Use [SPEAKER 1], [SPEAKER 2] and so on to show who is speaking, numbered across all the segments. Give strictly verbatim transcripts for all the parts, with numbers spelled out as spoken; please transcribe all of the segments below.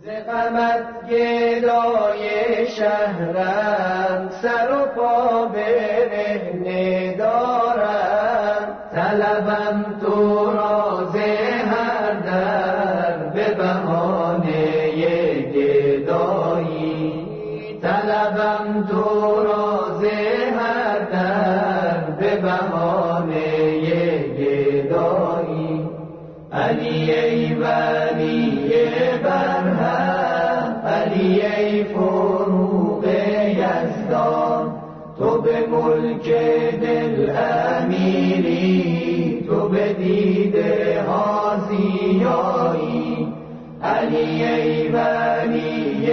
[SPEAKER 1] ز غمت گدای شهرم، سر و پا برهنه دارم. طلبم تو را ز هر در به بهانه گدایی. طلبم تو را ز هر در به بهانه گدایی. علی ای ولی برهم، علی ای فروغ یزدان. تو به ملک دل امیری، تو به دیده ها زیایی. علی ای ولی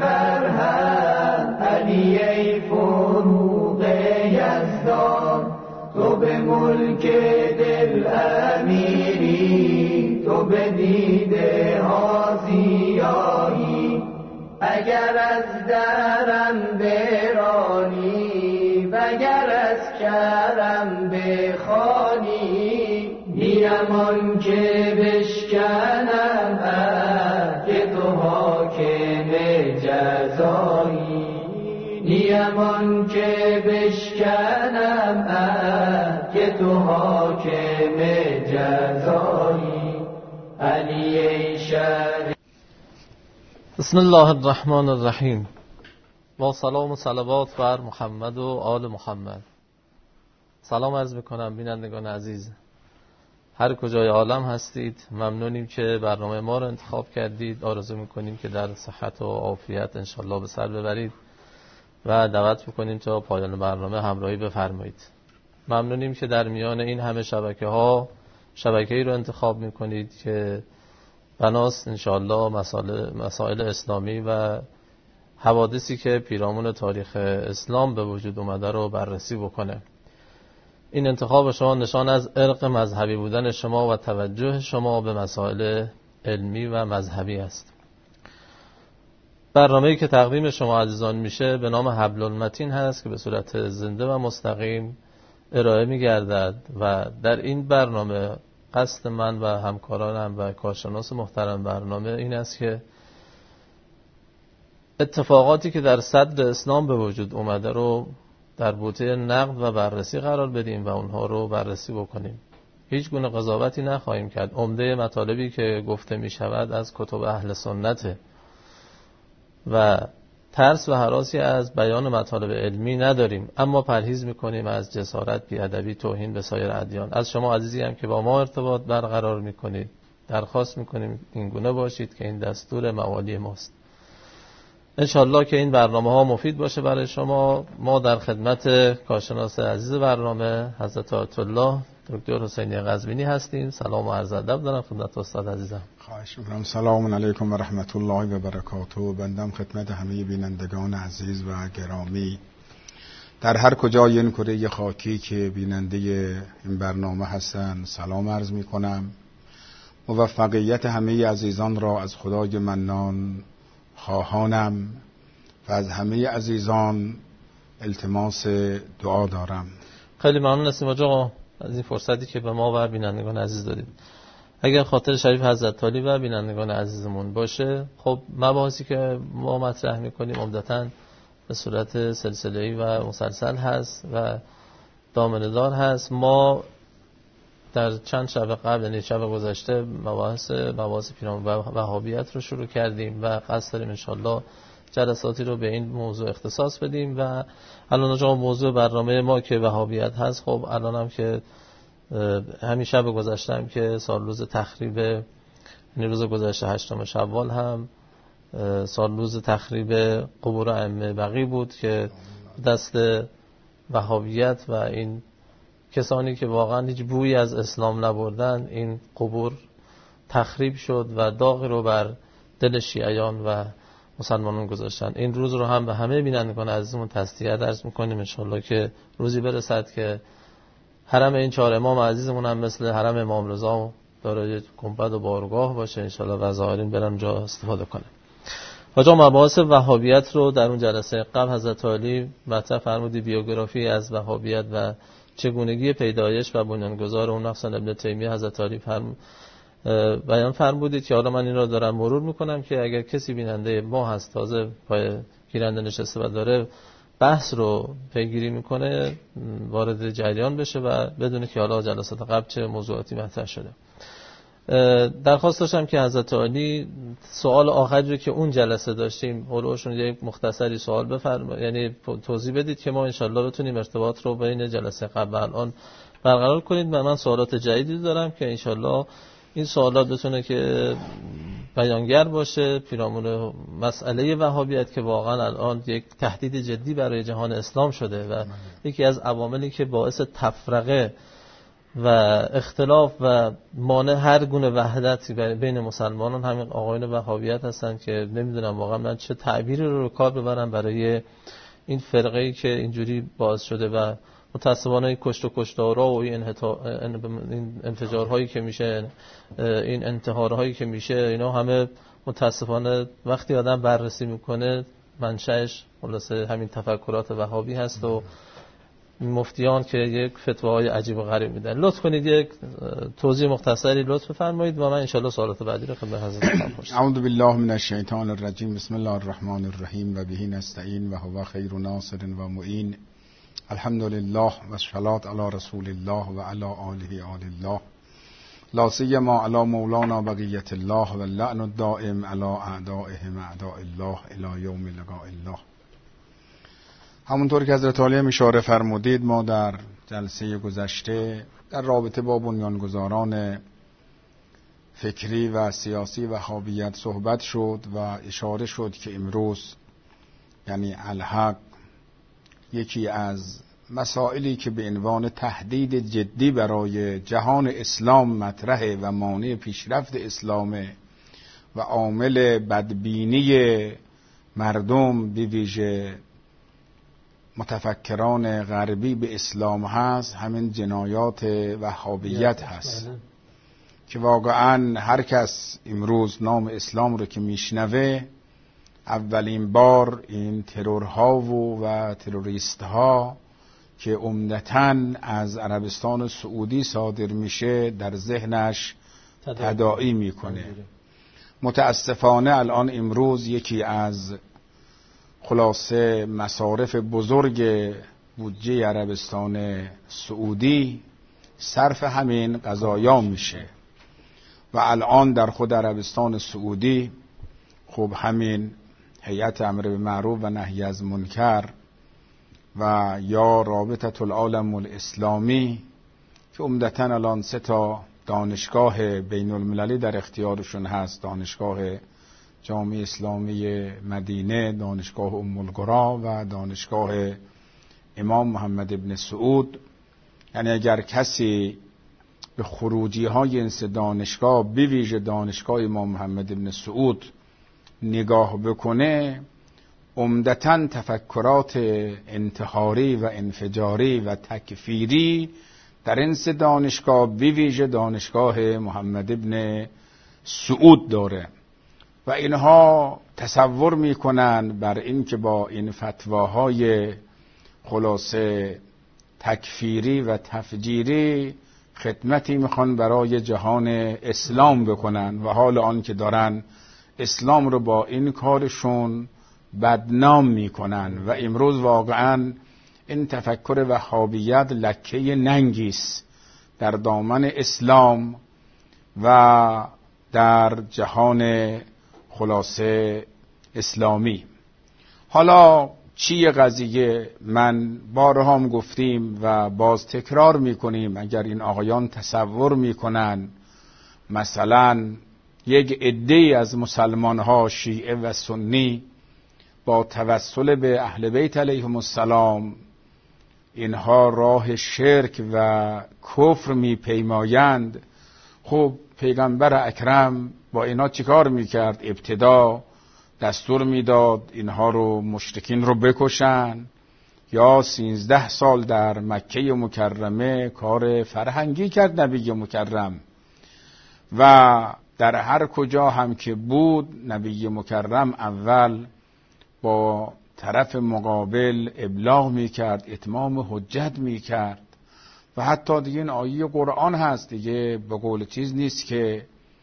[SPEAKER 1] برهم، علی ای فروغ یزدان. تو به ملک دل امیری، تو به دیده ها زیایی. اگر از درم برانی، وگر از کرم بخوانی. نیم آن که بشکنم که تو حاکم جزایی. نیم آن که بشکنم که تو حاکم جزایی. علی ای شریف.
[SPEAKER 2] بسم الله الرحمن الرحیم. با سلام و صلوات بر محمد و آل محمد. سلام عرض میکنم بینندگان عزیز، هر کجای عالم هستید. ممنونیم که برنامه ما رو انتخاب کردید. آرزو میکنیم که در صحت و عافیت انشالله به سر ببرید و دعوت میکنیم تا پایان برنامه همراهی بفرمایید. ممنونیم که در میان این همه شبکه ها شبکه‌ای رو انتخاب میکنید که بناست انشالله مسائل, مسائل اسلامی و حوادثی که پیرامون تاریخ اسلام به وجود اومده رو بررسی بکنه. این انتخاب شما نشان از عرق مذهبی بودن شما و توجه شما به مسائل علمی و مذهبی است. برنامه‌ای که تقدیم شما عزیزان میشه به نام حبل المتین هست که به صورت زنده و مستقیم ارائه میگردد و در این برنامه قصد من و همکارانم و کارشناس محترم برنامه این است که اتفاقاتی که در صدر اسلام به وجود اومده رو در بوته نقد و بررسی قرار بدیم و اونها رو بررسی بکنیم. هیچ گونه قضاوتی نخواهیم کرد. عمده مطالبی که گفته می شود از کتب اهل سنته و ترس و هراسی از بیان مطالب علمی نداریم، اما پرهیز میکنیم از جسارت، بیادبی، توهین به سایر ادیان. از شما عزیزی هم که با ما ارتباط برقرار میکنید درخواست میکنیم این گونه باشید که این دستور موالی ماست. انشالله که این برنامه ها مفید باشه برای شما. ما در خدمت کارشناس عزیز برنامه حضرت آیت الله دکتر حسینی قزوینی هستیم. سلام و عرض ادب دارم خدمت استاد عزیزم.
[SPEAKER 3] خواهش می‌کنم. سلام علیکم و رحمت الله و برکاته. بندم خدمت همه بینندگان عزیز و گرامی در هر کجای این کره خاکی که بیننده این برنامه هستن سلام عرض می‌کنم. موفقیت همه عزیزان را از خدای منان خواهانم و از همه عزیزان التماس دعا دارم.
[SPEAKER 2] خیلی ممنون هستیم آقا از این فرصتی که به ما و بینندگان عزیز دادید. اگر خاطر شریف حضرت عالی و بینندگان عزیزمون باشه، خب مباحثی که ما مطرح میکنیم عمدتاً به صورت سلسله‌ای و مسلسل هست و دامنه‌دار هست. ما در چند شب قبل، یعنی شب گذشته، مباحث مباحث پیرامون وهابیت رو شروع کردیم و قصد داریم انشالله جلساتی رو به این موضوع اختصاص بدیم و الان آقا موضوع برنامه ما که وهابیت هست. خب الان هم که همین شب گذشته هم که سال روز تخریب، یعنی روز گذشته هشتم شوال هم سال روز تخریب قبور ائمه بقی بود که دست وهابیت و این کسانی که واقعا هیچ بویی از اسلام نبردن این قبور تخریب شد و داغی رو بر دل شیعیان و مسلمانان گذاشتن. این روز رو هم به همه بینندگان عزیزمون تسلیت عرض میکنیم. انشالله که روزی برسد که حرم این چهار امام عزیزمون هم مثل حرم امام رضا داره گنبد و بارگاه باشه انشالله و زائرین برن جا استفاده کنه. حاجا مباحث وهابیت رو در اون جلسه قبل حضرت عالی مطرح فرمودی، بیوگرافی از وهابیت و چگونگی پیدایش و بنیانگذار اون نفسن ابن تیمیه. حضرت عالی فرم بیان فرمودید که حالا من این را دارم مرور میکنم که اگر کسی بیننده ما هست تازه پای گیرنده نشسته و داره بحث رو پیگیری میکنه وارد جریان بشه و بدونه که حالا جلسات قبل چه موضوعاتی مطرح شده. درخواست داشتم که حضرت عالی سوال آخری رو که اون جلسه داشتیم حلوشون یک مختصری سوال بفرمایید، یعنی توضیح بدید که ما انشالله بتونیم ارتباط رو بین جلسه قبل و الان برقرار کنید و من سوالات جدیدی دارم که انشالله این سوالات بتونه که بیانگر باشه پیرامون مسئله وهابیت که واقعا الان یک تهدید جدی برای جهان اسلام شده و یکی از عواملی که باعث تفرقه و اختلاف و مانع هر گونه وحدت بین مسلمانان همین آقایون وهابیت هستن که نمیدونم واقعا من چه تعبیری رو کار ببرم برای این فرقه‌ای که اینجوری باعث شده و متأسفانه کشت و کشتارها و این انفجارهایی که میشه، این انتحارهایی که میشه، اینا همه متأسفانه وقتی آدم بررسی میکنه منشأش خلاصه همین تفکرات وهابی هست و مفتیان که یک فتواهای عجیب و غریب میدن. لطف کنید یک توضیح مختصری لطف فرمایید و من انشالله سوالات بعدی رو خدمت حضرت بپرسم.
[SPEAKER 3] اعوذ بالله من الشیطان الرجیم. بسم الله الرحمن الرحیم و به نستعین و هو خیر ناصر و معین. الحمد لله و الصلاة علی رسول الله و علی آله آل الله لا سیما علی مولانا بقیت الله و اللعن الدائم علی اعدائهم اعداء الله الی یوم لقاء الله. همونطور که حضرت عالی اشاره فرمودید ما در جلسه گذشته در رابطه با بنیانگذاران فکری و سیاسی وهابیت صحبت شد و اشاره شد که امروز یعنی الحق یکی از مسائلی که به عنوان تهدید جدی برای جهان اسلام مطرحه و مانع پیشرفت اسلامه و عامل بدبینی مردم به ویژه متفکران غربی به اسلام هست، همین جنایات وهابیت هست که واقعا هر کس امروز نام اسلام رو که میشنوه اولین بار این ترورها و, و تروریستها که عمدتاً از عربستان سعودی صادر میشه در ذهنش تداعی میکنه. متاسفانه الان امروز یکی از خلاصه مصارف بزرگ بودجه عربستان سعودی صرف همین قضایا میشه و الان در خود عربستان سعودی خب همین هیئت امر به معروف و نهی از منکر و یا رابطه العالم الاسلامی که عمدتاً الان سه تا دانشگاه بین المللی در اختیارشون هست، دانشگاه جامعه اسلامی مدینه، دانشگاه ام القری و دانشگاه امام محمد ابن سعود، یعنی اگر کسی به خروجی های این سه دانشگاه به ویژه دانشگاه امام محمد ابن سعود نگاه بکنه عمدتاً تفکرات انتحاری و انفجاری و تکفیری در این سه دانشگاه به ویژه دانشگاه محمد ابن سعود داره و اینها تصور میکنن بر این که با این فتواهای خلاصه تکفیری و تفجیری خدمتی میخوان برای جهان اسلام بکنن و حال آن که دارن اسلام رو با این کارشون بدنام میکنن و امروز واقعا این تفکر وهابیت لکه ننگیست در دامن اسلام و در جهان خلاصه اسلامی. حالا چیه قضیه؟ من بارها هم گفتیم و باز تکرار میکنیم، اگر این آقایان تصور میکنن مثلا یک عده‌ای از مسلمان ها شیعه و سنی با توسل به اهل بیت علیهم السلام اینها راه شرک و کفر میپیمایند، خب پیغمبر اکرم با اینا چیکار میکرد؟ ابتدا دستور میداد اینها رو مشرکین رو بکشن یا سیزده سال در مکه مکرمه کار فرهنگی کرد نبی مکرم و در هر کجا هم که بود نبی مکرم اول با طرف مقابل ابلاغ میکرد، اتمام حجت میکرد و حتی دیگه این آیه قرآن هست دیگه به قول چیز نیست که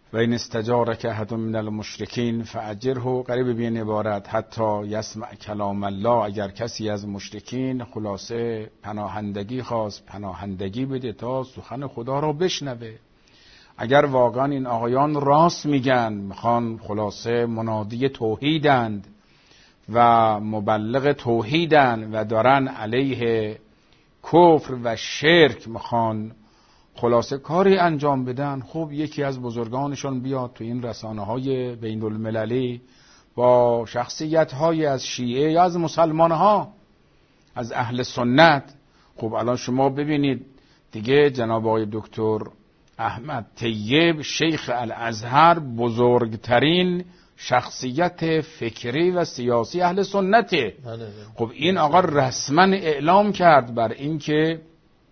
[SPEAKER 3] و این استجارک احد من المشرکین فاجره، قریب به این عبارت حتی یسمع کلام الله، اگر کسی از مشرکین خلاصه پناهندگی خواست پناهندگی بده تا سخن خدا را بشنوه. اگر واقعا این آقایان راست میگن، میخوان خلاصه منادی توحیدند و مبلغ توحیدن و دارن علیه کفر و شرک میخوان خلاصه کاری انجام بدن، خب یکی از بزرگانشون بیاد تو این رسانه های بین المللی با شخصیت های از شیعه یا از مسلمان ها از اهل سنت. خب الان شما ببینید دیگه جناب آقای دکتر احمد طیب شیخ الازهر بزرگترین شخصیت فکری و سیاسی اهل سنته. خب این آقا رسما اعلام کرد بر اینکه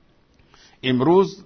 [SPEAKER 3] امروز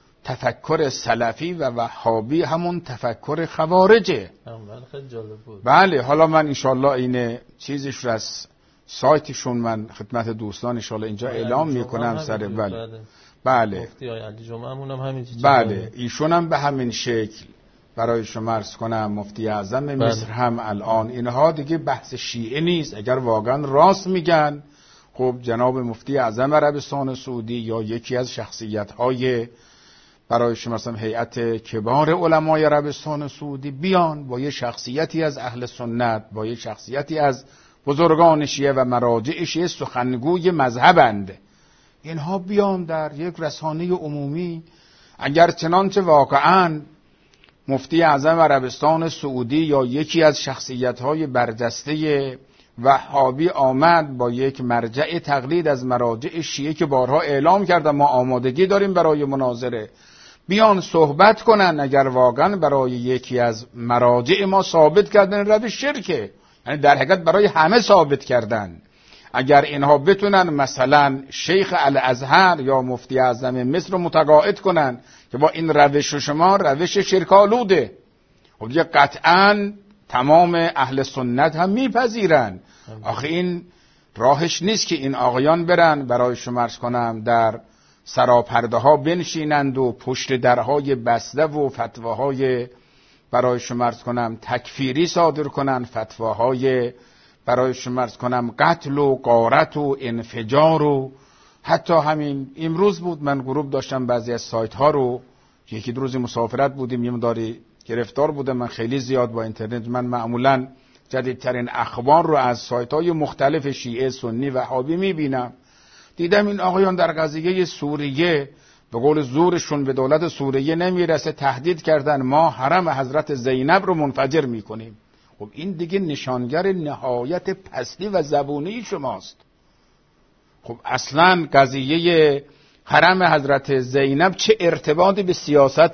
[SPEAKER 3] تفکر سلفی و وهابی همون تفکر خوارجه.
[SPEAKER 2] خیلی جالب بود.
[SPEAKER 3] بله، حالا من انشالله این چیزش رو از سایتشون من خدمت دوستان انشالله اینجا اعلام میکنم سر. بله بله
[SPEAKER 2] مفتی علی جمعه هم همین چیزی.
[SPEAKER 3] بله ایشون هم به همین شکل برای شما عرض کنم. مفتی اعظم مصر هم الان. اینها دیگه بحث شیعه نیست. اگر واقعا راست میگن، خب جناب مفتی اعظم عربستان سعودی یا یکی از شخصیت‌های برای شما مثلا هیئت کبار علمای عربستان سعودی بیان با یه شخصیتی از اهل سنت، با یه شخصیتی از بزرگان شیعه و مراجع شیعه سخنگوی مذهبند، اینها بیان در یک رسانه عمومی. اگر چنانچه واقعاً مفتی اعظم عربستان سعودی یا یکی از شخصیت‌های برجسته وهابی آمد با یک مرجع تقلید از مراجع شیعه که بارها اعلام کردم ما آمادگی داریم برای مناظره، بیان صحبت کنن، اگر واقعا برای یکی از مراجع ما ثابت کردن روش شرکه، یعنی در حقیقت برای همه ثابت کردن، اگر اینها بتونن مثلا شیخ الازهر یا مفتی اعظم مصر رو متقاعد کنن که با این روش شما روش شرک‌آلوده، خب دیگه قطعاً تمام اهل سنت هم میپذیرن. آخه این راهش نیست که این آقایان برن برای شما عرض کنم در سراپرده ها بنشینند و پشت درهای بسته و فتواهای برای شما عرض کنم تکفیری صادر کنن، فتواهای برای شما عرض کنم قتل و غارت و انفجار. و حتی همین امروز بود من گروه داشتم بعضی از سایت ها رو، یکی دو روز مسافرت بودیم یه مداری گرفتار بودم، من خیلی زیاد با اینترنت، من معمولا جدیدترین اخبار رو از سایت های مختلف شیعه سنی و وهابی میبینم. دیدم این آقایان در قضیه سوریه به قول زورشون به دولت سوریه نمیرسه، تهدید کردن ما حرم حضرت زینب رو منفجر میکنیم. خب این دیگه نشانگر نهایت پستی و زبونی شماست. خب اصلا قضیه حرم حضرت زینب چه ارتباطی به سیاست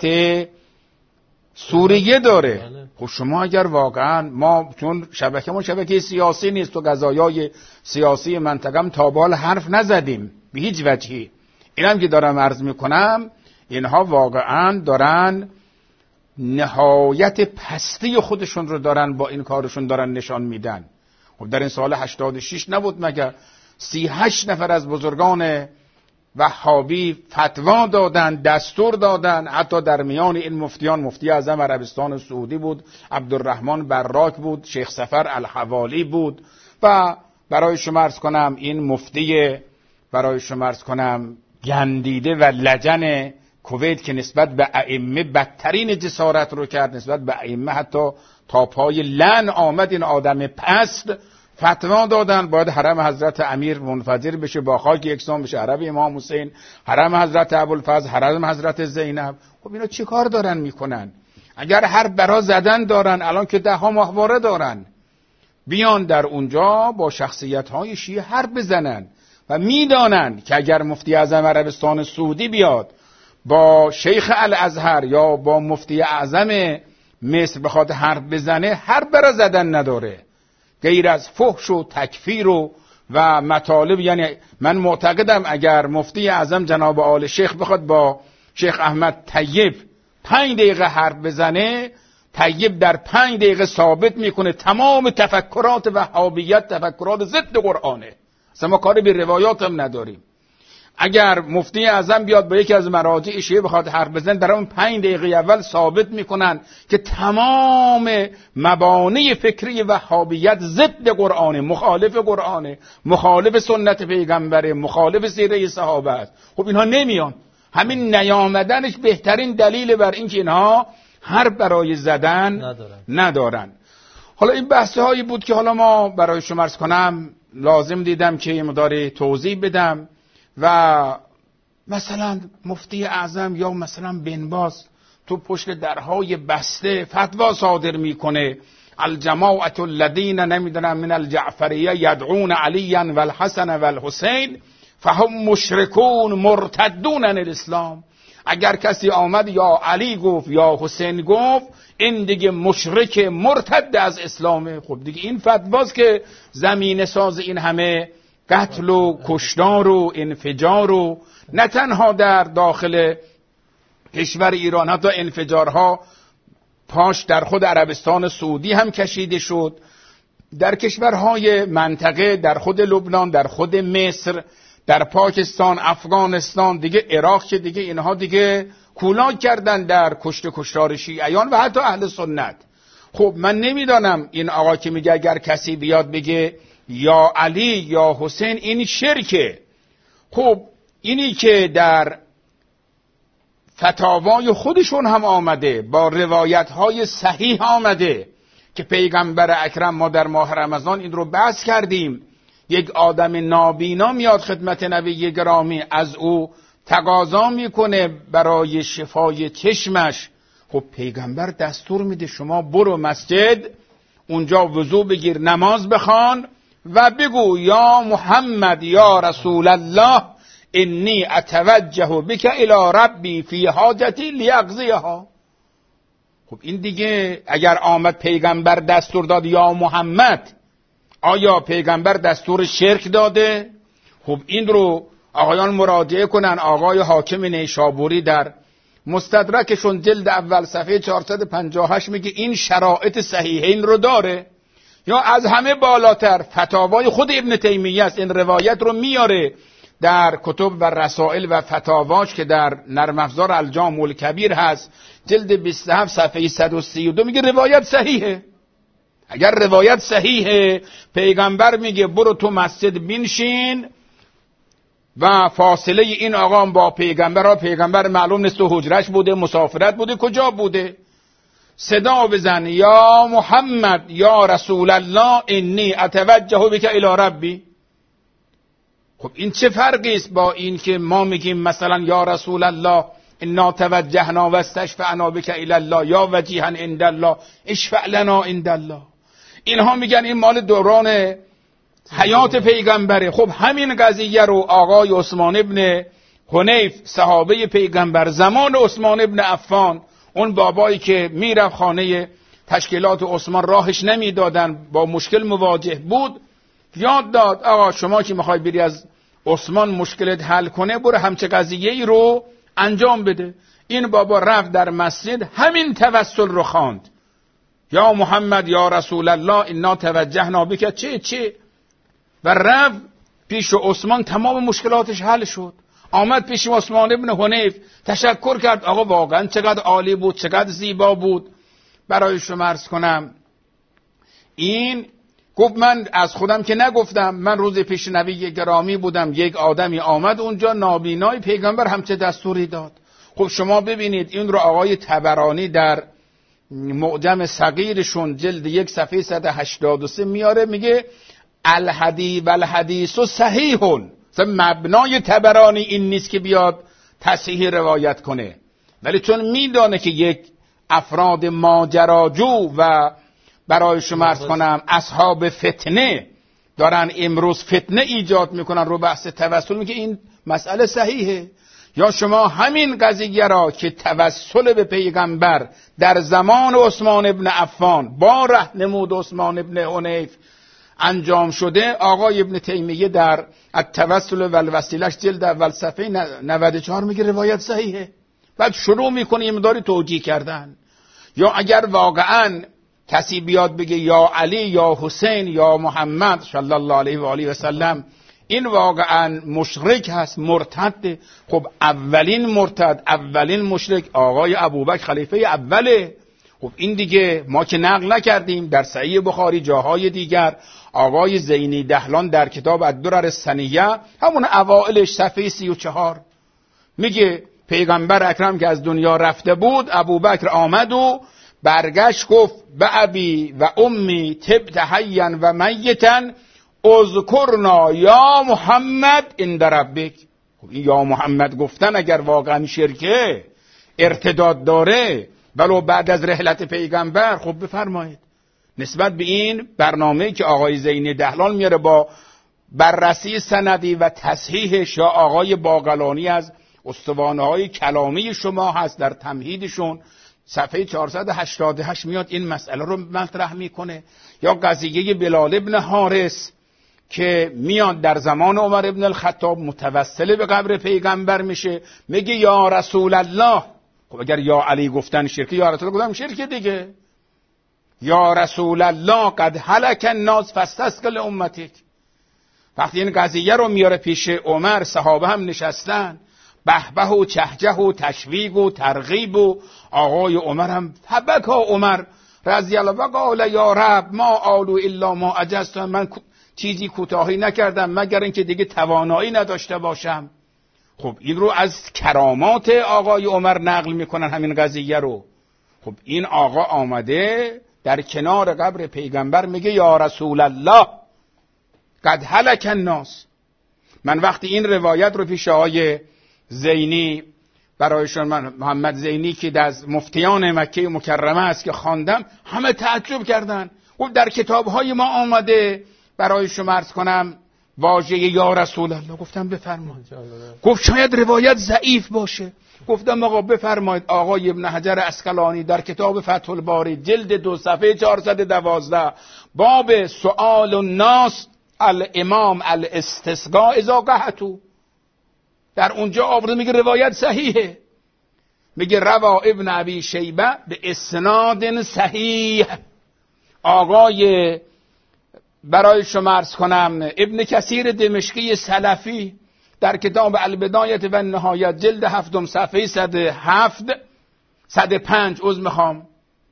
[SPEAKER 3] سوریه داره؟ خب شما اگر واقعا ما چون شبکه ما شبکه سیاسی نیست و قضایای سیاسی منطقه تا بال حرف نزدیم به هیچ وجهی، اینم که دارم عرض میکنم اینها واقعا دارن نهایت پستی خودشون رو دارن با این کارشون دارن نشان میدن. خب در این سال هشتاد و شش نبود مگر سی و هشت نفر از بزرگان وهابی فتوا دادن، دستور دادن، حتی در میان این مفتیان مفتی اعظم عربستان سعودی بود، عبدالرحمن براک بود، شیخ سفر الحوالی بود و برای شما عرض کنم این مفتی برای شما عرض کنم گندیده و لجن کویت که نسبت به ائمه بدترین جسارت رو کرد، نسبت به ائمه حتی تا پای لعن آمد، این آدم پست فتوا دادن باید حرم حضرت امیر منفجر بشه، با خاک یکسان بشه، حرم امام حسین، حرم حضرت ابوالفضل، حرم حضرت زینب. خب اینا چی کار دارن میکنن؟ اگر هر برا زدن دارن، الان که ده ها ماهواره دارن، بیان در اونجا با شخصیت های شیعه حرف بزنن و میدانن که اگر مفتی اعظم عربستان سعودی بیاد با شیخ الازهر یا با مفتی اعظم مصر بخواد حرف بزنه، هر برا زدن نداره غیر از فحش و تکفیر و و مطالب. یعنی من معتقدم اگر مفتی اعظم جناب آل شیخ بخواد با شیخ احمد طیب پنج دقیقه حرف بزنه، طیب در پنج دقیقه ثابت میکنه تمام تفکرات وهابیت تفکرات ضد قرآنه. اصلا ما کاری به روایات هم نداریم. اگر مفتی اعظم بیاد با یکی از مراجع شیعه بخواد حرف بزنه، در اون پنج دقیقه اول ثابت میکنن که تمام مبانی فکری وهابیت ضد قرآن، مخالف قرآن، مخالف سنت پیغمبر، مخالف سیره صحابه است. خب اینها نمیان. همین نیامدنش بهترین دلیل بر این که اینها حرف برای زدن ندارن, ندارن. حالا این بحث هایی بود که حالا ما برای شما عرض کنم لازم دیدم که مقدار توضیح بدم. و مثلا مفتی اعظم یا مثلا بن باز تو پشت درهای بسته فتوا صادر میکنه، الجماعة الذین نمیدونم من الجعفریه یدعون علیا و الحسن و الحسین فهم مشرکون مرتدون عن الاسلام. اگر کسی آمد یا علی گفت یا حسین گفت، این دیگه مشرک مرتد از اسلامه. خب دیگه این فتواست که زمینه ساز این همه قتل و کشتار و انفجار و نه تنها در داخل کشور ایران، حتی انفجارها پاش در خود عربستان سعودی هم کشیده شد، در کشورهای منطقه، در خود لبنان، در خود مصر، در پاکستان، افغانستان، دیگه عراق که دیگه اینها دیگه کولاک کردن در کشت کشتار شیعیان و حتی اهل سنت. خب من نمیدانم این آقا که میگه اگر کسی بیاد بگه یا علی یا حسین این شرکه. خب اینی که در فتاوای خودشون هم آمده، با روایت های صحیح آمده که پیغمبر اکرم، ما در ماه رمضان این رو بحث کردیم، یک آدم نابینا میاد خدمت نبی گرامی، از او تقاضا میکنه برای شفای چشمش. خب پیغمبر دستور میده شما برو مسجد، اونجا وضو بگیر، نماز بخوان و بگو یا محمد یا رسول الله انی اتوجه بک الی ربی فی حاجتی لیقضیها. خب این دیگه اگر آمد پیغمبر دستور داد یا محمد، آیا پیغمبر دستور شرک داده؟ خب این رو آقایان مراجعه کنن. آقای حاکم نیشابوری در مستدرکشون جلد اول صفحه چهارصد و پنجاه و هشت میگه این شرایط صحیحین رو داره. یا از همه بالاتر فتاوای خود ابن تیمیه است، این روایت رو میاره در کتب و رسائل و فتاواش که در نرم افزار الجامع الکبیر هست، جلد بیست و هفت صفحه صد و سی و دو میگه روایت صحیحه. اگر روایت صحیحه، پیغمبر میگه برو تو مسجد بنشین و فاصله این آقا با پیغمبر ها، پیغمبر معلوم نیست تو حجرش بوده، مسافرت بوده، کجا بوده، صدا بزن یا محمد یا رسول الله انی اتوجه بک الی ربی. خب این چه فرقی است با این که ما میگیم مثلا یا رسول الله انا توجهنا و استشفعنا بک الی الله یا وجیها عند الله اشفع لنا عند الله. اینها میگن این مال دوران حیات پیغمبره. خب همین قضیه رو آقای عثمان ابن حنیف، صحابه پیغمبر، زمان عثمان ابن عفان، اون بابایی که میرفت خانه تشکیلات عثمان راهش نمیدادن، با مشکل مواجه بود، یاد داد آقا شما که میخوای بری از عثمان مشکلت حل کنه، برو همچه قضیه ای رو انجام بده. این بابا رفت در مسجد همین توسل رو خواند، یا محمد یا رسول الله انا توجهنا بک چه چه، و رفت پیش عثمان، تمام مشکلاتش حل شد. آمد پیش عثمان ابن حنیف تشکر کرد، آقا واقعا چقدر عالی بود، چقدر زیبا بود. برای شما عرض کنم این گفت من از خودم که نگفتم، من روز پیش نبی گرامی بودم، یک آدمی آمد اونجا نابینای، پیغمبر همچه دستوری داد. خب شما ببینید این رو آقای طبرانی در معجم صغیرشون جلد یک صفحه صد و هشتاد و سه میاره، میگه الحدیث و الحدیث صحیح. مبنای طبرانی این نیست که بیاد تصحیح روایت کنه، ولی چون میدانه که یک افراد ماجراجو و برای شما عرض کنم اصحاب فتنه دارن امروز فتنه ایجاد میکنن رو بحث توسل، میگه این مسئله صحیحه. یا شما همین قضیه را که توسل به پیغمبر در زمان عثمان ابن عفان با راهنمود عثمان ابن حنیف انجام شده، آقای ابن تیمیه در التوسل و الوسیله‌اش جلد اول صفحه نود و چهار میگه روایت صحیحه. بعد شروع میکنه یه مقداری توجیه کردن. یا اگر واقعا کسی بیاد بگه یا علی یا حسین یا محمد صلی الله علیه و آله و سلم این واقعا مشرک هست، مرتد. خب اولین مرتد، اولین مشرک آقای ابوبکر خلیفه اوله. خب این دیگه ما که نقل نکردیم، در صحیح بخاری جاهای دیگر آقای زینی دهلان در کتاب الدرر السنیه همون اوائلش صفحه سی و چهار میگه پیغمبر اکرم که از دنیا رفته بود، ابوبکر آمد و برگشت گفت به ابی و امی تبت حیا و میتا اذکرنا یا محمد عند ربک. خب این یا محمد گفتن اگر واقعا شرکه ارتداد داره ولو بعد از رحلت پیغمبر، خب بفرمایید. نسبت به این برنامه که آقای زینی دهلان میاره با بررسی سندی و تصحیحش، یا آقای باقلانی از استوانه‌های کلامی شما هست در تمهیدشون صفحه چهارصد و هشتاد و هشت میاد این مسئله رو مطرح میکنه. یا قضیه بلال ابن حارث که میاد در زمان عمر ابن الخطاب متوسل به قبر پیغمبر میشه، میگه یا رسول الله. خب اگر یا علی گفتن شرک، یا رسول الله گفتن شرک دیگه. یا رسول الله قد هلک الناس فاستسق لامتک. وقتی این قضیه رو میاره پیش عمر، صحابه هم نشستن، بهبه و چهجه و تشویق و ترغیب، و آقای عمر هم فبکا عمر رضی الله و قال یا رب ما آلو الا ما عجزت، من چیزی کوتاهی نکردم مگر اینکه دیگه توانایی نداشته باشم. خب این رو از کرامات آقای عمر نقل میکنن همین قضیه رو. خب این آقا آمده در کنار قبر پیغمبر میگه یا رسول الله قد هلک الناس. من وقتی این روایت رو پیش آقای زینی برایشون، من محمد زینی که از مفتیان مکه مکرمه است که خواندم، همه تعجب کردن. خب در کتاب‌های ما آمده برای شما عرض کنم واژه یا رسول الله. گفتم بفرمایید. گفت شاید روایت ضعیف باشه. گفتم آقا بفرمایید. آقای ابن حجر عسقلانی در کتاب فتح الباری جلد دو صفحه چهارصد و دوازده باب سؤال الناس الامام الاستسقاء اذا قحطوا، در اونجا آورده میگه روایت صحیحه. میگه روا ابن ابی شیبه به اسناد صحیح. آقای برای شما عرض کنم ابن کثیر دمشقی سلفی در کتاب البدایه و النهایه جلد هفتم صفحه صد و هفت صد و پنج عذر میخوام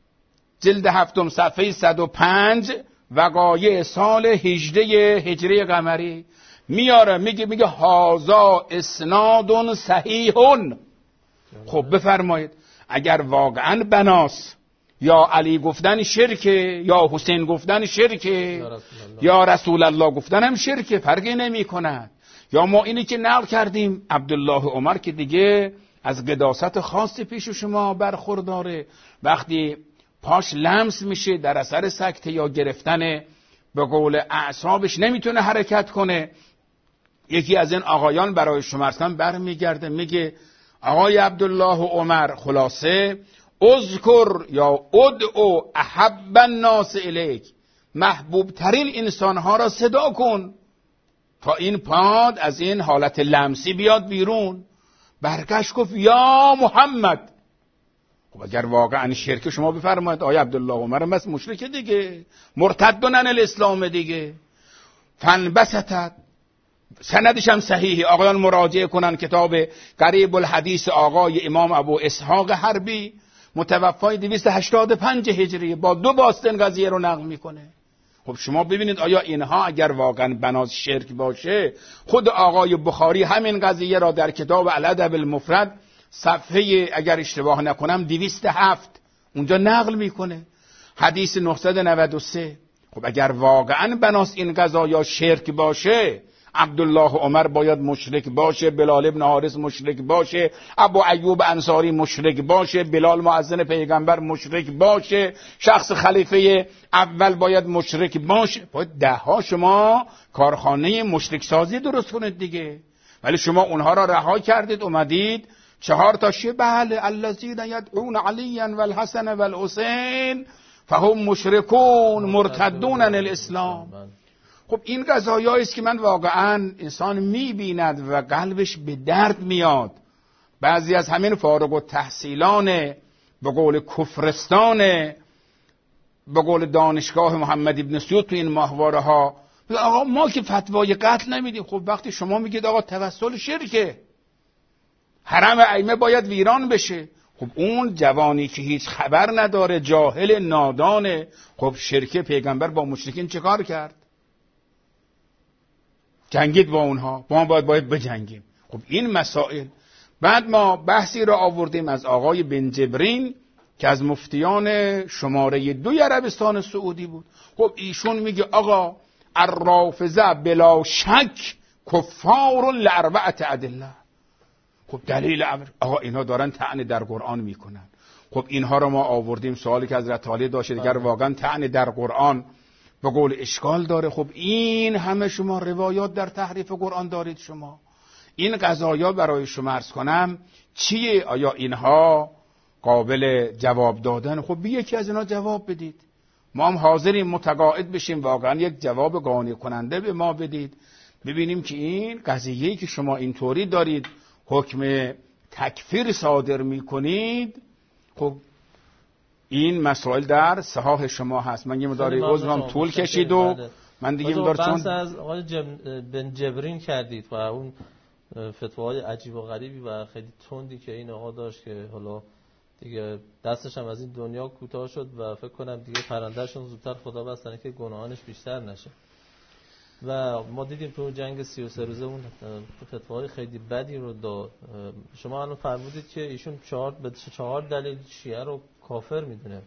[SPEAKER 3] جلد هفتم صفحه صد و پنج وقایع سال هجده هجری قمری میاره، میگه میگه هازا اسناد صحیحون. خب بفرمایید اگر واقعا بناس یا علی گفتن شرکه، یا حسین گفتن شرکه، یا رسول الله گفتن هم شرکه، فرقی نمی کند. یا ما اینی که نقل کردیم عبدالله عمر که دیگه از قداست خاصی پیش شما برخورداره، وقتی پاش لمس میشه در اثر سکته یا گرفتن به قول اعصابش نمیتونه حرکت کنه، یکی از این آقایان برای شما اصلا برمیگرده میگه آقای عبدالله عمر خلاصه اذکر یا ادعو احب الناس الیک، محبوب ترین انسانها را صدا کن تا این پاد از این حالت لمسی بیاد بیرون. برگشت گفت یا محمد. خب اگر واقعا شرک شما بفرمایید آقای عبدالله عمر بس مشرک دیگه، مرتدن عن الاسلام دیگه. فنبسطت، سندش هم صحیحه، آقایان مراجعه کنن کتاب قریب الحدیث آقای امام ابو اسحاق حربی متوفای دویست و هشتاد و پنج هجری با دو باستن قضیه رو نقل میکنه. خب شما ببینید آیا اینها اگر واقعا بناز شرک باشه، خود آقای بخاری همین قضیه را در کتاب الادب المفرد صفحه اگر اشتباه نکنم دویست و هفت اونجا نقل میکنه، حدیث نهصد و نود و سه. خب اگر واقعا بناس این قضایا شرک باشه، عبدالله عمر باید مشرک باشه، بلال ابن حارث مشرک باشه، ابو ایوب انصاری مشرک باشه، بلال مؤذن پیغمبر مشرک باشه، شخص خلیفه اول باید مشرک باشه. باید ده ها شما کارخانه مشرک سازی درست کنید دیگه. ولی شما اونها را رها کردید، اومدید چهار تا شیعه، بله الذین یدعون علی والحسن والحسین فهم مشرکون مرتدون عن الاسلام. خب این قضایایی است که من واقعا انسان میبیند و قلبش به درد میاد. بعضی از همین فارغ التحصیلان به قول کفرستان، به قول دانشگاه محمد ابن سیوط تو این ماهواره ها آقا ما که فتوای قتل نمیدیم. خب وقتی شما میگید آقا توسل شرکه، حرم ائمه باید ویران بشه، خب اون جوانی که هیچ خبر نداره، جاهل نادانه، خب شرکه پیغمبر با مشرکین چه کار کرد؟ جنگید با اونها، با ما باید باید بجنگیم. خب این مسائل. بعد ما بحثی را آوردیم از آقای بن جبرین که از مفتیان شماره دوی عربستان سعودی بود. خب ایشون میگه آقا الرافضه بلا شک کفار لاربعه ادله. خب دلیل امر آقا اینها دارن طعن در قرآن میکنن. خب اینها رو ما آوردیم. سوالی که حضرت علی داشت دیگر واقعا طعن در قرآن به قول اشکال داره. خب این همه شما روایات در تحریف قرآن دارید. شما این قضایا برای شما عرض کنم چیه؟ آیا اینها قابل جواب دادن؟ خب بی یکی از اینا جواب بدید. ما هم حاضریم متقاعد بشیم واقعا یک جواب قانع کننده به ما بدید، ببینیم که این قضیه‌ای که شما اینطوری دارید حکم تکفیر صادر میکنید، خب این مسائل در صحاح شما هست. من یه مداری عضوم طول کشید و من دیگه مدار چون
[SPEAKER 2] بحث از آقای بن جبرین کردید و اون فتواهای عجیب و غریبی و خیلی تندی که این آقا داشت که حالا دیگه دستش هم از این دنیا کوتاه شد و فکر کنم دیگه پرندهشون زودتر خدا بستنه که گناهانش بیشتر نشه. و ما دیدیم تو جنگ سی و سه روزه اون فتواهای خیلی بدی رو داد. شما الان فرمودید که ایشون چهار به چهار دلیل شیعه رو کافر میدونه.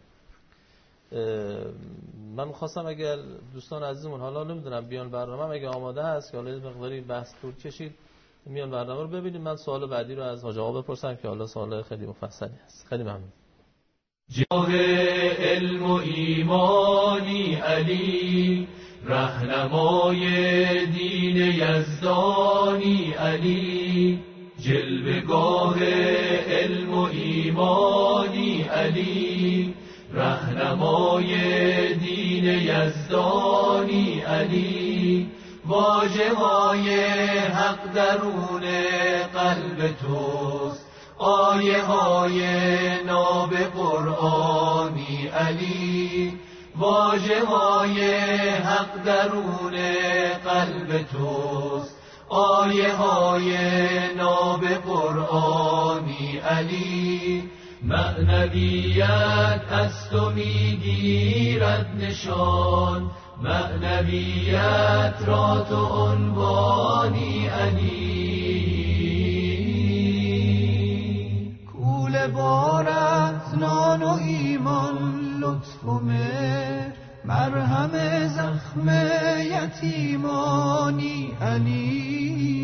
[SPEAKER 2] من می‌خواستم اگر دوستان عزیزمون حالا نمیدونم بیان برنامه اگه آماده هست که حالا مقداری بحث طول کشید میان برنامه رو ببینیم، من سوال بعدی رو از حاج آقا بپرسم که حالا سوال خیلی مفصلی هست. خیلی ممنون.
[SPEAKER 4] جاه علم و ایمانی علی، رهنمای دین یزدانی علی، جلوه‌گاه علم و ایمانی علی، رهنمای دین یزدانی علی، واژه های حق درون قلب توست، آیه های ناب قرآنی علی، واژه های حق درون قلب توست، آیه های ناب قرآنی علی، معنویت از تو میگیرد نشان، معنویت را تو عنوانی علی،
[SPEAKER 1] کول بارت نان و ایمان لطف و مهر، مرهم زخم یتیمانی علی.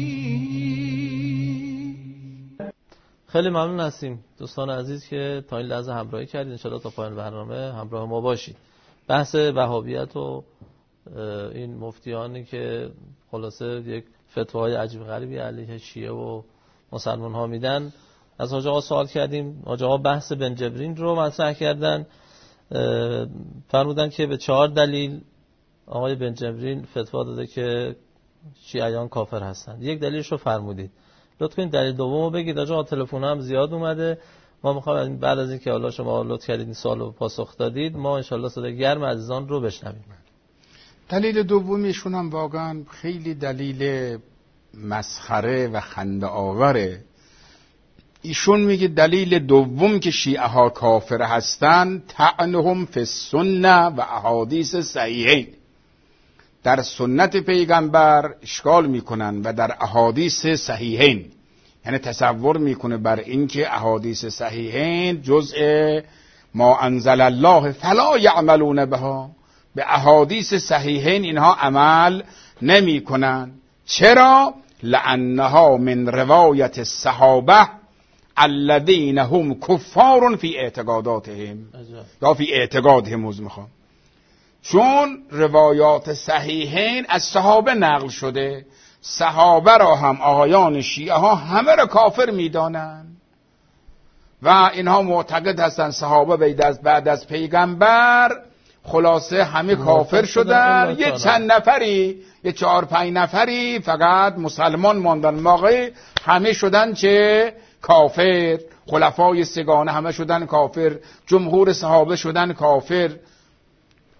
[SPEAKER 2] خیلی ممنون هستیم دوستان عزیز که تا این لحظه همراهی کردید. انشاءالله تا پایان برنامه همراه ما باشید. بحث وهابیت و این مفتیانی که خلاصه یک فتواهای عجیب غریبی علیه شیعه و مسلمان ها میدن، از حاج آقا سوال کردیم. حاج آقا بحث بن جبرین رو مطرح کردن، فرمودن که به چهار دلیل آقای بن جبرین فتوا داده که شیعیان کافر هستند. یک دلیلش رو فرمودید، لطفاً دلیل دومو بگید. آقا تلفن هم زیاد اومده، ما میخوایم بعد از اینکه حالا شما لطف کردید این سوالو پاسخ دادید ما ان شاء الله صدای گرم عزیزان رو بشنویم.
[SPEAKER 3] دلیل دومیشون هم واقعا خیلی دلیل مسخره و خنده آوره. ایشون میگه دلیل دوم که شیعه ها کافر هستن طعنهم فی السنه و احادیث صحیحین، در سنت پیغمبر اشکال میکنن و در احادیث صحیحین، یعنی تصور میکنه بر این که احادیث صحیحین جزء ما انزل الله فلا یعملون بها، به احادیث صحیحین اینها عمل نمی کنن. چرا؟ لانها من روایت الصحابه الذين هم کفار فی اعتقاداتهم یا فی اعتقادهم از میخوام، چون روایات صحیحین از صحابه نقل شده، صحابه را هم آقایان شیعه ها همه را کافر میدانن و اینها معتقد هستن صحابه بعد از بعد از پیغمبر خلاصه همه کافر شدن، یه چند نفری یه چهار پنج نفری فقط مسلمان ماندن، موقع همه شدن چه کافر، خلفای سگانه همه شدن کافر، جمهور صحابه شدن کافر.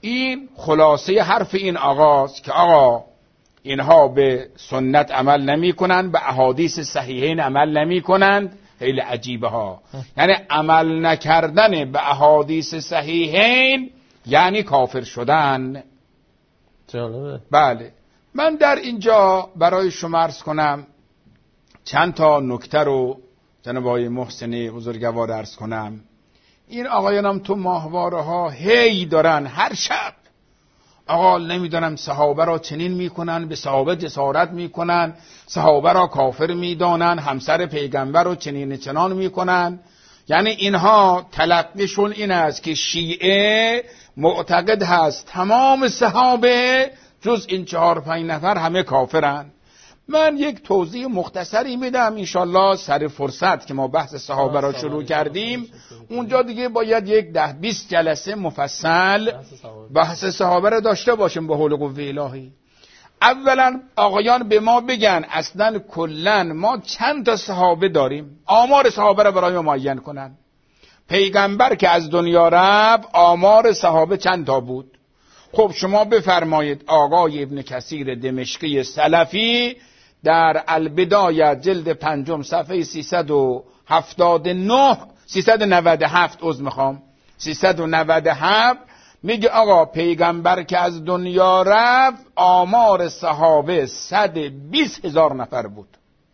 [SPEAKER 3] این خلاصه حرف این آقاست که آقا اینها به سنت عمل نمی کنند، به احادیث صحیحین عمل نمی کنند. خیلی عجیبه ها. یعنی عمل نکردن به احادیث صحیحین یعنی کافر شدن.
[SPEAKER 2] جالبه.
[SPEAKER 3] بله. من در اینجا برای شما عرض کنم چند تا نکته رو جناب آقای محسنی بزرگوار عرض کنم. این آقایانم تو ماهواره ها هی دارن هر شب آقا نمیدونم صحابه را چنین میکنن، به صحابه جسارت میکنن، صحابه را کافر میدانن، همسر پیغمبر رو چنین چنان میکنن. یعنی اینها تلقیشون این است که شیعه معتقد هست تمام صحابه جز این چهار پنج نفر همه کافرن. من یک توضیح مختصری میدم انشالله سر فرصت که ما بحث صحابه را شروع کردیم اونجا دیگه باید یک ده بیست جلسه مفصل بحث صحابه را داشته باشیم به حول و قوه الهی. اولا آقایان به ما بگن اصلا کلن ما چند تا صحابه داریم، آمار صحابه را برای ما معین کنن. پیغمبر که از دنیا رفت آمار صحابه چند تا بود؟ خب شما بفرمایید. آقای ابن کثیر دمشقی سلفی در البدایه جلد پنجم صفحه سیصد و هفتاد و نه سیصد و نود و هفت عذر میخوام سیصد و نود و هفت میگه آقا پیغمبر که از دنیا رفت آمار صحابه صد و بیست هزار نفر بود.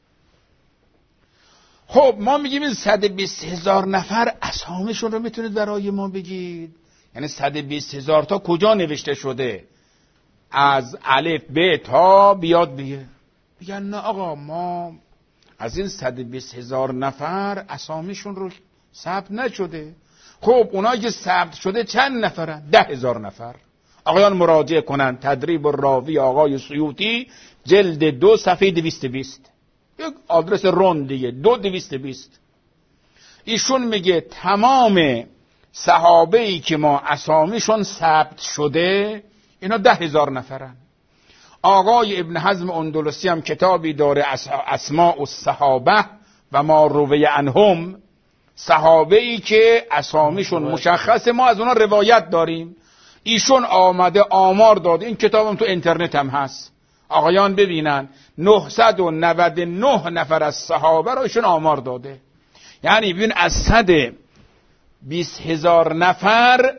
[SPEAKER 3] خب ما میگیم این صد و بیست هزار نفر اسامشون رو میتونید برای ما بگید؟ یعنی صد و بیست هزار تا کجا نوشته شده؟ از الف ب تا بیاد بیه. میگن نه آقا ما از این صد و بیست هزار نفر اسامیشون رو ثبت نشده. خب اونایی که ثبت شده چند نفرن؟ ده هزار نفر. آقایان مراجعه کنن تدریب الراوی آقای سیوطی جلد دو صفحه دویست و بیست، یک آدرس روندیه دو دویست و بیست. ایشون میگه تمام صحابه ای که ما اسامیشون ثبت شده اینا ده هزار نفرن. آقای ابن حزم اندلسی هم کتابی داره اسماء الصحابه و ما روی عنهم، صحابه ای که اسامیشون مشخصه ما از اونا روایت داریم. ایشون آمده آمار داده، این کتابم تو اینترنت هم هست، آقایان ببینن. نهصد و نود و نه نفر از صحابه رو ایشون آمار داده. یعنی ببین از صد و بیست هزار نفر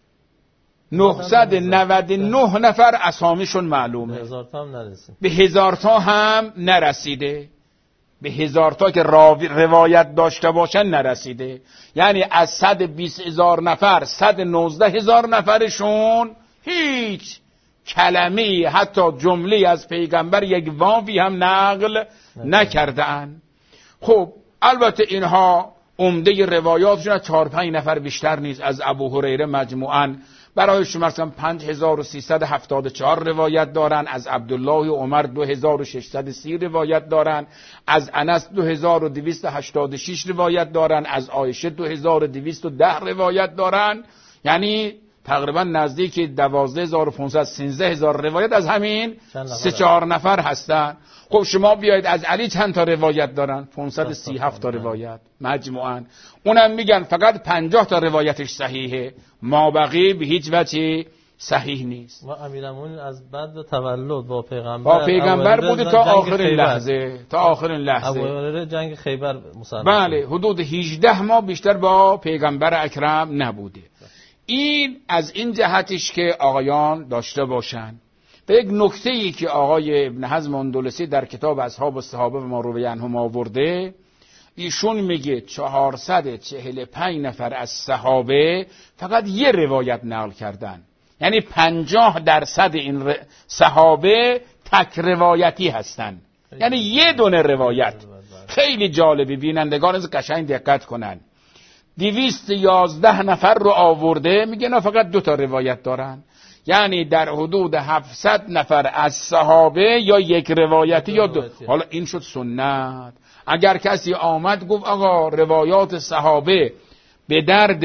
[SPEAKER 3] نهصد و نود و نه نفر اسامیشون معلومه.
[SPEAKER 2] به هزار تا هم نرسیده.
[SPEAKER 3] به هزار تا هم نرسیده. به هزار تا که راوی روایت داشته باشن نرسیده. یعنی از صد و بیست هزار نفر صد و نوزده هزار نفرشون هیچ کلمه حتی جمله از پیغمبر یک واوی هم نقل نکردن. خب البته اینها عمده روایاتشون از چهار پنج نفر بیشتر نیست. از ابو هریره مجموعاً برای شما مثلا پنج هزار و سیصد و هفتاد و چهار روایت دارن، از عبدالله و عمر دو هزار و ششصد و سی روایت دارن، از انس دو هزار و دویست و هشتاد و شش روایت دارن، از عایشه دو هزار و دویست و ده روایت دارن. یعنی تقریبا نزدیک دوازده هزار و پانصد سیزده هزار روایت از همین سه چهار نفر هستن. خب شما بیایید از علی چند تا روایت دارن؟ پانصد و سی و هفت تا روایت مجموعاً. اونم میگن فقط پنجاه تا روایتش صحیحه، ما بقیه به هیچ وجه صحیح نیست.
[SPEAKER 2] و امیرالمومنین از بعد تولد با پیغمبر
[SPEAKER 3] با پیغمبر بوده تا آخرین لحظه تا آخرین لحظه.
[SPEAKER 2] ابوهریره جنگ خیبر مسلمان.
[SPEAKER 3] بله حدود هجده ماه بیشتر با پیغمبر اکرم نبوده. این از این جهتش که آقایان داشته باشن. و یک نکته ای که آقای ابن حزم اندلسی در کتاب اصحاب الصحابه و ما روی عنهم آورده، ایشون میگه چهارصد و چهل و پنج نفر از صحابه فقط یه روایت نقل کردن. یعنی پنجاه درصد این صحابه تک روایتی هستن، یعنی یه دونه روایت. خیلی جالبی، بینندگان از قشنگ دقت کنن. دویست و یازده نفر رو آورده، میگه نه فقط دو تا روایت دارن. یعنی در حدود هفتصد نفر از صحابه یا یک روایتی یا دو. حالا این شد سنت. اگر کسی آمد گفت آقا روایات صحابه به درد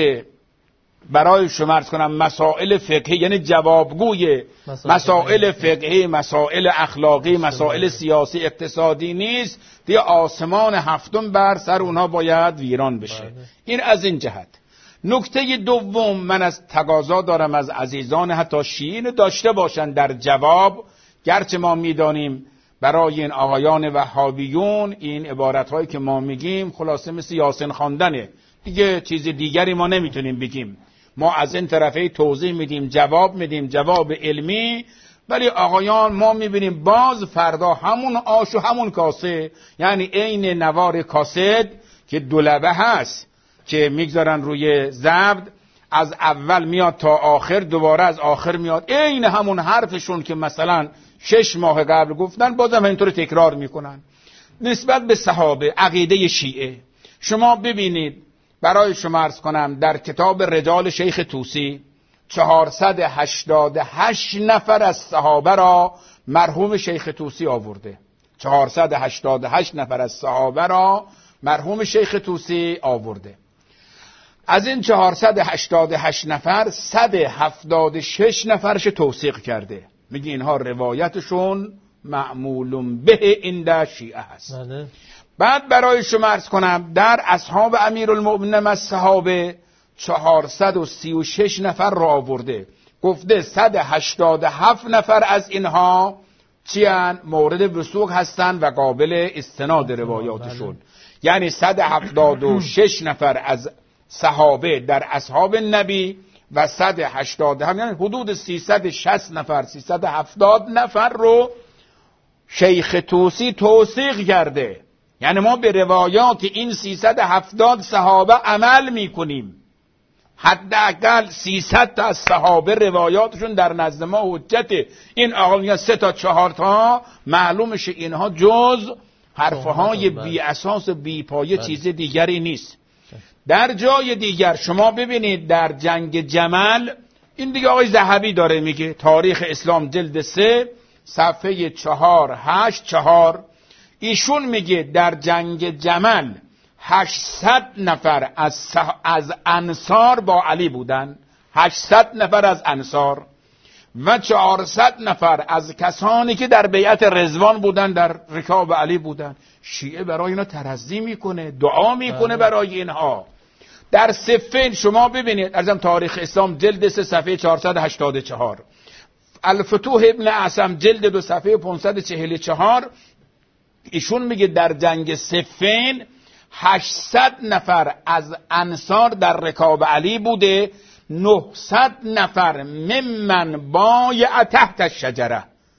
[SPEAKER 3] برای شما عرض کنم مسائل فقهی، یعنی جوابگوی مسائل فقهی، مسائل اخلاقی، مسائل سیاسی اقتصادی نیست، دیگه آسمان هفتم بر سر اونها باید ویران بشه. این از این جهت. نکته دوم، من از تقاضا دارم از عزیزان حتی شیعین داشته باشن در جواب، گرچه ما میدانیم برای این آقایان وهابیون این عبارتهایی که ما میگیم خلاصه مثل یاسین خواندنه دیگه، چیز دیگری ما نمیتونیم بگیم. ما از این طرفه توضیح میدیم، جواب میدیم، جواب علمی، ولی آقایان ما میبینیم باز فردا همون آش و همون کاسه، یعنی عین نوار کاسد که دولبه هست که میگذارن روی ضبط، از اول میاد تا آخر، دوباره از آخر میاد، عین همون حرفشون که مثلا شش ماه قبل گفتن بازم اینطور تکرار میکنن. نسبت به صحابه عقیده شیعه شما ببینید، برای شما عرض کنم در کتاب رجال شیخ طوسی چهارصد و هشتاد و هشت نفر از صحابه را مرحوم شیخ طوسی آورده. چهارصد و هشتاد و هشت نفر از صحابه را مرحوم شیخ طوسی آورده. از این چهارصد و هشتاد و هشت نفر صد و هفتاد و شش نفرش توثیق کرده، میگه اینها روایتشون معمول به عند شیعه هست.
[SPEAKER 2] بله.
[SPEAKER 3] بعد برای شما عرض کنم در اصحاب امیرالمؤمنین از صحابه چهارصد و سی و شش نفر را آورده، گفته صد و هشتاد و هفت نفر از اینها چیان مورد وثوق هستند و قابل استناد روایاتشون. یعنی صد و هفتاد و شش نفر از صحابه در اصحاب نبی و صد و هشتاد هم، یعنی حدود سیصد و شصت نفر سیصد و هفتاد نفر رو شیخ طوسی توثیق کرده. یعنی ما به روایات این سیصد و هفتاد صحابه عمل میکنیم. حداقل سیصد تا از صحابه روایاتشون در نزد ما حجته. این آقایان سه تا چهار تا معلومشه اینها جز حرفهای بی اساس بی پایه چیز دیگری نیست. در جای دیگر شما ببینید در جنگ جمل، این دیگه آقای ذهبی داره میگه، تاریخ اسلام جلد سه صفحه چهار هشت چهار، ایشون میگه در جنگ جمل هشتصد نفر از, سح... از انصار با علی بودن، هشتصد نفر از انصار و چهارصد نفر از کسانی که در بیعت رضوان بودن در رکاب علی بودن. شیعه برای اینا ترضی میکنه، دعا میکنه برای اینها. در صفین شما ببینید، ارزم تاریخ اسلام جلد سه صفحه چهارصد و هشتاد و چهار، الفتوح ابن اعصم جلد دو صفحه پانصد و چهل و چهار، ایشون میگه در جنگ صفین هشتصد نفر از انصار در رکاب علی بوده، نهصد نفر ممن بایع تحت الشجره،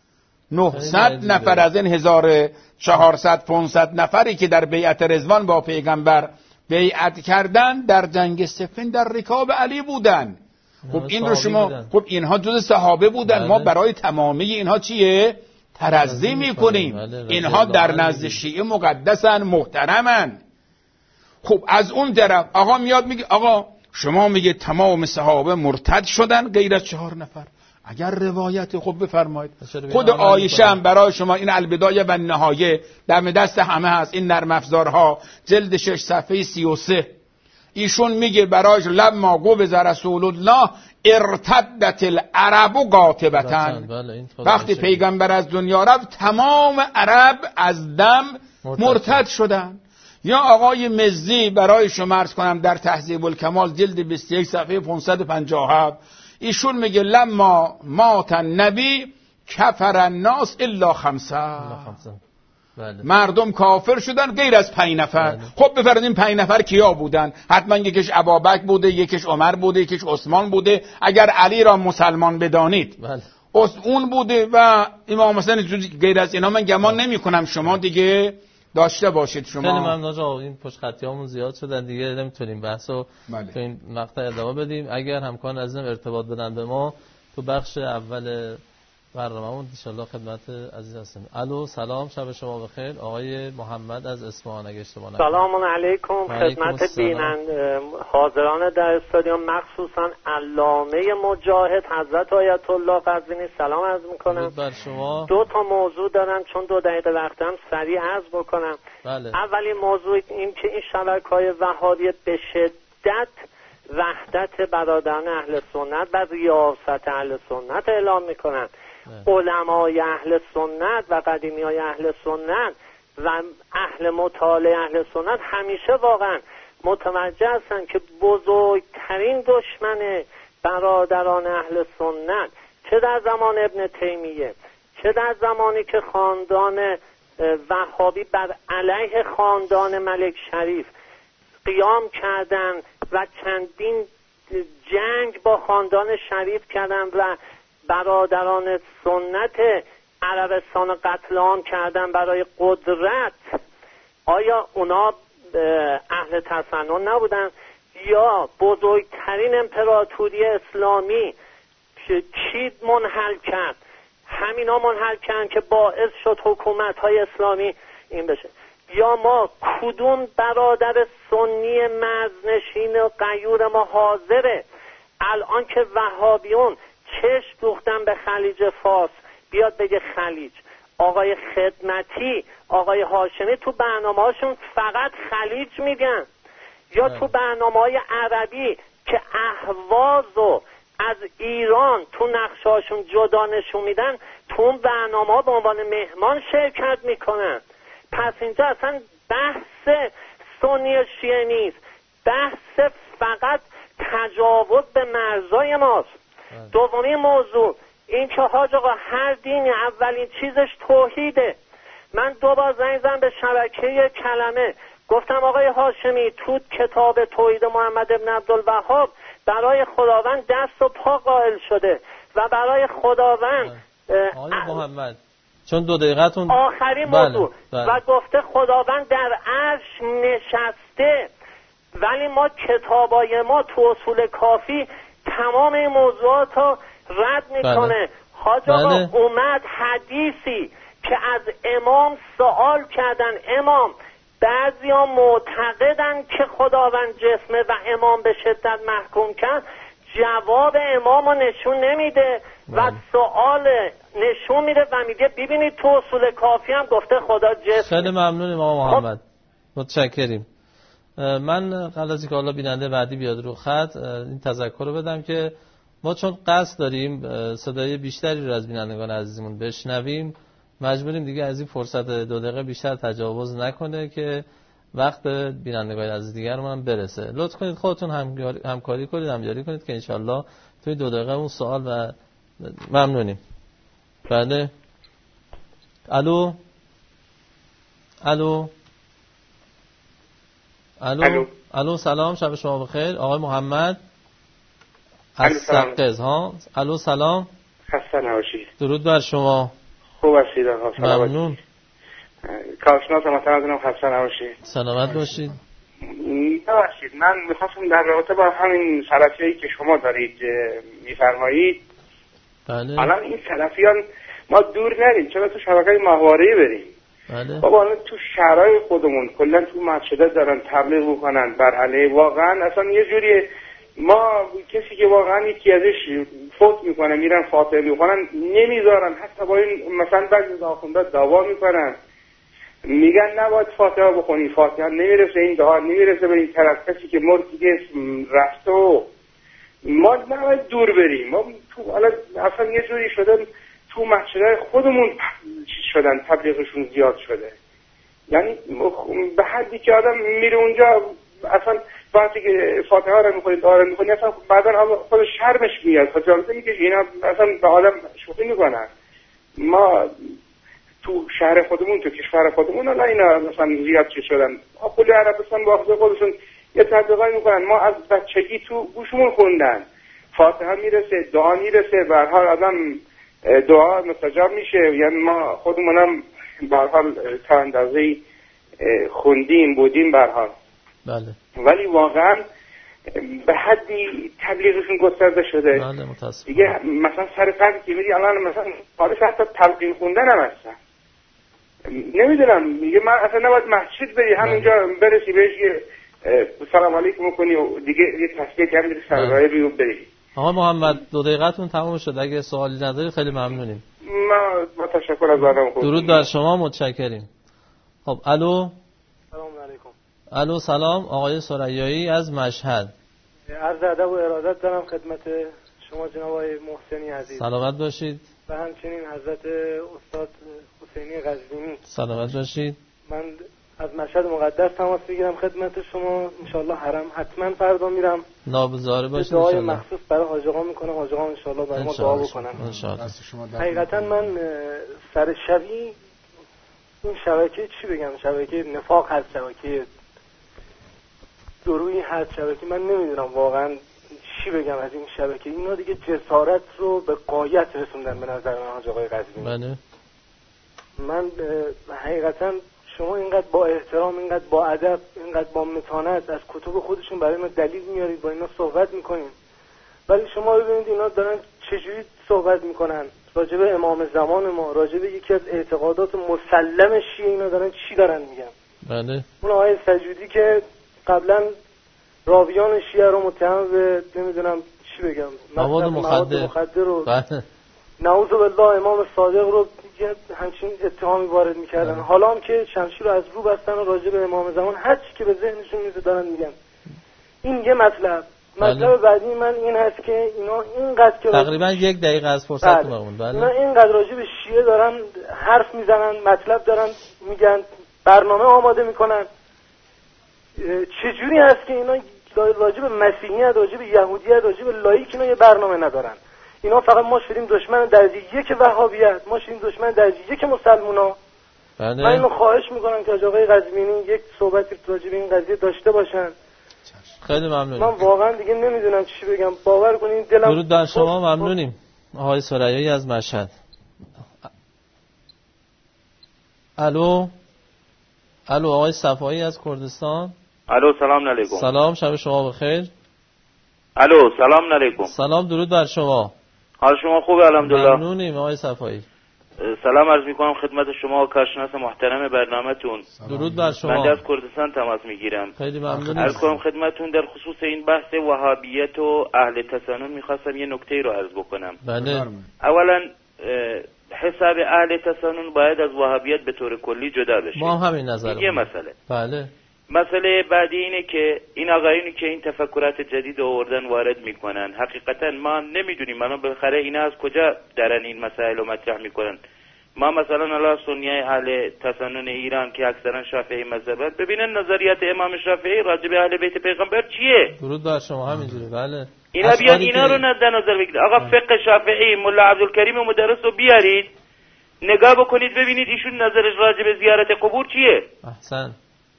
[SPEAKER 3] نهصد نفر از این هزار و چهارصد پانصد نفری که در بیعت رضوان با پیغمبر بیعت کردن در جنگ صفین در رکاب علی بودن. خب این رو شما بودن. خب اینها جز صحابه بودن. بله. ما برای تمامی اینها چیه؟ ترضی میکنیم. بله. اینها در نزد شیعه مقدسن، محترمن. خب از اون طرف آقا میاد میگه آقا شما میگه تمام صحابه مرتد شدن غیر از چهار نفر. اگر روایت خوب بفرمایید. خود عایشه هم برای شما این البدایه و نهایه در دست همه هست، این نرم افزارها جلد شش صفحه سی و سه، ایشون میگه برایش لما گفت رسول الله ارتدت العرب قاطبتن، وقتی پیغمبر از دنیا رفت تمام عرب از دم مرتد شدن. یا آقای مزی برای شما عرض کنم در تهذیب الکمال جلد بیست و یک صفحه پانصد و پنجاه و هفت، ایشون میگه لما مات النبی کفر الناس الا خمسه، بله. مردم کافر شدن غیر از پنج نفر. بله. خب بفرمایید این پنج نفر کیا بودن؟ حتما یکیش ابابکر بوده، یکیش عمر بوده، یکیش عثمان بوده. اگر علی را مسلمان بدانید بله. اون بوده و امام حسین. غیر از اینا من گمان نمی کنم شما دیگه داشته باشید. شما
[SPEAKER 2] خیلی ممنون آقا، این پشت خطیامون زیاد شدن دیگه، نمیتونیم بحثو بله. تو این مقطع ادامه بدیم. اگر همکان عزیزم ارتباط بدن به ما تو بخش اول برنامه‌مون ان شاء الله خدمت عزیز هستیم. الو سلام، شب شما بخیر. آقای محمد از اصفهان اگه اشتباه نکنم.
[SPEAKER 5] سلام علیکم خدمت بیننده حاضران در استادیوم، مخصوصا علامه مجاهد حضرت آیت الله قزوینی سلام عرض می‌کنم.
[SPEAKER 2] بر شما.
[SPEAKER 5] دو تا موضوع دارم چون دو دقیقه وقتم سریع عرض بکنم.
[SPEAKER 2] بله.
[SPEAKER 5] اولی موضوع این که این شبکه‌های وهابی به شدت وحدت برادران اهل سنت و ریاست اهل سنت اعلام می‌کنند. علمای اهل سنت و قدیمیای اهل سنت و اهل مطالعه اهل سنت همیشه واقعا متوجه هستن که بزرگترین دشمن برادران اهل سنت چه در زمان ابن تیمیه چه در زمانی که خاندان وهابی بر علیه خاندان ملک شریف قیام کردن و چندین جنگ با خاندان شریف کردن و برادران سنت عربستان قتل عام کردن برای قدرت، آیا اونا اهل تسنن نبودن؟ یا بزرگترین امپراتوری اسلامی چی منحل کرد؟ همینا منحل کردن که باعث شد حکومت‌های اسلامی این بشه. یا ما کدوم برادر سنی مرزنشین و غیور ما حاضره الان که وهابیون چشم دوختن به خلیج فارس بیاد بگه خلیج؟ آقای خدمتی، آقای هاشمی تو برنامه‌هاشون فقط خلیج میگن. یا تو برنامه‌های عربی که اهوازو از ایران تو نقشه‌هاشون جدا نشون میدن، تو اون برنامه‌ها به عنوان مهمان شرکت میکنن. پس اینجا اصلا بحث سنی شیعه نیست، بحث فقط تجاوز به مرزای ماست. دومین موضوع این که حاج آقا هر دینی اولین چیزش توحیده. من دو بار زنگ زدم به شبکه کلمه، گفتم آقای هاشمی تو کتاب توحید محمد ابن عبدالوهاب برای خداوند دست و پا قائل شده و برای خداوند
[SPEAKER 2] آقای محمد چون دو دقیقتون
[SPEAKER 5] آخرین
[SPEAKER 2] بله.
[SPEAKER 5] موضوع
[SPEAKER 2] بله.
[SPEAKER 5] و گفته خداوند در عرش نشسته، ولی ما کتابای ما تو اصول کافی تمام این موضوعات رو رد میکنه.
[SPEAKER 2] بله.
[SPEAKER 5] حاج آقا
[SPEAKER 2] بله.
[SPEAKER 5] اومد حدیثی که از امام سوال کردن، امام بعضی ها معتقدن که خداوند جسمه و امام به شدت محکوم کرد، جواب امام رو نشون نمیده و سوال نشون میده و میگه ببینید تو اصول کافی هم گفته خدا جسمه.
[SPEAKER 2] خیلی ممنونیم آقا محمد، متشکریم. من قبل از اینکه حالا بیننده بعدی بیاد رو خط این تذکر رو بدم که ما چون قصد داریم صدای بیشتری رو از بینندگان عزیزمون بشنویم، مجبوریم دیگه از این فرصت دو دقیقه بیشتر تجاوز نکنه که وقت به بینندگان عزیز دیگر هم برسه. لطف کنید خودتون همکاری کنید، همجاری کنید که انشالله توی دو دقیقه اون سوال و ممنونیم. بله. الو الو الو الو سلام، شب شما بخیر. آقای محمد از سقز ها. الو سلام،
[SPEAKER 6] خسته نباشید.
[SPEAKER 2] درود بر شما.
[SPEAKER 6] خوب هستید آقا؟
[SPEAKER 2] ممنون.
[SPEAKER 6] کارشناس محترم دارم، خسته نباشید.
[SPEAKER 2] سلامت باشید.
[SPEAKER 6] ببخشید من میخواستم در رابطه با همین سلفیایی که شما دارید میفرمایید،
[SPEAKER 2] بله.
[SPEAKER 6] الان این سلفیان ما دور نریم، چرا تو شبکه‌های ماهواره‌ای بریم؟
[SPEAKER 2] بله.
[SPEAKER 6] بابا الان تو شهرهای خودمون کلا تو مسجدات دارن تبلیغ میکنن بر علیه، واقعا اصلا یه جوری ما کسی که واقعا یکی ازش فوت میکنه میرن فاتحه میخونن نمیذارن، حتی با این مثلا بعضی از آخوندا دعوا میکنن، میگن نباید فاتحه بخونی، فاتحه نمیرسه، این دعا نمیرسه به این طرف، کسی که مرد دیگه رفته و ما نباید دور بریم. ما تو الان اصلا یه جوری شدن تو مسجدهای خودمون چیز شدن، تبلیغشون زیاد شده، یعنی به حدی که آدم میره اونجا اصلا وقتی که فاتحه رو میخونید دعا رو میخونید اصلا بعدا خودش شرمش میاد، خجالت میکشه، اینا اصلا به آدم شوخی میکنن. ما تو شهر خودمون تو کشور خودمون الان اینا مثلا زیاد چه شدن، کل عربستان با خودشون یه تبلیغای میکنن، ما از بچگی تو گوشمون خوندن فاتحه میرسه، دعا میرسه، به هر حال آدم دعا مستجاب میشه، یعنی ما خودمونم به هر حال تا اندازه‌ای خوندیم بودیم به هر حال.
[SPEAKER 2] بله.
[SPEAKER 6] ولی واقعا به حدی تبلیغشون گسترده شده.
[SPEAKER 2] بله متاسفم.
[SPEAKER 6] دیگه مثلا سر قضیه که میری الان مثلا حالش حتی تلقین خوندن هم هستن، نمیدونم میگه من اصلا نباید مسجد بری، همینجا برسی بهش یه سلام علیکم کنی و دیگه یه تسبیح کردی سرگاهی بیو بری.
[SPEAKER 2] آقا محمد دو دقیقتون تموم شد، اگه سوالی نداری خیلی ممنونیم.
[SPEAKER 6] ما با تشکر از آدم خود.
[SPEAKER 2] درود بر شما، متشکریم. خب الو.
[SPEAKER 7] سلام علیکم.
[SPEAKER 2] الو سلام، آقای ثریایی از مشهد.
[SPEAKER 7] عرض ادب و ارادت دارم خدمت شما جناب آقای محسنی عزیز.
[SPEAKER 2] سلامت باشید.
[SPEAKER 7] و همچنین حضرت استاد حسینی قزوینی.
[SPEAKER 2] سلامت باشید.
[SPEAKER 7] من از مشهد مقدس تماس میگیرم خدمت شما. انشالله حرم حتما فردا میرم،
[SPEAKER 2] نابزاره باشید.
[SPEAKER 7] دعای مخصوص برای حاج آقا میکنم، حاج آقا انشالله برای ما دعا بکنن. حقیقتا من سر شبی این شبکه چی بگم، شبکه نفاق هست، شبکه درویی هست، شبکه من نمیدونم واقعا چی بگم از این شبکه. اینا دیگه جسارت رو به غایت رسوندن به نظر من حاج آقای قزوینی.
[SPEAKER 2] بله.
[SPEAKER 7] من حقیقتا شما اینقدر با احترام، اینقدر با ادب، اینقدر با متانت از کتب خودشون برای ما دلیل میارید، با اینا صحبت میکنین، ولی شما ببینید اینا دارن چجوری صحبت میکنن راجع به امام زمان ما، راجع به یکی از اعتقادات مسلم شیعه، اینا دارن چی دارن میگن.
[SPEAKER 2] بله.
[SPEAKER 7] اون آقای سجودی که قبلا راویان شیعه رو متهم به نمیدونم چی بگم،
[SPEAKER 2] مواد مخدر
[SPEAKER 7] مخدر رو
[SPEAKER 2] بله.
[SPEAKER 7] نعوذ بالله امام صادق رو همچین اتهامی وارد میکردن. بله. حالا هم که شمشیر رو از رو بستن و راجع به امام زمان هر چی که به ذهنشون میاد دارن میگن. این یه مطلب. مطلب بله. بعدی من این هست که اینا اینقدر که
[SPEAKER 2] تقریبا یک دقیقه از فرصت
[SPEAKER 7] بله.
[SPEAKER 2] مون بله.
[SPEAKER 7] اینا اینقدر راجع به شیعه دارن حرف میزنن، مطلب دارن میگن، برنامه آماده میکنن. چجوری هست که اینا راجع به مسیحیت، راجع به یهودیت، راجع به لایک اینا یه برنامه ندارن؟ اینا فقط ما شدیم دشمن درجه یک وهابیت، ما شدیم دشمن درجه یک مسلمونا. بله. من اینو خواهش میکنم که آقای قزوینی یک صحبتی راجع به این قضیه داشته باشن.
[SPEAKER 2] خیلی ممنونم.
[SPEAKER 7] من واقعا دیگه نمیدونم چی بگم، باور کنید دلم.
[SPEAKER 2] درود بر شما، ممنونیم. آقای ثریایی از مشهد. الو الو آقای صفایی از کردستان.
[SPEAKER 8] الو سلام علیکم.
[SPEAKER 2] سلام، شب شما بخیر.
[SPEAKER 8] الو سلام علیکم.
[SPEAKER 2] سلام، درود بر شما.
[SPEAKER 8] حال شما خوبه؟ الحمدلله.
[SPEAKER 2] ممنونیم آقای صفایی.
[SPEAKER 8] سلام عرض میکنم خدمت شما و کارشناس محترم برنامه‌تون.
[SPEAKER 2] درود بر شما.
[SPEAKER 8] من از کردستان تماس میگیرم.
[SPEAKER 2] خیلی ممنونم.
[SPEAKER 8] عرض کنم خدمتتون در خصوص این بحث وهابیت و اهل تسنن میخواستم یه نکته رو عرض بکنم.
[SPEAKER 2] بله.
[SPEAKER 8] اولا حساب اهل تسنن باید از وهابیت به طور کلی جدا بشه.
[SPEAKER 2] ما هم همین نظر.
[SPEAKER 8] یه مسئله.
[SPEAKER 2] بله.
[SPEAKER 8] مسئله بعدی اینه که این آقایونی که این تفکرات جدید آوردن وارد میکنن، حقیقتا ما نمیدونیم الان بالاخره اینا از کجا دارن این مسائل رو مطرح میکنن. ما مثلا الان سنیای اهل تسنن ایران که اکثرا شافعی مذهبن، ببینن نظریات امام شافعی راجع به اهل بیت پیغمبر چیه.
[SPEAKER 2] درود بر شما. همینجوری. بله.
[SPEAKER 8] اینا بیان اینا رو در نظر بگیرید. آقا فقه شافعی ملا عبدالکریم مدرس رو بیارید نگاه بکنید ببینید ایشون نظرش راجع به زیارت قبور چیه.
[SPEAKER 2] احسن.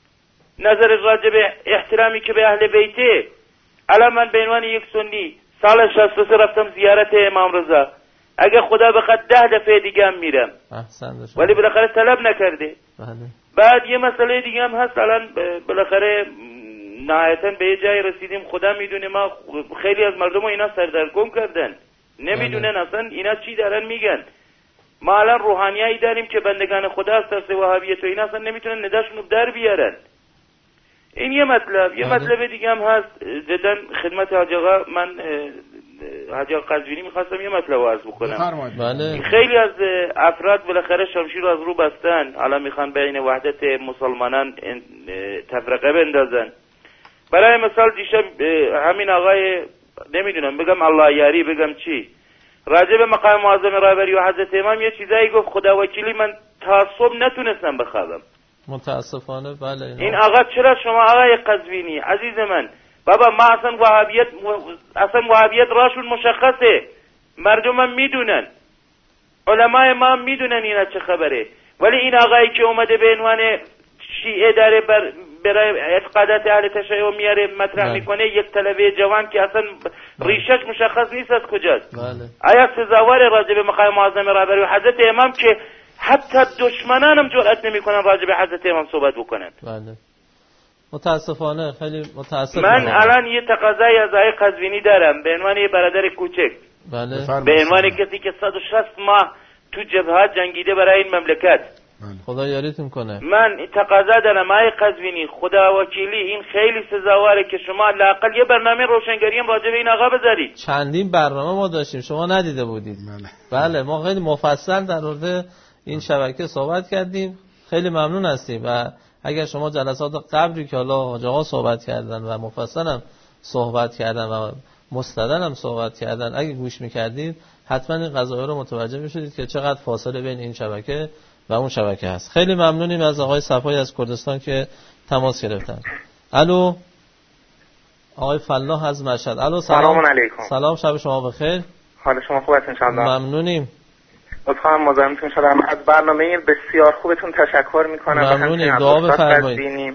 [SPEAKER 8] نظرش راجع به احترامی که به اهل بیته. الان من به عنوان یک سنی سال شصت و سه رفتم زیارت امام رضا، اگه خدا بخواد ده دفعه دیگه هم میرم.
[SPEAKER 2] احسن.
[SPEAKER 8] ولی بالاخره طلب نکرده.
[SPEAKER 2] بله.
[SPEAKER 8] بعد یه مسئله دیگه هم هست، الان بالاخره نهایتاً به یه جای رسیدیم خدا میدونه ما خیلی از مردم اینا سردرگم کردن، نمیدونن بله. اصلا اینا چی دارن میگن. ما الان روحانیایی داریم که بندگان خدا از ترس وهابیت و اینا اصلا نمیتونن نداشون رو در بیارن. این یه مطلب. یه مطلب دیگه هم هست جدا خدمت حاج آقا، من حاج آقا قزوینی میخواستم یه مطلب عرض بکنم.
[SPEAKER 2] بله.
[SPEAKER 8] خیلی از افراد بالاخره شمشیر رو از رو بستن، الان میخوان بین وحدت مسلمانان تفرقه بندازن. برای مثال دیشب همین آقای نمیدونم بگم الله یاری بگم چی راجع به مقام معظم رهبری و حضرت امام یه چیزایی گفت خدا وکیلی من تا صبح نتونستم بخوابم
[SPEAKER 2] متاسفانه. بله.
[SPEAKER 8] این آقا چرا شما آقای قزوینی عزیز من بابا ما اصلا وهابیت اصلا وهابیت راشون مشخصه، مردم هم میدونن، علمای ما هم میدونن اینا چه خبره، ولی این آقایی که اومده به عنوان شیعه داره بر برای اعتقادات اهل تشیع میاره مطرح میکنه، یک طلبه جوان که اصلا ریشش مشخص نیست از کجاست.
[SPEAKER 2] بله.
[SPEAKER 8] آیا سزاوار راجع به مقام معظم رهبری و حضرت امام که حتی دشمنانم جرأت نمیکنن راجع به حضرت امام صحبت بکنن.
[SPEAKER 2] بله. متاسفانه خیلی متاسفم.
[SPEAKER 8] من الان یه تقاضای از آقای قزوینی دارم به عنوان یه برادر کوچک.
[SPEAKER 2] بله.
[SPEAKER 8] به عنوان کسی که صد و شصت ماه تو جبهات جنگیده برای این مملکت.
[SPEAKER 2] خدا یاریتون کنه.
[SPEAKER 8] من تقاضا دارم آقای قزوینی خدا وکیلی این خیلی سزاواره که شما لااقل یه برنامه روشنگری هم راجع به این آقا بذارید.
[SPEAKER 2] چندین برنامه ما داشتیم شما ندیده بودید. بله, بله ما خیلی مفصل در مورد این شبکه صحبت کردیم. خیلی ممنون هستیم و اگر شما جلسات قبلی که حالا آقا صحبت کردن و مفصل هم صحبت کردن و مستدن هم صحبت کردن اگه گوش میکردید حتما این قضایا رو متوجه میشدید که چقدر فاصله بین این شبکه و اون شبکه هست. خیلی ممنونیم از آقای صفایی از کردستان که تماس گرفتن. الو آقای فلاح از مشهد. الو سلام.
[SPEAKER 9] سلام علیکم.
[SPEAKER 2] سلام، شب شما بخیر.
[SPEAKER 9] حال شما خوب است ان شاء الله؟
[SPEAKER 2] ممنونیم.
[SPEAKER 9] لطفاً مزاحمتون شدم. از برنامه بسیار خوبتون تشکر میکنم.
[SPEAKER 2] ممنونیم. دعا بفرمایید.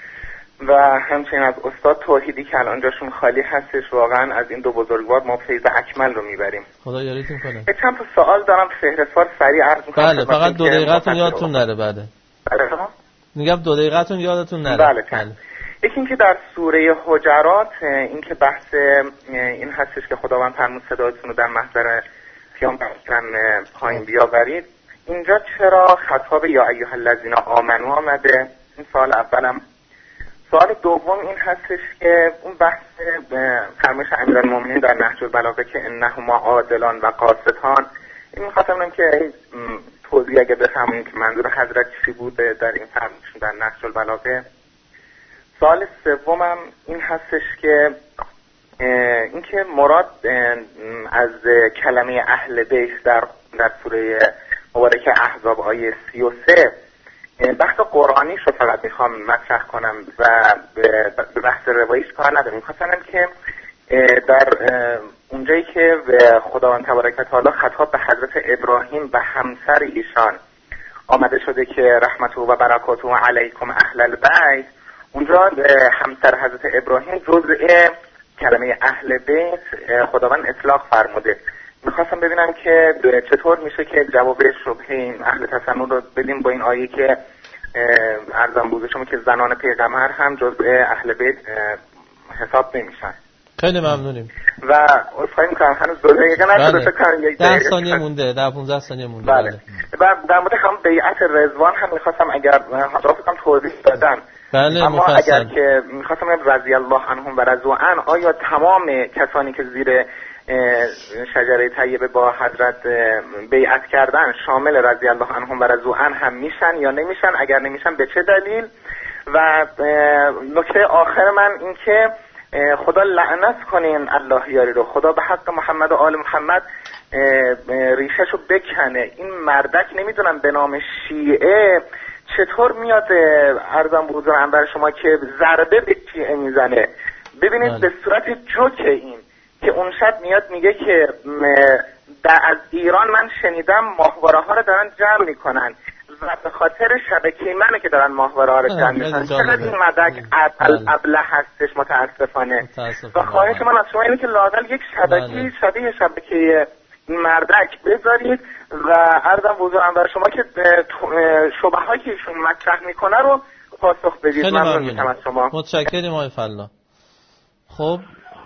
[SPEAKER 9] و همچنین از استاد توحیدی که الان جاشون خالی هستش. واقعا از این دو بزرگوار ما فیض اکمل رو میبریم.
[SPEAKER 2] خدا یاریتون کنه.
[SPEAKER 9] چند تا سوال دارم، فهرستوار سریع عرض میکنم.
[SPEAKER 2] بله، فقط دو دقیقه‌تون یادتون نره. بله
[SPEAKER 9] بله
[SPEAKER 2] میگم دو دقیقه‌تون یادتون نره.
[SPEAKER 9] بله بله. یکی اینکه در سوره حجرات این که بحث این هستش که خداوند فرمود صدایتون رو در محضر پیامبر پایین بیاورید، اینجا چرا خطاب یا ایها الذین آمنو آمده؟ این سوال اولم. سوال دوم این هستش که اون بحث فرمایش امیرالمومنین در نهج البلاغه که انهما عادلان و قاسطان، این می‌خواستم ببینم که توضیح اگه بفهمونید که منظور حضرت چی بوده در این فرمایش در نهج البلاغه. سوال سومم این هستش که اینکه مراد از کلمه اهل بیت در در سوره مبارکه احزاب آیه سی و سه بحث قرآنی رو فقط میخوام مطرح کنم و به بحث رواییش کار ندارم. میخواستم که در اونجایی که خداوند تبارک و تعالی خطاب به حضرت ابراهیم و همسر ایشان آمده شده که رحمته و برکاته علیکم اهل البیت، اونجا همسر حضرت ابراهیم جزء کلمه اهل بیت خداوند اطلاق فرموده. میخواستم ببینم که چطور میشه که جواب شبهه این اهل تسنن رو بدیم با این آیه که عرضم بوده شما که زنان پیغمبر هم جزء اهل بیت حساب نمیشن.
[SPEAKER 2] خیلی ممنونیم.
[SPEAKER 9] و اصخایی میکنم هنوز دو دقیقه نشده کنم یک
[SPEAKER 2] ده ثانیه مونده، ده پونزده ثانیه مونده.
[SPEAKER 9] بله. و در مورد هم بیعت رضوان هم میخواستم اگر حضرات هم توضیح دادن.
[SPEAKER 2] بله
[SPEAKER 9] اما
[SPEAKER 2] مفصل.
[SPEAKER 9] اگر که میخواستم رضی الله عنهم و رضوا عنه، آیا تمام کسانی که زیر شجره طیبه با حضرت بیعت کردن شامل رضی الله عنهم و رضوا عنه هم میشن یا نمیشن؟ اگر نمیشن به چه دلیل؟ و نکته آخر من این که خدا لعنت کنین الله یاری رو، خدا به حق محمد و آل محمد ریشهشو بکنه. این مردک نمیدونم به نام شیعه چطور میاد عرضم به حضور انور شما که ضربه به شیعه میزنه. ببینید بله. به صورت جوک این که اون شب میاد میگه که در از ایران من شنیدم ماهواره ها رو دارن جمع میکنن و به خاطر شبکه منه که دارن ماهواره ها رو جمع میکنن. چقدر این مدک ابله هستش متاسفانه. و خواهش من از شما اینه که لااقل یک شبکه شبیه شبکه مردک بذارید و عرضم حضور انور شما که شبهه هایی که ایشون مطرح میکنه رو پاسخ بدید. ممنون میشم از شما.
[SPEAKER 2] متشکریم آقای فلا. خب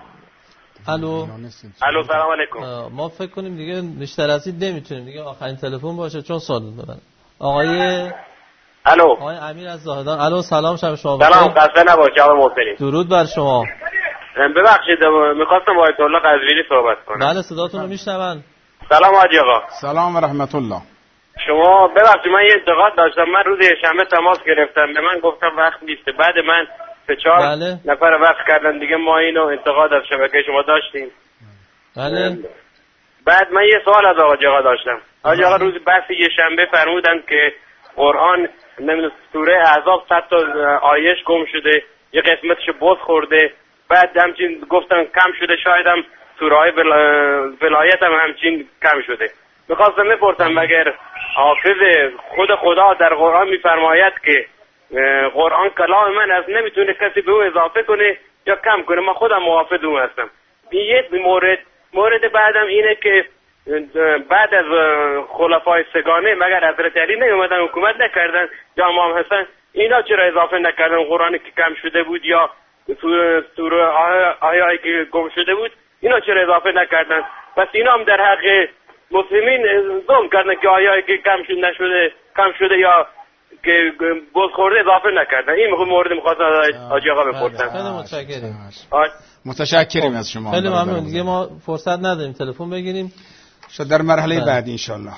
[SPEAKER 2] الو
[SPEAKER 10] الو سلام علیکم.
[SPEAKER 2] ما فکر کنیم دیگه بیشتر از این نمیتونیم دیگه، آخرین تلفن باشه چون سوال دارن. آقای
[SPEAKER 10] الو
[SPEAKER 2] آقای امیر از زاهدان. الو سلام، شب شما بخیر.
[SPEAKER 10] سلام، خسته نباشید آقای محسنی.
[SPEAKER 2] درود بر شما.
[SPEAKER 10] ببخشید میخواستم با آیت الله قزوینی صحبت کنم.
[SPEAKER 2] بله صداتون رو میشنون.
[SPEAKER 10] سلام حاجی آقا.
[SPEAKER 3] سلام و رحمت الله.
[SPEAKER 10] شما ببخشید من یه انتقاد داشتم. من روز شنبه تماس گرفتم، به من گفتم وقت نیست. بعد من سه چهار
[SPEAKER 2] بله.
[SPEAKER 10] نفر وقت کردن دیگه، ما اینو انتقاد از شبکه شما داشتیم.
[SPEAKER 2] بله.
[SPEAKER 10] بعد من یه سوال از آقا آقا داشتم. آقا آقا روز بحث یه شنبه فرمودن که قرآن نمیدونم سوره احزاب صد تا آیش گم شده، یه قسمتشو بز خورده. بعد همچین گفتن کم شده، شاید هم سوره های ولایت هم همچین کم شده. میخواستم بپرسم مگر حافظ خود خدا در قرآن میفرماید که قرآن کلام من است، نمیتونه کسی به او اضافه کنه یا کم کنه؟ من خودم موافق اون هستم. یه مورد مورد بعدم اینه که بعد از خلفای سگانه مگر حضرت علی نیومدن حکومت نکردن یا امام حسن، اینا چرا اضافه نکردن قرآنی که کم شده بود یا سوره آیایی که گم شده بود اینا چرا اضافه نکردن؟ پس اینا هم در حق مسلمین ظلم کردن که آیایی که کم شده نشده کم شده یا که بز خورده اضافه نکردن. این مورد می‌خواستم حاجی آقا بپرسم.
[SPEAKER 2] خیلی متشکرم.
[SPEAKER 3] متشکریم از شما.
[SPEAKER 2] خیلی ممنون. دیگه ما فرصت نداریم تلفن بگیریم.
[SPEAKER 3] شاید در مرحله بعدی ان شاء الله.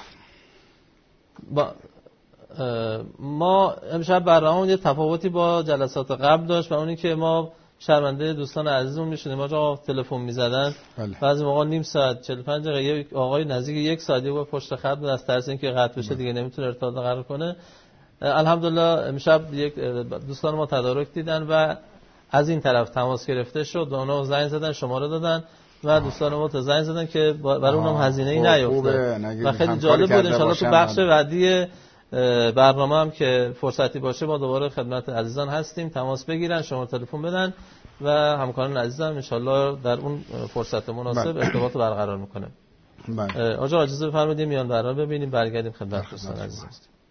[SPEAKER 2] با ما امشب برنامه‌مون یه تفاوتی با جلسات قبل داشت و اونی که ما شرمنده دوستان عزیزمون میشدیم. ما جا تلفن میزدن بعضی موقع نیم ساعت چهل و پنج دقیقه، یک آقای نزدیک یک ساعت با پشت خط بود، از ترس اینکه قطع بشه دیگه نمیتونه ارتباط برقرار کنه. الحمدلله امشب یک دوستان ما تدارک دیدن و از این طرف تماس گرفته شد، اونا زنگ زدن، شماره دادن و دوستان ما تا زنگ زدن که برای اونم هزینه‌ای نیفته و خیلی جالب بود. ان شاءالله تو بخش بعدی برنامه هم که فرصتی باشه ما دوباره خدمت عزیزان هستیم، تماس بگیرن، شما تلفن بدن و همکاران عزیزم ان شاءالله در اون فرصت مناسب ارتباط برقرار میکنه. بله. آقا اجازه بفرمایید میان برنامه ببینیم، برگردیم خدمت دوستان عزیز.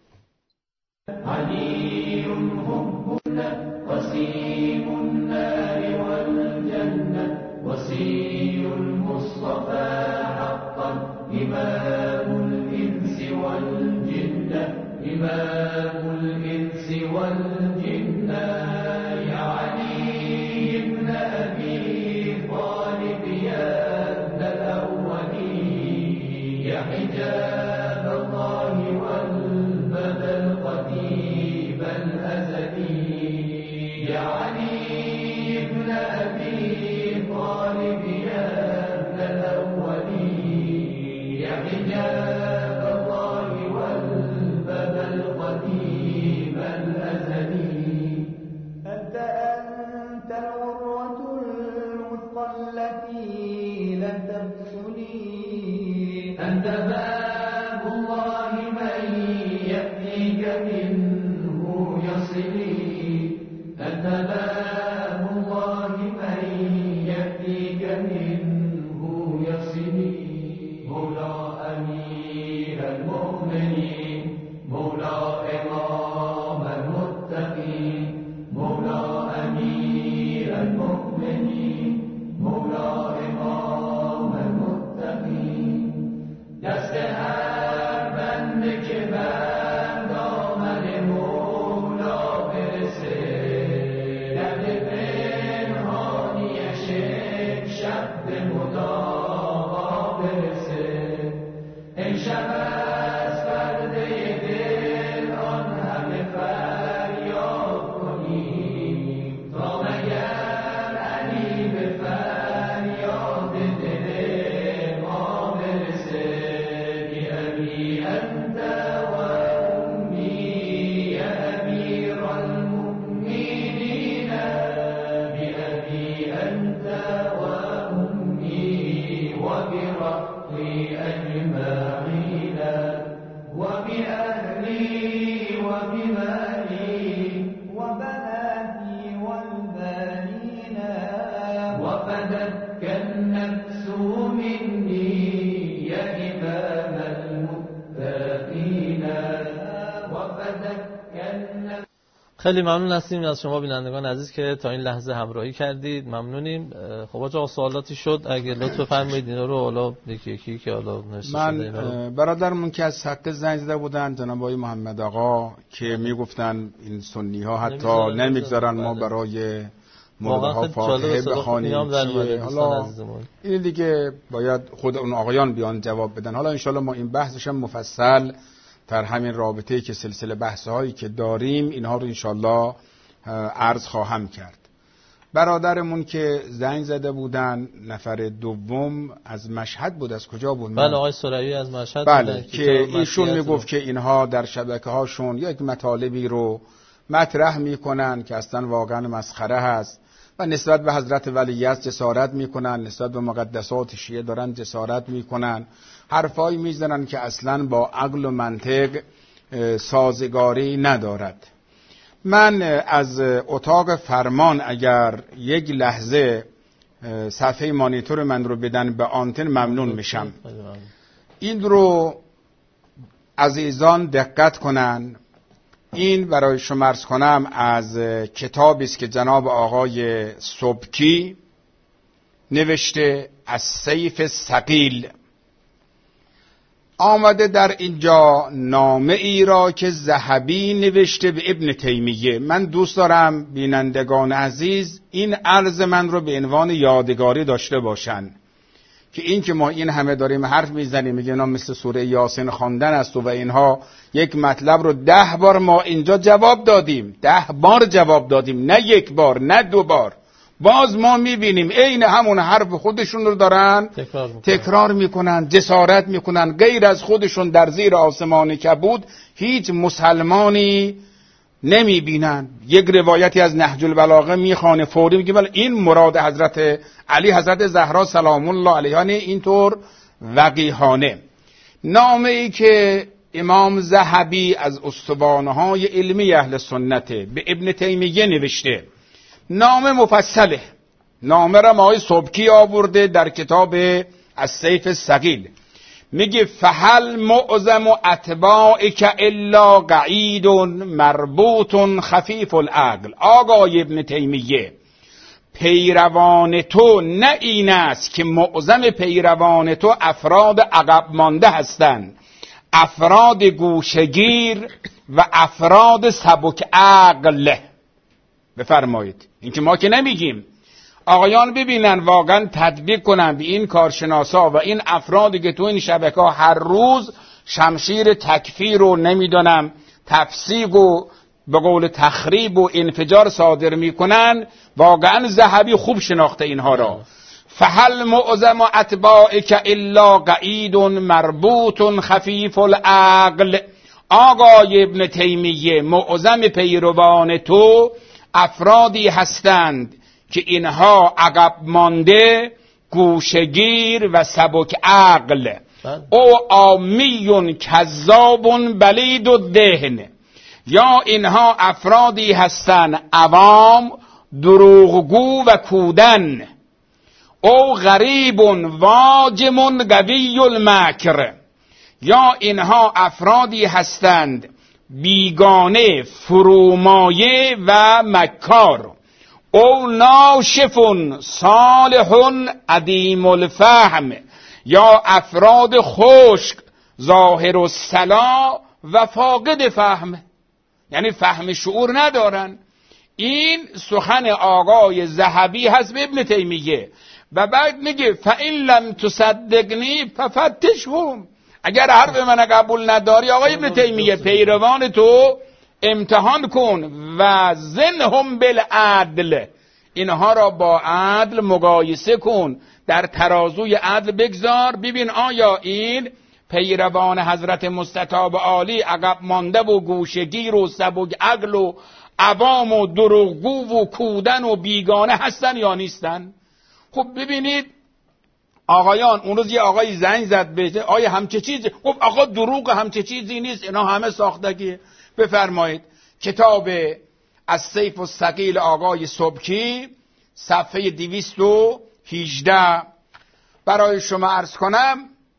[SPEAKER 4] علي حبنا وسيم النار والجنة وسي المصطفى حقا إمام الإنس والجنة إمام الإنس والجنة يا علي ابن أبي طالب يا ابن الأولين يا حجاب الله والبدى القديم الأزلي يا علي ابن أبي طالب يا ابن الأولين يا حجاب الله والبدى القديم الأزلي أنت أنت العروة الوثقى التي لن تبسني أنت باب الله من يأتيك منه يصلي أنت باب الله من يأتيك منه يصلي مولى أمير المؤمنين مولى إمام المتقين مولى أمير المؤمنين مولى إمام المتقين دست هر بنده که بر دامن مولا برسه درد پنهانیش شب به مداوا برسه امشب از پرده دل آن همه فریاد کنیم تا مگر علی به فریاد دل ما برسه بی ابی انت و امی یا امیر المؤمنین بی ابی انت و امی و برحقی اجمعین و بأهلی و بمالی و بناتی والبانین و فدك النفس منی یا امام المتقین و فدك النفس.
[SPEAKER 2] خیلی ممنون هستیم از شما بینندگان عزیز که تا این لحظه همراهی کردید، ممنونیم. خب آقا سوالاتی شد اگه لطف فرمایید اینا رو حالا یکی یکی که حالا نوشته شده اینا رو.
[SPEAKER 3] برادرمون که از سطح زنگ زده بودن جناب آقای محمد آقا که میگفتن این سنی ها حتی نمیگذارن ما برای مردها فاتحه بخوانیم. حالا این دیگه باید خود اون آقایان بیان جواب بدن. حالا انشالله ما این بحثش هم مفصل در همین رابطه‌ای که سلسله بحث‌هایی که داریم اینها رو انشالله عرض خواهم کرد. برادرمون که زنگ زده بودن نفر دوم از مشهد بود، از کجا بود؟
[SPEAKER 2] بله آقای سروی از مشهد.
[SPEAKER 3] بله که ایشون میگفت که اینها در شبکه هاشون یک مطالبی رو مطرح میکنن که اصلا واقعا مسخره هست و نسبت به حضرت ولیعصر جسارت میکنن، نسبت به مقدسات شیعه دارن جسارت میکنن، حرفایی میزنن که اصلا با عقل و منطق سازگاری ندارد. من از اتاق فرمان اگر یک لحظه صفحه مانیتور من رو بدن به آنتن ممنون میشم. این رو عزیزان دقت کنن. این برای شما عرض کنم از کتابی است که جناب آقای سبکی نوشته، از سیف ثقیل. آمده در اینجا نامه ای را که ذهبی نوشته به ابن تیمیه. من دوست دارم بینندگان عزیز این عرض من رو به عنوان یادگاری داشته باشن که این که ما این همه داریم حرف میزنیم میگه اینا مثل سوره یاسین خواندن است و اینها، یک مطلب رو ده بار ما اینجا جواب دادیم، ده بار جواب دادیم، نه یک بار نه دو بار. باز ما میبینیم عین همون حرف خودشون رو دارن
[SPEAKER 2] تکرار میکنن,
[SPEAKER 3] تکرار میکنن جسارت میکنن. غیر از خودشون در زیر آسمان کبود هیچ مسلمانی نمیبینن. یک روایتی از نهج البلاغه میخوانه فوری میگه بله این مراد حضرت علی حضرت زهرا سلام الله علیها، اینطور وقیحانه. نامه ای که امام ذهبی از استوانه‌های علمی اهل سنته به ابن تیمیه نوشته، نامه مفصله. نامه را آقای سبکی آورده در کتاب السیف الثقیل. میگه فهل معظم اتباعک الا قعید مربوط خفیف العقل. آقای ابن تیمیه، پیروان تو نه این است که معظم پیروان تو افراد عقب مانده هستند، افراد گوشگیر و افراد سبک عقل. بفرمایید، این که ما که نمیگیم. آقایان ببینن واقعا تطبیق کنن به این کارشناسا و این افرادی که تو این شبکه هر روز شمشیر تکفیر و نمیدونم تفسیق و به قول تخریب و انفجار صادر میکنن. واقعا ذهبی خوب شناخته اینها را. فهل معظم اتباعک الا قعید مربوط خفیف العقل. آقای ابن تیمیه، معظم پیروان تو افرادی هستند که اینها عقب مانده، گوشگیر و سبک عقل. او عامیون کذابون بلید و دهن. یا اینها افرادی هستند عوام، دروغگو و کودن. او غریبون واجمون قوی المکر. یا اینها افرادی هستند بیگانه، فرومایه و مکار. او ناشفون صالحون عدیم الفهم. یا افراد خشک، ظاهر الصلاح و فاقد فهم، یعنی فهم شعور ندارن. این سخن آقای ذهبی هست به ابن تیمیه. و بعد میگه فإن لم تصدقنی ففتشهم. اگر حرف من قبول نداری آقای ابن تیمیه، پیروان تو امتحان کن و زنهم بالعدل. اینها را با عدل مقایسه کن، در ترازوی عدل بگذار، ببین آیا این پیروان حضرت مستطاب عالی عقب مانده و گوشگیر و سبک عقل و عوام و دروغگو و کودن و بیگانه هستن یا نیستن. خب ببینید آقایان، اون روز یه آقای زنگ زد بهش، آیا همچه چیزی؟ خب آقا دروغ همچه چیزی نیست، اینا همه ساختگیه. بفرمایید کتاب السیف الثقیل آقای سبکی صفحه دویست و هجده برای شما عرض کنم.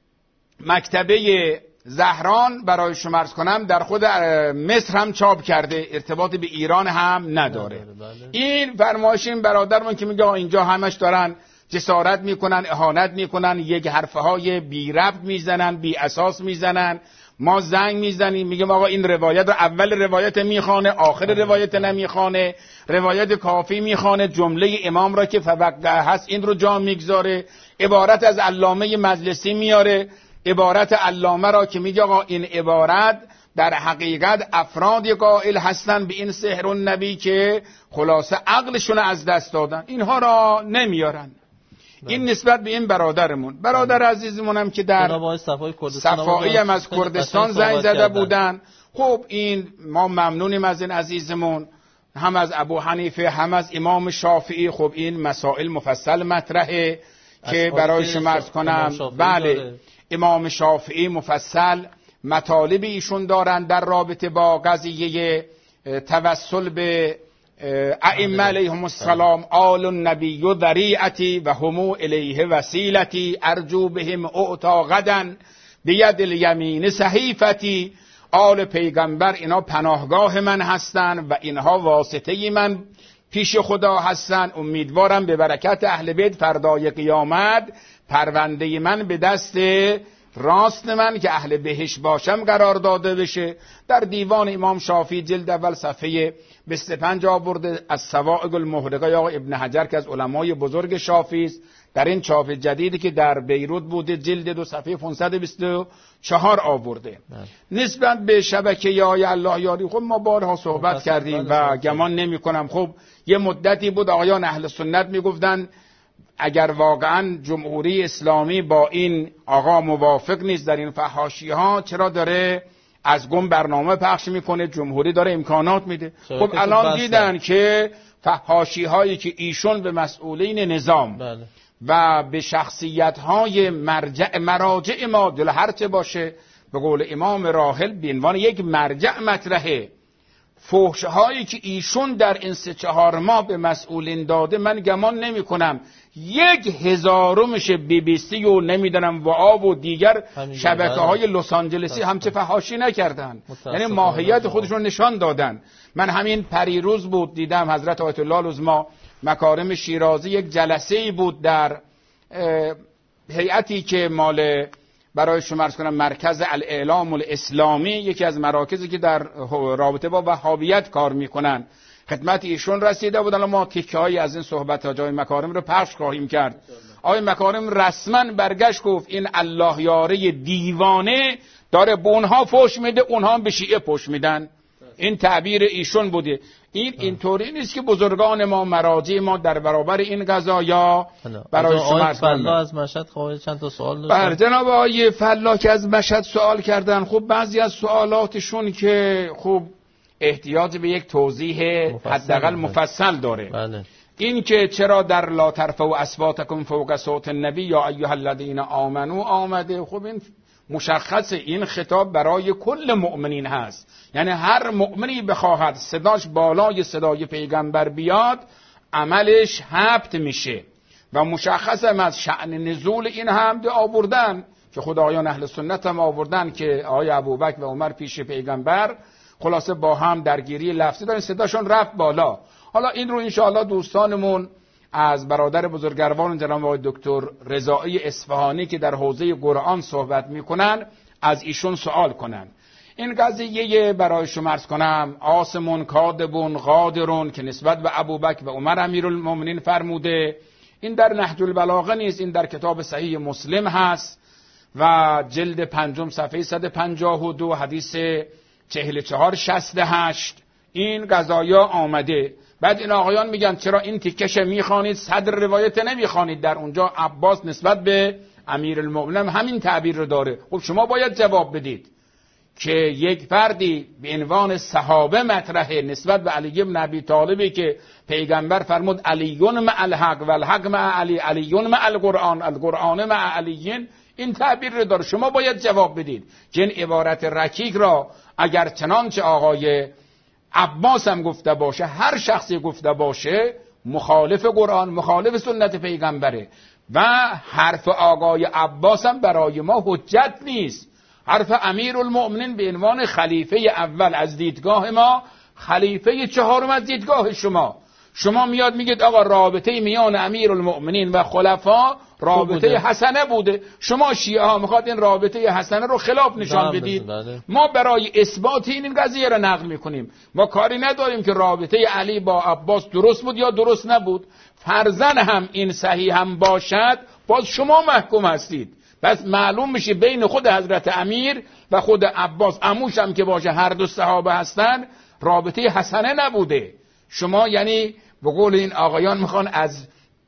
[SPEAKER 3] مکتبه زهران برای شما عرض کنم در خود مصر هم چاپ کرده، ارتباط به ایران هم نداره. بله بله. این فرمایش این برادرمون که میگه اینجا همش دارن جسارت میکنن، اهانت میکنن، یک حرفه های بی ربط میزنن، بی اساس میزنن. ما زنگ میزنیم میگم آقا این روایت رو اول روایت میخوانه، آخر روایت نمیخوانه، روایت کافی میخوانه، جمله امام را که فوقع هست این رو جا میگذاره، عبارت از علامه مجلسی میاره، عبارت علامه را که میگه آقا این عبارت در حقیقت افرادی قائل هستن به این سحر النبی که خلاصه عقلشون از دست دادن، اینها را نمیارن. این نسبت به این برادرمون. برادر عزیزمون هم که در صفایی هم از کردستان زنگ زده بودن. خب این ما ممنونیم از این عزیزمون، هم از ابو حنیفه هم از امام شافعی. خب این مسائل مفصل مطرحه که برای شما عرض کنم. بله امام شافعی مفصل مطالب ایشون دارن در رابطه با قضیه توسل به ائمه علیهم السلام. آل النبی ذریعتی و هم الیه وسیلتی ارجو بهم اعطا غدا بید الیمین صحیفتی. آل پیغمبر اینا پناهگاه من هستن و اینها واسطه من پیش خدا هستن. امیدوارم به برکت اهل بیت فردای قیامت پرونده من به دست راست من که اهل بهشت باشم قرار داده بشه. در دیوان امام شافعی جلد اول صفحه بیست و پنج آورده از سوائق المحرقه یا ابن حجر که از علمای بزرگ شافعی است، در این چاپ جدیدی که در بیروت بوده جلد دو صفحه پانصد و بیست و چهار آورده. نسبت به شبکه یا الله یاری خب ما بارها صحبت کردیم و گمان نمی کنم خب یه مدتی بود آقایان اهل سنت می گفتن اگر واقعا جمهوری اسلامی با این آقا موافق نیست در این فحاشی ها، چرا داره از گم برنامه پخش میکنه، جمهوری داره امکانات میده. خب الان دیدن که فحاشی هایی که ایشون به مسئولین نظام بله. و به شخصیت های مرجع مراجع ما دل هرچه باشه به قول امام راحل به عنوان یک مرجع مطرحه، فحش هایی که ایشون در این سه چهار ماه به مسئولین داده من گمان نمی کنم یک هزارمش بی بی سی و نمیدونم و آب و دیگر شبکه های لس آنجلسی همچه فحاشی نکردن، یعنی ماهیت خودشون نشان دادن. من همین پریروز بود دیدم حضرت آیت الله العظما مکارم شیرازی یک جلسه ای بود در هیئتی که مال برای شما عرض کنم مرکز الاعلام الاسلامی، یکی از مراکزی که در رابطه با وهابیت کار میکنن، خدمت ایشون رسیده بود. الان ما تیکه هایی از این صحبت ها جای مکارم رو پخش خواهیم کرد. آقای مکارم رسما برگشت گفت این الله یاره دیوانه داره به اونها فحش میده، اونها به شیعه فحش میدن. این تعبیر ایشون بوده. این اینطوری نیست که بزرگان ما مراجع ما در برابر این قضایا برای شما
[SPEAKER 2] فلا از مشهد خواهد چند تا سوال
[SPEAKER 3] داشتن. بر جناب آقای فلا که از مشهد سوال کردن، خب بعضی از سوالاتشون که خب احتیاج به یک توضیح حداقل مفصل داره.
[SPEAKER 2] بله.
[SPEAKER 3] این که چرا در لا ترفعوا اصواتکم فوق صوت النبی یا ایها الذین آمنوا آمده، خب این مشخص این خطاب برای کل مؤمنین هست، یعنی هر مؤمنی بخواهد صداش بالای صدای پیغمبر بیاد عملش حبط میشه و مشخص هم از شأن نزول این حمد آوردن که خدایان اهل سنت هم آوردن که آقای ابوبکر و عمر پیش پیغمبر خلاصه با هم درگیری لفظی دارن، صداشون رفت بالا. حالا این رو انشاءالله دوستانمون از برادر بزرگواران جناب آقای دکتر رضایی اصفهانی که در حوزه قرآن صحبت میکنن از ایشون سوال کنن. این قضیه برای شما عرض کنم آسمون کاذبون قادرون که نسبت به ابوبکر و عمر امیرالمومنین فرموده، این در نهج البلاغه نیست، این در کتاب صحیح مسلم هست و جلد پنجم صفحه صد و پنجاه و دو حدیث چهل و چهار شصت و هشت این قضایا آمده. بعد این آقایان میگن چرا این تیکش میخوانید صدر روایت نمیخوانید؟ در اونجا عباس نسبت به امیرالمومنین همین تعبیر رو داره. خب شما باید جواب بدید که یک فردی به عنوان صحابه مطرحه نسبت به علی بن ابی طالبی که پیغمبر فرمود علیون مع الحق و الحق مع علی علیون مع القرآن القرآن مع علیین، این تعبیر رو داره. شما باید جواب بدید که این عبارت رکیک را اگر چنانچه آقای عباس هم گفته باشه، هر شخصی گفته باشه، مخالف قرآن مخالف سنت پیغمبره و حرف آقای عباس هم برای ما حجت نیست. حرف امیرالمؤمنین به عنوان خلیفه اول از دیدگاه ما، خلیفه چهارم از دیدگاه شما، شما میاد میگید آقا رابطه میان امیرالمؤمنین و خلفا رابطه حسنه بوده، شما شیعه ها میخواد این رابطه حسنه رو خلاف نشان بدید. ما برای اثبات این قضیه رو نقل میکنیم، ما کاری نداریم که رابطه علی با عباس درست بود یا درست نبود. فرضاً هم این صحیح هم باشد باز شما محکوم هستید. پس معلوم میشه بین خود حضرت امیر و خود عباس عموش هم که باشه هر دو صحابه هستن رابطه حسنه نبوده. شما یعنی به قول این آقایان میخوان از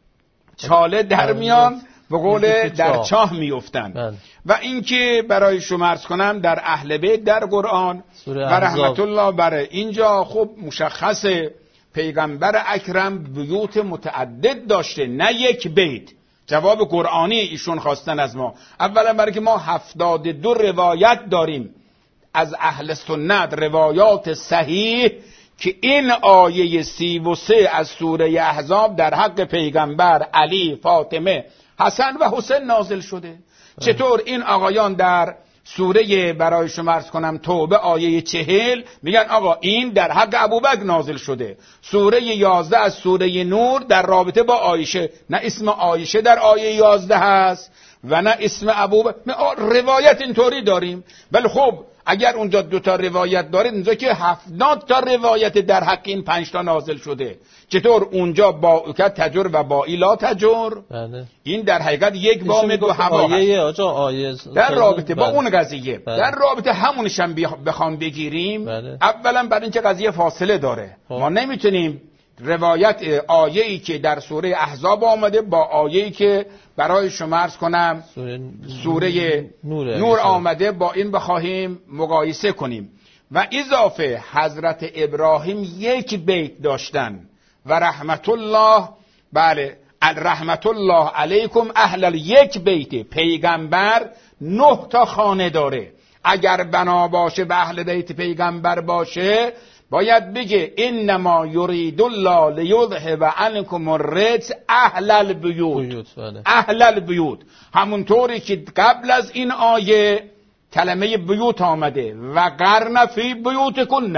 [SPEAKER 3] چاله در میان به قول در چاه میفتن. و اینکه برای شما عرض کنم در اهل بیت در قرآن و رحمت الله بر اینجا خب مشخص پیغمبر اکرم بیوت متعدد داشته نه یک بیت. جواب قرآنی ایشون خواستن از ما. اولا برای که ما هفتاد دو روایت داریم از اهل سنت، روایات صحیح که این آیه سی و سه از سوره احزاب در حق پیغمبر علی، فاطمه، حسن و حسین نازل شده. چطور این آقایان در سوره برای شما عرض کنم توبه آیه چهل میگن آقا این در حق ابوبکر نازل شده. سوره یازده از سوره نور در رابطه با عایشه، نه اسم عایشه در آیه یازده هست و نه اسم ابوبکر. روایت اینطوری داریم. ولی خب اگر اونجا دو تا روایت دارید، اونجا که هفتاد تا روایت در حق این پنج تا نازل شده، چطور اونجا با که تجر و با ایلا تجر؟
[SPEAKER 2] بله.
[SPEAKER 3] این در حقیقت یک بام دو هوا
[SPEAKER 2] آیه آجا آیه
[SPEAKER 3] در رابطه با اون قضیه.
[SPEAKER 2] بله.
[SPEAKER 3] در رابطه همونش هم بخوام بگیریم،
[SPEAKER 2] بله.
[SPEAKER 3] اولا برای اینکه قضیه فاصله داره، خب. ما نمیتونیم روایت آیه‌ای که در سوره احزاب آمده با آیه‌ای که برای شما عرض کنم سوره, سوره نور, نور آمده با این بخواهیم مقایسه کنیم. و اضافه حضرت ابراهیم یک بیت داشتن و رحمت الله، بله رحمت الله علیکم اهل، یک بیت. پیغمبر نه تا خانه داره. اگر بنا باشه به اهل بیت پیغمبر باشه باید بگه انما یرید الله لیذهب عنکم الرجس اهل البیوت. اهل البیوت همونطوری که قبل از این آیه کلمه بیوت آمده و قرن فی بیوتکن،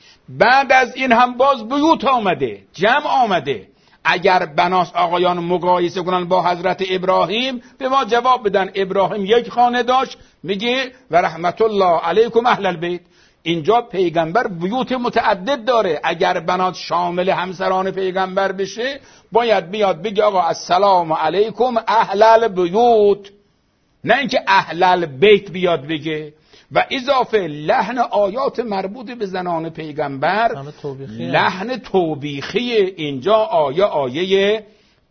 [SPEAKER 3] بعد از این هم باز بیوت آمده، جمع آمده. اگر بناس آقایان مقایسه کنن با حضرت ابراهیم به ما جواب بدن. ابراهیم یک خانه داشت، میگه و رحمت الله علیکم اهل البیت. اینجا پیغمبر بیوت متعدد داره. اگر بنات شامل همسران پیغمبر بشه باید بیاد بگه آقا السلام علیکم اهل البیوت، نه اینکه اهل البیت بیاد بگه. و اضافه لحن آیات مربوط به زنان پیغمبر لحن توبیخی. اینجا آیه آیه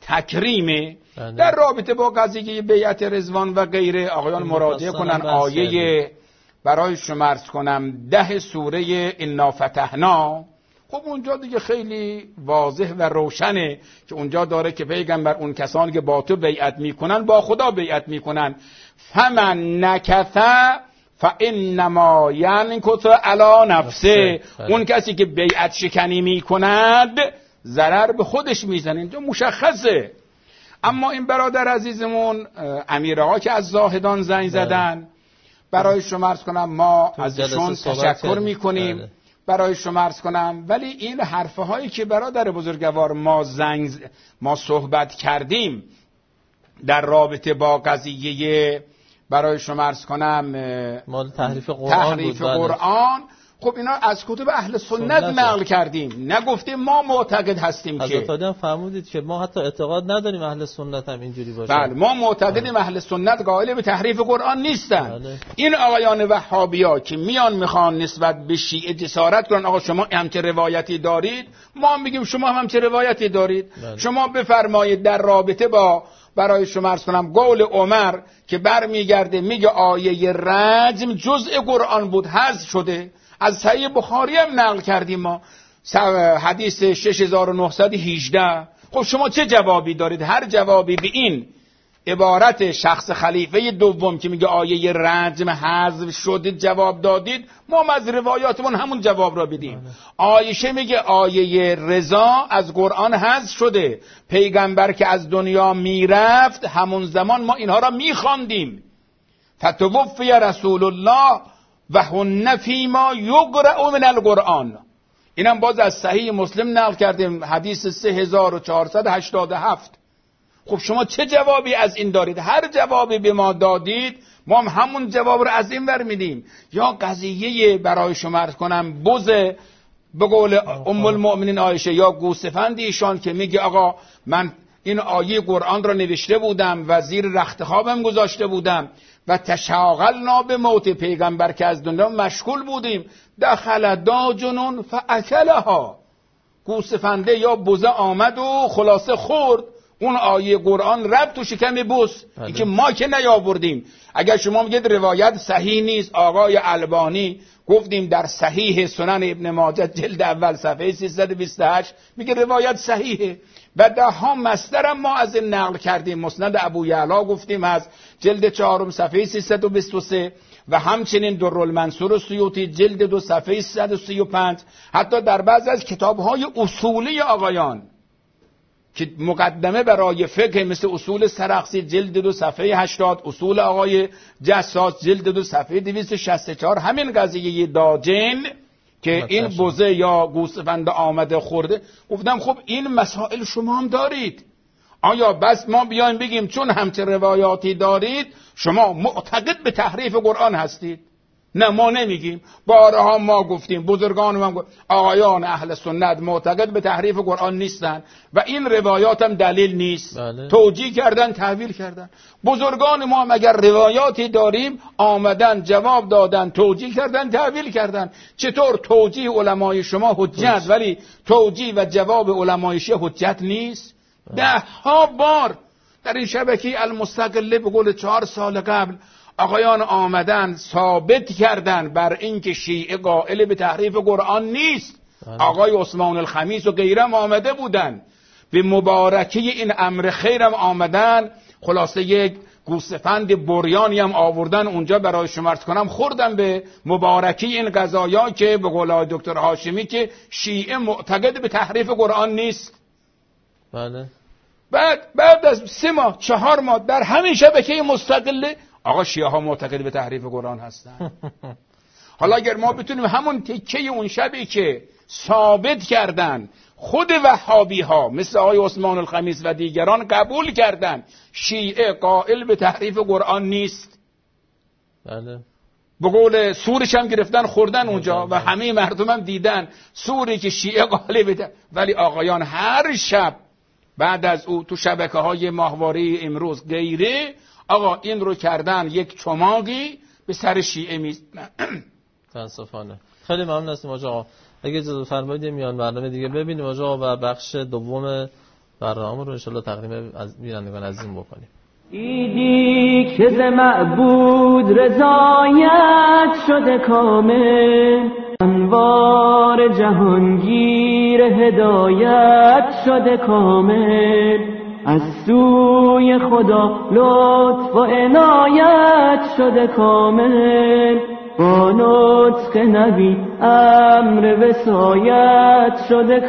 [SPEAKER 3] تکریمه. در رابطه با قضیه بیعت رضوان و غیره آقایان مراجعه کنن آیه برای شما عرض کنم ده سوره انا فتحنا. خب اونجا دیگه خیلی واضح و روشنه که اونجا داره که پیغمبر اون کسانی که با تو بیعت میکنن با خدا بیعت میکنن. فمن نکث فانما ینکث علی نفسه. اون کسی که بیعت شکنی میکند ضرر به خودش میزنه. اینجا مشخصه. اما این برادر عزیزمون امیرآقا که از زاهدان زنگ زدن برای شما عرض کنم ما ازشون تشکر میکنیم. بله. برای شما عرض کنم ولی این حرفه هایی که برادر بزرگوار ما زنگ ما صحبت کردیم در رابطه با قضیه برای شما عرض کنم
[SPEAKER 2] مال تحریف قرآن,
[SPEAKER 3] تحریف قرآن خب اینا از کتب اهل سنت نقل کردیم، نگفتیم ما معتقد هستیم.
[SPEAKER 2] که حضرت هم فرمودید که ما حتی اعتقاد نداریم اهل سنت هم اینجوری باشه.
[SPEAKER 3] بله ما معتقدیم اهل سنت قائل به تحریف قرآن نیستن. بله. این آقایان وهابیا که میان میخوان نسبت به شیعه جسارت کنن آقا شما همچه روایتی دارید، ما میگیم شما هم همچه روایتی دارید. بله. شما بفرمایید در رابطه با برای شما عرض کنم قول عمر که برمیگرده میگه آیه رجم جزء قرآن بود حذف شده، از صحیح بخاری هم نقل کردیم ما حدیث شش هزار و نهصد و هجده. خب شما چه جوابی دارید؟ هر جوابی به این عبارت شخص خلیفه دوم که میگه آیه رجم حذف شده جواب دادید، ما هم از روایاتمون همون جواب را بدیم. عایشه میگه آیه رضا از قرآن حذف شده، پیغمبر که از دنیا میرفت همون زمان ما اینها را میخواندیم. فتوفی رسول الله و هن فیما یقرأ من القرآن. اینم باز از صحیح مسلم نقل کردیم حدیث سه هزار و چهارصد و هشتاد و هفت. خب شما چه جوابی از این دارید؟ هر جوابی به ما دادید ما هم همون جواب رو از این ور میدیم. یا قضیه برای شما عرض کنم بز به قول ام المؤمنین عایشه یا گوسفند ایشان که میگه آقا من این آیه قرآن را نوشته بودم و زیر رخت خوابم گذاشته بودم و تشاغلنا به موت پیغمبر که از دنیا مشغول بودیم، دخل داجنون فاکلها. گوسفنده یا بزه آمد و خلاصه خورد اون آیه قرآن رفت تو شکم بز. این که ما که نیاوردیم. اگر شما میگید روایت صحیح نیست، آقای البانی گفتیم در صحیح سنن ابن ماجه جلد اول صفحه سیصد و بیست و هشت میگه روایت صحیحه. و ده ها مصدرم ما از این نقل کردیم. مسند ابو یعلا گفتیم از جلد چهارم صفحه سیصد و بیست و سه و همچنین درالمنصور سیوطی جلد دو صفحه صد و سی و پنج. حتی در بعض از کتاب‌های اصولی آقایان که مقدمه برای فقه مثل اصول سرخسی جلد دو صفحه هشتاد، اصول آقای جساس جلد دو صفحه دویست و شصت و چهار همین قضیه داجن که این بزه یا گوسفند آمده خورده. گفتم خب این مسائل شما هم دارید. آیا بس ما بیایم بگیم چون همچه روایاتی دارید شما معتقد به تحریف قرآن هستید؟ نه، ما نمیگیم. بارها ما گفتیم، بزرگان ما گفتیم آقایان اهل سنت معتقد به تحریف قرآن نیستن و این روایات هم دلیل نیست. بله. توجیه کردن، تحویل کردن. بزرگان ما مگر روایاتی داریم آمدن جواب دادن، توجیه کردن، تحویل کردن. چطور توجیه علمای شما حجت ولی توجیه و جواب علمای شیعه حجت نیست؟ ده ها بار در این شبکه المستقله به قول چهار سال قبل آقایان آمدن ثابت کردن بر اینکه شیعه قائل به تحریف قرآن نیست. آقای عثمان الخمیس و غیرهم آمده بودن به مبارکی این امر خیرم آمدن. خلاصه یک گوسفند بریانی هم آوردن اونجا برای شما عرض کنم، خوردن به مبارکی این قضایا که به قول دکتر هاشمی که شیعه معتقد به تحریف قرآن نیست.
[SPEAKER 2] بله.
[SPEAKER 3] بعد بعد از سه ماه چهار ماه در همین شبکه مستقله آقا شیعه ها معتقد به تحریف قرآن هستن. حالا اگر ما بتونیم همون تکه اون شبی که ثابت کردن خود وهابی ها مثل آقای عثمان الخمیس و دیگران قبول کردن شیعه قائل به تحریف قرآن نیست،
[SPEAKER 2] بله،
[SPEAKER 3] به قول سورش هم گرفتن خوردن اونجا و همه مردم هم دیدن سوری که شیعه قائل به تحریف، ولی آقایان هر شب بعد از او تو شبکه های ماهواره امروز غیره آقا این رو کردن یک چماقی به سر شیعه میز.
[SPEAKER 2] تاسفانه. خیلی ممنون هستیم آقا. اگه اجازه فرمایید میان برنامه دیگه ببینیم آقا و بخش دوم برنامه رو ان شاء الله تقدیم از بینندگان عزیزم بکنیم.
[SPEAKER 4] دیدی که ز معبود رضایت شده کامل، انوار جهانگیر هدایت شده کامل، از سوی خدا لطف و عنایت شده کامل، با نطق نبی امر وصایت شده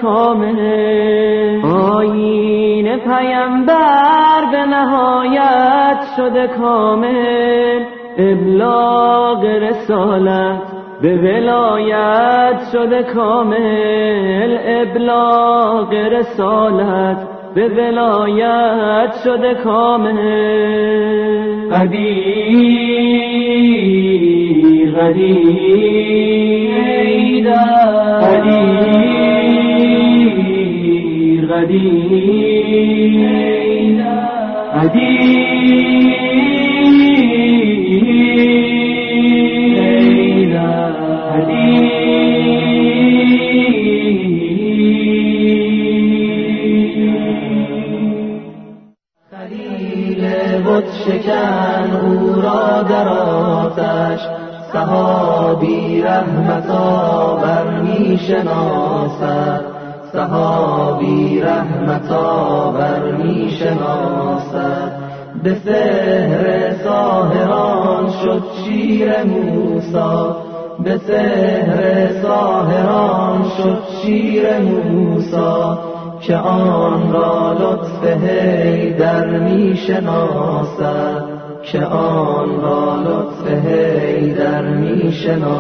[SPEAKER 4] کامل، آیین پیامبر به نهایت شده کامل، ابلاغ رسالت به ولایت شده کامل، ابلاغ رسالت به ولایت شده کامل. قدیر قدیر قدیر قدیر شکن او را در آتش، صحابی رحمت آور می شناسد، صحابی رحمت آور می شناسد، به سحر ساحران شد شیر موسی، به سحر ساحران شد شیر موسی، که آن را لطف حیدر می شناسد، که آن را لطف حیدر می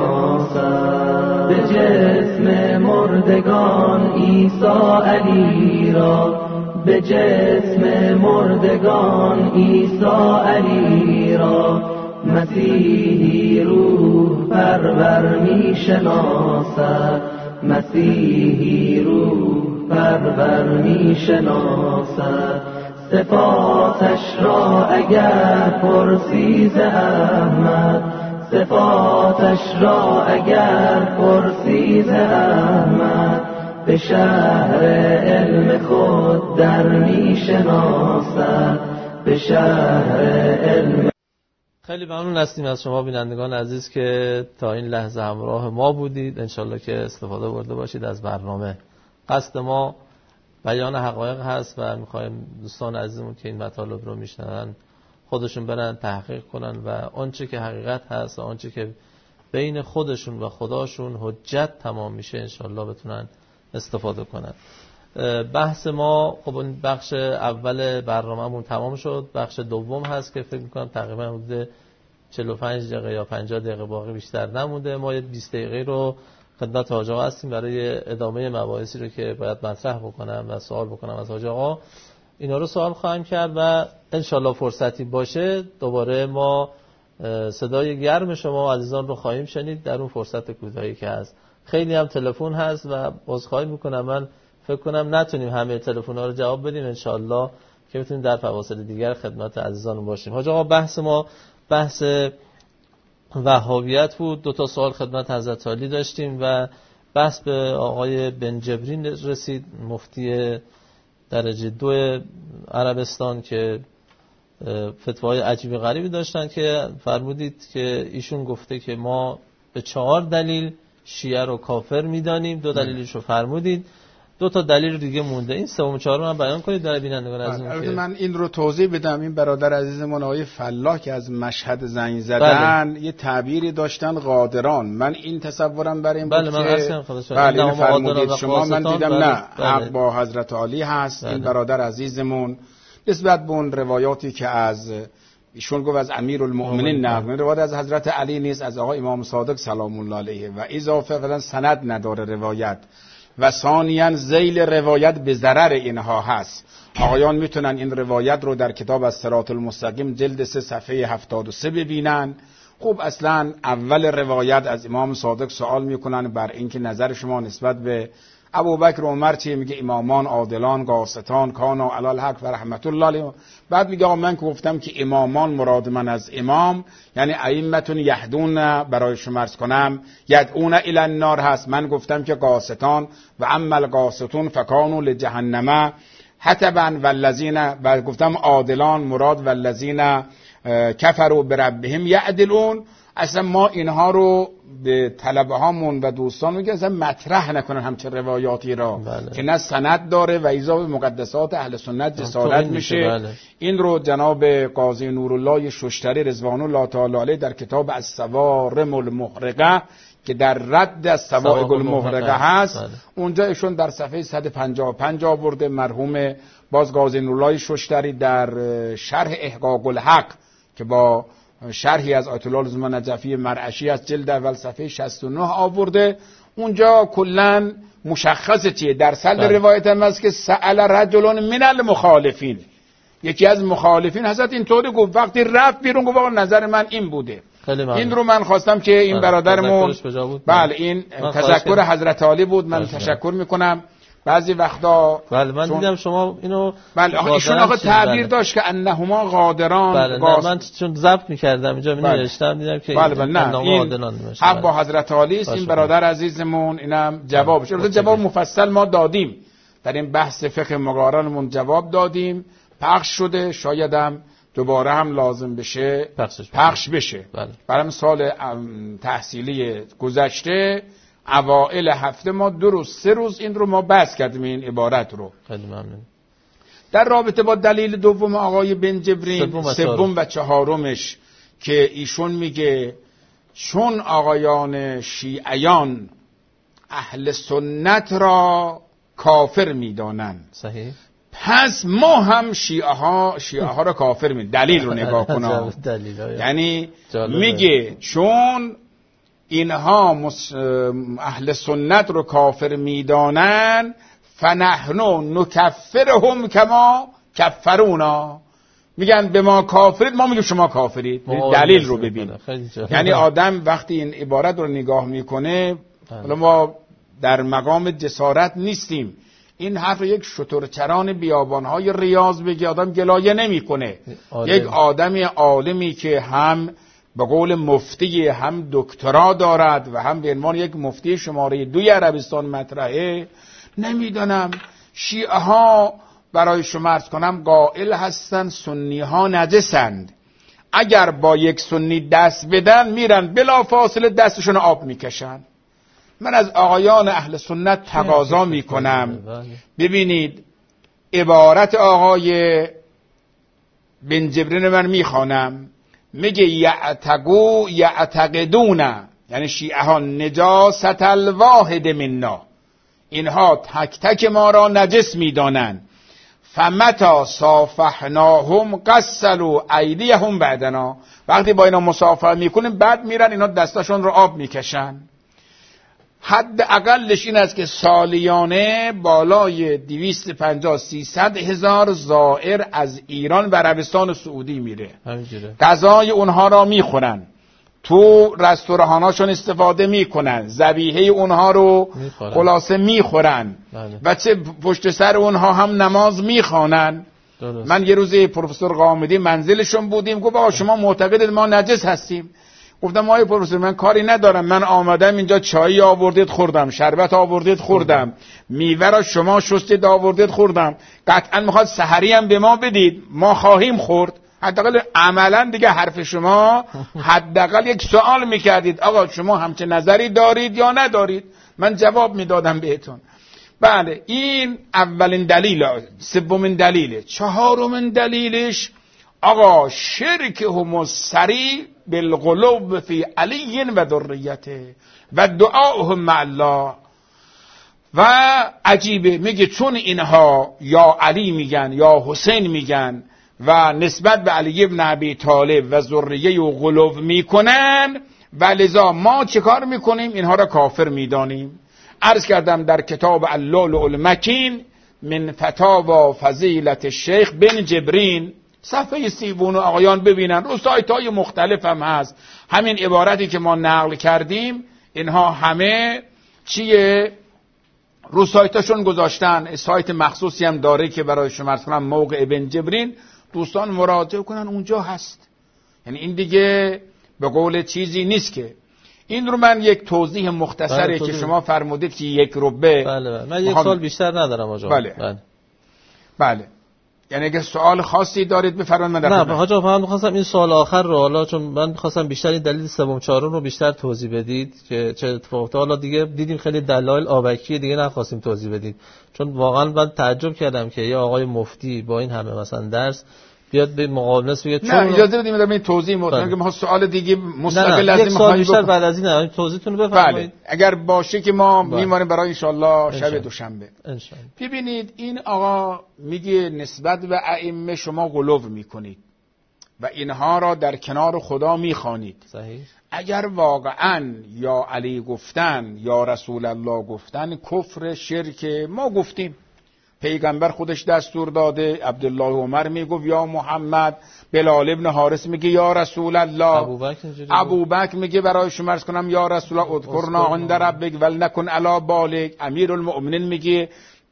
[SPEAKER 4] شناسد، به جسم مردگان عیسی علی را، به جسم مردگان عیسی علی را، مسیحی روح پرور می شناسد، مسیحی روح پرور می شناسد، صفاتش را اگر پرسی ز احمد، صفاتش را اگر پرسی ز احمد، به شهر علم خود در می شناسد، به شهر علم.
[SPEAKER 2] خیلی ممنون هستیم از شما بینندگان عزیز که تا این لحظه همراه ما بودید. انشالله که استفاده برده باشید از برنامه. قصد ما بیان حقایق هست و میخوایم دوستان عزیزمون که این مطالب رو میشنون خودشون برن تحقیق کنن و آنچه که حقیقت هست و آنچه که بین خودشون و خداشون حجت تمام میشه انشالله بتونن استفاده کنن. بحث ما خب این بخش اول برنامه‌مون تمام شد. بخش دوم هست که فکر میکنم تقریبا حدود چهل و پنج دقیقه یا پنجاه دقیقه باقی بیشتر نمونده. ما یه بیست دقیقه رو خدمت حاج آقا هستیم برای ادامه مباحثی رو که باید مطرح بکنم و سوال بکنم از حاج آقا اینا رو سوال خواهم کرد و انشالله فرصتی باشه دوباره ما صدای گرم شما عزیزان رو خواهیم شنید در اون فرصت کوتاهی که هست. خیلی هم تلفن هست و عذرخواهی میکنم، من فکر کنم نتونیم همه تلفن‌ها رو جواب بدیم، انشالله که بتونیم در فواصل دیگر خدمت عزیزان باشیم. حاج آقا بحث ما بحث وهابیت بود. دو تا سوال خدمت حضرت عالی داشتیم و بحث به آقای بن جبرین رسید، مفتی درجه دو عربستان که فتوای عجیب غریبی داشتن که فرمودید که ایشون گفته که ما به چهار دلیل شیعه رو کافر میدانیم، دو دلیلش رو فرمودید، دو تا دلیل دیگه مونده، این سوم و چهارم هم بیان کنید در بینندگان عزیزم.
[SPEAKER 3] البته من این رو توضیح بدم، این برادر عزیزمون آقای فلاح که از مشهد زنگ زدن بله. یه تعبیری داشتن قادران، من این تصورم بر این بود
[SPEAKER 2] بله من
[SPEAKER 3] که
[SPEAKER 2] بله
[SPEAKER 3] این فرمودید شما، من دیدم
[SPEAKER 2] بله.
[SPEAKER 3] نه
[SPEAKER 2] بله.
[SPEAKER 3] حق با حضرت عالی هست. بله. این برادر عزیزمون نسبت به اون روایاتی که از ایشون گفت از امیرالمؤمنین نقل، روایت از حضرت علی نیست، از آقا امام صادق سلام الله علیه و اضافه فعلا سند نداره روایت و ثانیاً ذیل روایت به ضرر اینها هست. آقایان میتونن این روایت رو در کتاب از صراط المستقیم جلد سه صفحه هفتاد و سه ببینن. خب اصلا اول روایت از امام صادق سوال میکنن بر اینکه نظر شما نسبت به ابوبکر و عمر چیه؟ میگه امامان عادلان قاسطان کانا علی الحق و رحمت الله علیهم. بعد میگه آقا من که گفتم که امامان مراد من از امام یعنی ائمتون یهدون، برای شما عرض کنم یدعون الی النار هست، من گفتم که قاسطان و اما القاسطون فکانوا لجهنم حتبا والذین، و گفتم عادلان مراد والذین کفروا بربهم یعدلون. اصلا ما اینها رو به طلبه هامون و دوستان میگه اصلا مطرح نکنن همچه روایاتی را بله. که نه سند داره و ایزا به مقدسات اهل سنت جسارت میشه. بله. این رو جناب قاضی نورالله ششتری رضوان الله تعالی علیه در کتاب الصوارم المحرقه که در رد از صواعق المحرقه هست بله. اونجا ایشون در صفحه صد و پنجاه و پنج آورده. مرحوم باز قاضی نورالله ششتری در شرح احقاق الحق که با شرحی از آیت الله لزوم نجفی مرعشی از جلد اول صفحه شصت و نه آورده. اونجا کلا مشخصه چیه در سند روایت هم هست که سأل رجل من المخالفین، یکی از مخالفین حضرت اینطوری گفت، وقتی رفت بیرون گفت آقا نظر من این بوده. این رو من خواستم که این برادرمون بله این تشکر حضرت عالی بود، من تشکر میکنم. بعضی وقتا
[SPEAKER 2] بله من دیدم شما اینو
[SPEAKER 3] بله آقا ایشون آقا تعبیر داشت که انهما قادران
[SPEAKER 2] بله غاز... من چون ضبط می‌کردم اینجا می نوشتم دیدم که
[SPEAKER 3] بله بله نه این حق با حضرت عالی است. این برادر عزیزمون اینم جوابش، البته جواب مفصل ما دادیم در این بحث فقه مقارنمون جواب دادیم، پخش شده، شایدم دوباره هم لازم بشه پخش, پخش بشه. بله. برای سال تحصیلی گذشته اوائل هفته ما دو روز سه روز این رو ما بحث کردیم این عبارت رو.
[SPEAKER 2] خیلی ممنون.
[SPEAKER 3] در رابطه با دلیل دوم آقای بن جبرین سوم و چهارمش که ایشون میگه چون آقایان شیعیان اهل سنت را کافر میدانند صحیح پس ما هم شیعه ها شیعه ها را کافر می دلیل رو نگاه کنم. یعنی میگه چون اینها اهل سنت رو کافر میدانن فنحن نکفرهم کما کفرونا، میگن به ما کافرید ما میگیم شما کافرید. دلیل رو ببین. یعنی آدم وقتی این عبارت رو نگاه میکنه، حالا ما در مقام جسارت نیستیم این حرف یک شترچران بیابانهای ریاض بگه آدم گلایه نمیکنه. یک آدمی عالمی که هم به قول مفتی هم دکترا دارد و هم به عنوان یک مفتی شماره دوی عربستان مطرحه، نمیدانم شیعه ها برای شما عرض کنم قائل هستن سنی ها نجسند، اگر با یک سنی دست بدن میرن بلا فاصله دستشون آب میکشن. من از آقایان اهل سنت تقاضا میکنم ببینید عبارت آقای بن جبرین من میخوانم، میگه یعتقو یعتقدون، یعنی شیعه ها نجاست الواحد منا، اینها تک تک ما را نجس میدانند. فمتا صافحناهم غسلوا ایدیهم بعدنا، وقتی با اینا مصافحه میکنیم بعد میرن اینا دستاشون رو آب میکشن. حد اقلش این است که سالیانه بالای دویست و پنجاه سیصد هزار زائر از ایران و عربستان سعودی میره، غذای اونها را میخورن، تو رستوراناشون استفاده میکنن، ذبیحه اونها رو میخورن. خلاصه میخورن بله. و چه پشت سر اونها هم نماز میخوانن. من یه روز پروفسور قامدی منزلشون بودیم، گفت آقا شما معتقدید ما نجس هستیم؟ گفتم آقای پروفسور من کاری ندارم، من آمدم اینجا چای آوردید خوردم، شربت آوردید خوردم، میوه را شما شستید آوردید خوردم، قطعا میخواد سحری هم به ما بدید، ما خواهیم خورد. حداقل عملا دیگه حرف شما حداقل یک سوال میکردید آقا شما همچه نظری دارید یا ندارید، من جواب میدادم بهتون. بله این اولین دلیل. سومین دلیل. چهارمین دلیلش آقا شرک هم سری بالقلوب فی علی و ذریته و دعاهم مع الله. و عجیبه میگه چون اینها یا علی میگن یا حسین میگن و نسبت به علی ابن ابی طالب و ذریه و غلو میکنن و لذا ما چه کار میکنیم؟ اینها را کافر میدانیم. عرض کردم در کتاب اللؤلؤ المکین من فتاوی فضیلت الشیخ بن جبرین صفحه سیبون آقایان ببینن، رو سایت های مختلف هم هست همین عبارتی که ما نقل کردیم، اینها همه چیه رو سایتاشون گذاشتن. سایت مخصوصی هم داره که برای شما عرض کنم موقع ابن جبرین، دوستان مراجعه کنن اونجا هست. یعنی این دیگه به قول چیزی نیست که این رو من یک توضیح مختصری که شما فرمودید که یک ربع.
[SPEAKER 2] بله بله من یک سوال بیشتر ندارم آقا.
[SPEAKER 3] بله بله, بله. یعنی اگه سوال خاصی دارید بفرمایید. من در
[SPEAKER 2] نه حاج آقا من می‌خواستم این سوال آخر رو، حالا چون من می‌خواستم بیشتر این دلیل سوم چهارم رو بیشتر توضیح بدید که چه اتفاقی. حالا دیگه دیدیم خیلی دلایل آبکی دیگه نخواستیم توضیح بدید، چون واقعا من تعجب کردم که یه آقای مفتی با این همه مثلا درس بیاد به مقابلنس بگه چون
[SPEAKER 3] نه اجازه بدید من توضیح میدم که ما سوال دیگه مستقل لازم
[SPEAKER 2] می‌خوایم بیشتر بعد از این توضیحتون رو بفرمایید.
[SPEAKER 3] بله. اگر باشه که ما میمونیم برای ان شاءالله شب دوشنبه. ببینید این آقا میگه نسبت به ائمه شما غلو میکنید و اینها را در کنار خدا میخوانید.
[SPEAKER 2] صحیح.
[SPEAKER 3] اگر واقعا یا علی گفتن یا رسول الله گفتن کفر شرک ما گفتیم، پیغمبر خودش دستور داده، عبدالله عمر میگفت یا محمد، بلال ابن حارث میگه یا رسول الله، ابوبکر میگه برای شما عرض کنم یا رسول الله اذکرنا عند ربک ولنکن علی بالک، امیرالمؤمنین میگه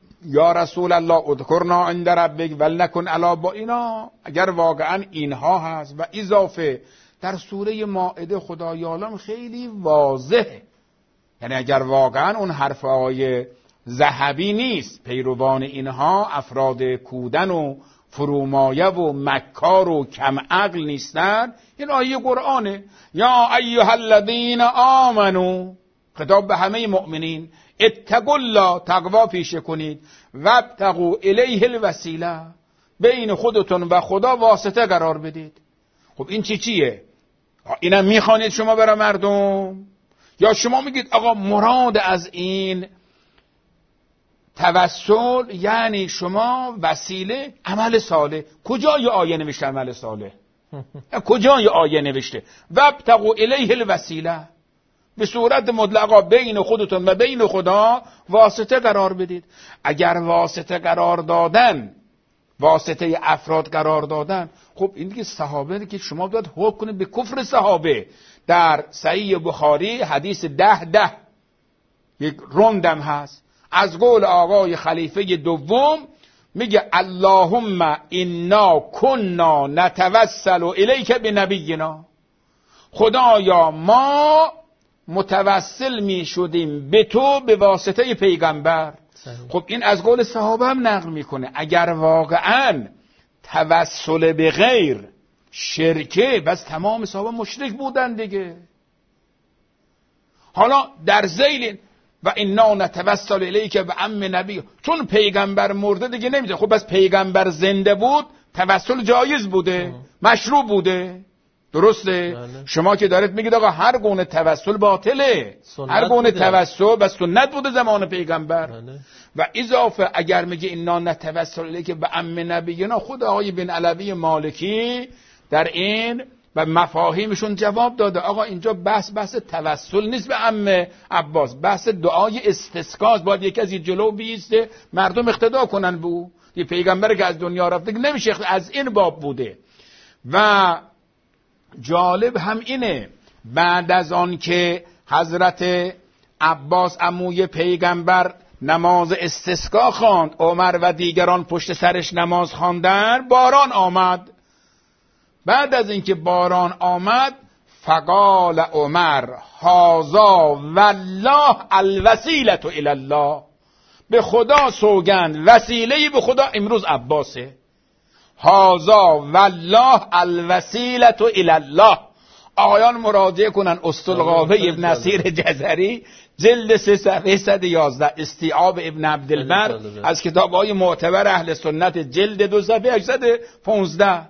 [SPEAKER 3] یا رسول الله اذکرنا عند ربک ولنکن علی با. اینا اگر واقعا اینها هست و اضافه در سوره مائده خدای عالم خیلی واضحه، یعنی اگر واقعا اون حرفای ذهبی نیست، پیروان اینها افراد کودن و فرومایه و مکار و کم عقل نیستند، این آیه قرآنه. یا ایها الذین آمنو، خطاب به همه مؤمنین، اتقوا الله، تقوا پیشه کنید، وابتغوا الیه الوسیله، بین خودتون و خدا واسطه قرار بدید. خب این چی چیه؟ اینم میخوانید شما برای مردم، یا شما میگید آقا مراد از این توسل یعنی شما وسیله عمل صالح؟ کجای آیه نوشته عمل صالح؟ کجای آیه نوشته وابتغوا الیه الوسیله؟ به صورت مطلقا بین خودتون و بین خدا واسطه قرار بدید. اگر واسطه قرار دادن، واسطه افراد قرار دادن، خب این دیگه صحابه که شما باید حکم کنید به کفر صحابه. در صحیح بخاری حدیث ده ده یک روندم هست از قول آقای خلیفه دوم، میگه اللهم انا کنا نتوسل الیک بنبینا، خدایا ما متوسل می شدیم به تو به واسطه پیغمبر. خب این از قول صحابه هم نقل میکنه. اگر واقعا توسل به غیر شرکه، بس تمام صحابه مشرک بودن دیگه. حالا در ذیل و انا نتوسل الیک و ام نبی، چون پیغمبر مرده دیگه نمیده. خب بس پیغمبر زنده بود توسل جایز بوده، مشروع بوده، درسته؟ بله. شما که دارید میگید آقا هر گونه توسل باطله، هر گونه توسل بس سنت بوده زمان پیغمبر. بله. و اضافه اگر میگه انا نتوسل الیک و ام نبینا، خود آقای بن علوی مالکی در این و مفاهیمشون جواب داده. آقا اینجا بحث بحث توسل نیست به عم عباس، بحث دعای استسقاست. باید یکی از این جلو بیسته مردم اقتدا کنن به او. یه پیغمبر که از دنیا رفته که نمیشه، از این باب بوده. و جالب هم اینه بعد از آن که حضرت عباس عموی پیغمبر نماز استسقا خواند، عمر و دیگران پشت سرش نماز خواندن، باران آمد. بعد از اینکه باران آمد فقال عمر هذا والله الوسیله الی الله، به خدا سوگند وسیله به خدا امروز عباسه. هذا والله الوسیله الی الله. آقایان مراجعه کنن اسطوالقاوه ابن نصیر جزری جلد سه صفحه صد و یازده، استیعاب ابن عبدالبر از کتاب‌های معتبر اهل سنت جلد دو صفحه هشتصد و پانزده.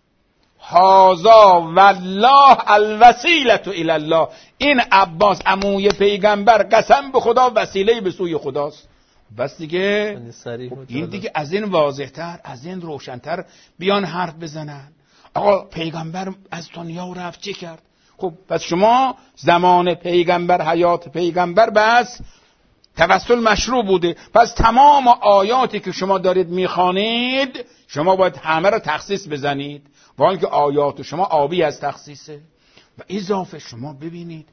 [SPEAKER 3] هذا والله الوسیله الی الله، این عباس عموی پیغمبر قسم به خدا وسیله به سوی خداست. بس دیگه این دیگه از این واضح‌تر، از این روشن‌تر بیان حرف بزنن. آقا پیغمبر از دنیا رفت چه کرد؟ خب پس شما زمان پیغمبر، حیات پیغمبر بس توسل مشروع بوده. پس تمام آیاتی که شما دارید میخوانید شما باید همه را تخصیص بزنید، ولی که آیات شما آبی از تخصیصه. و اضافه شما ببینید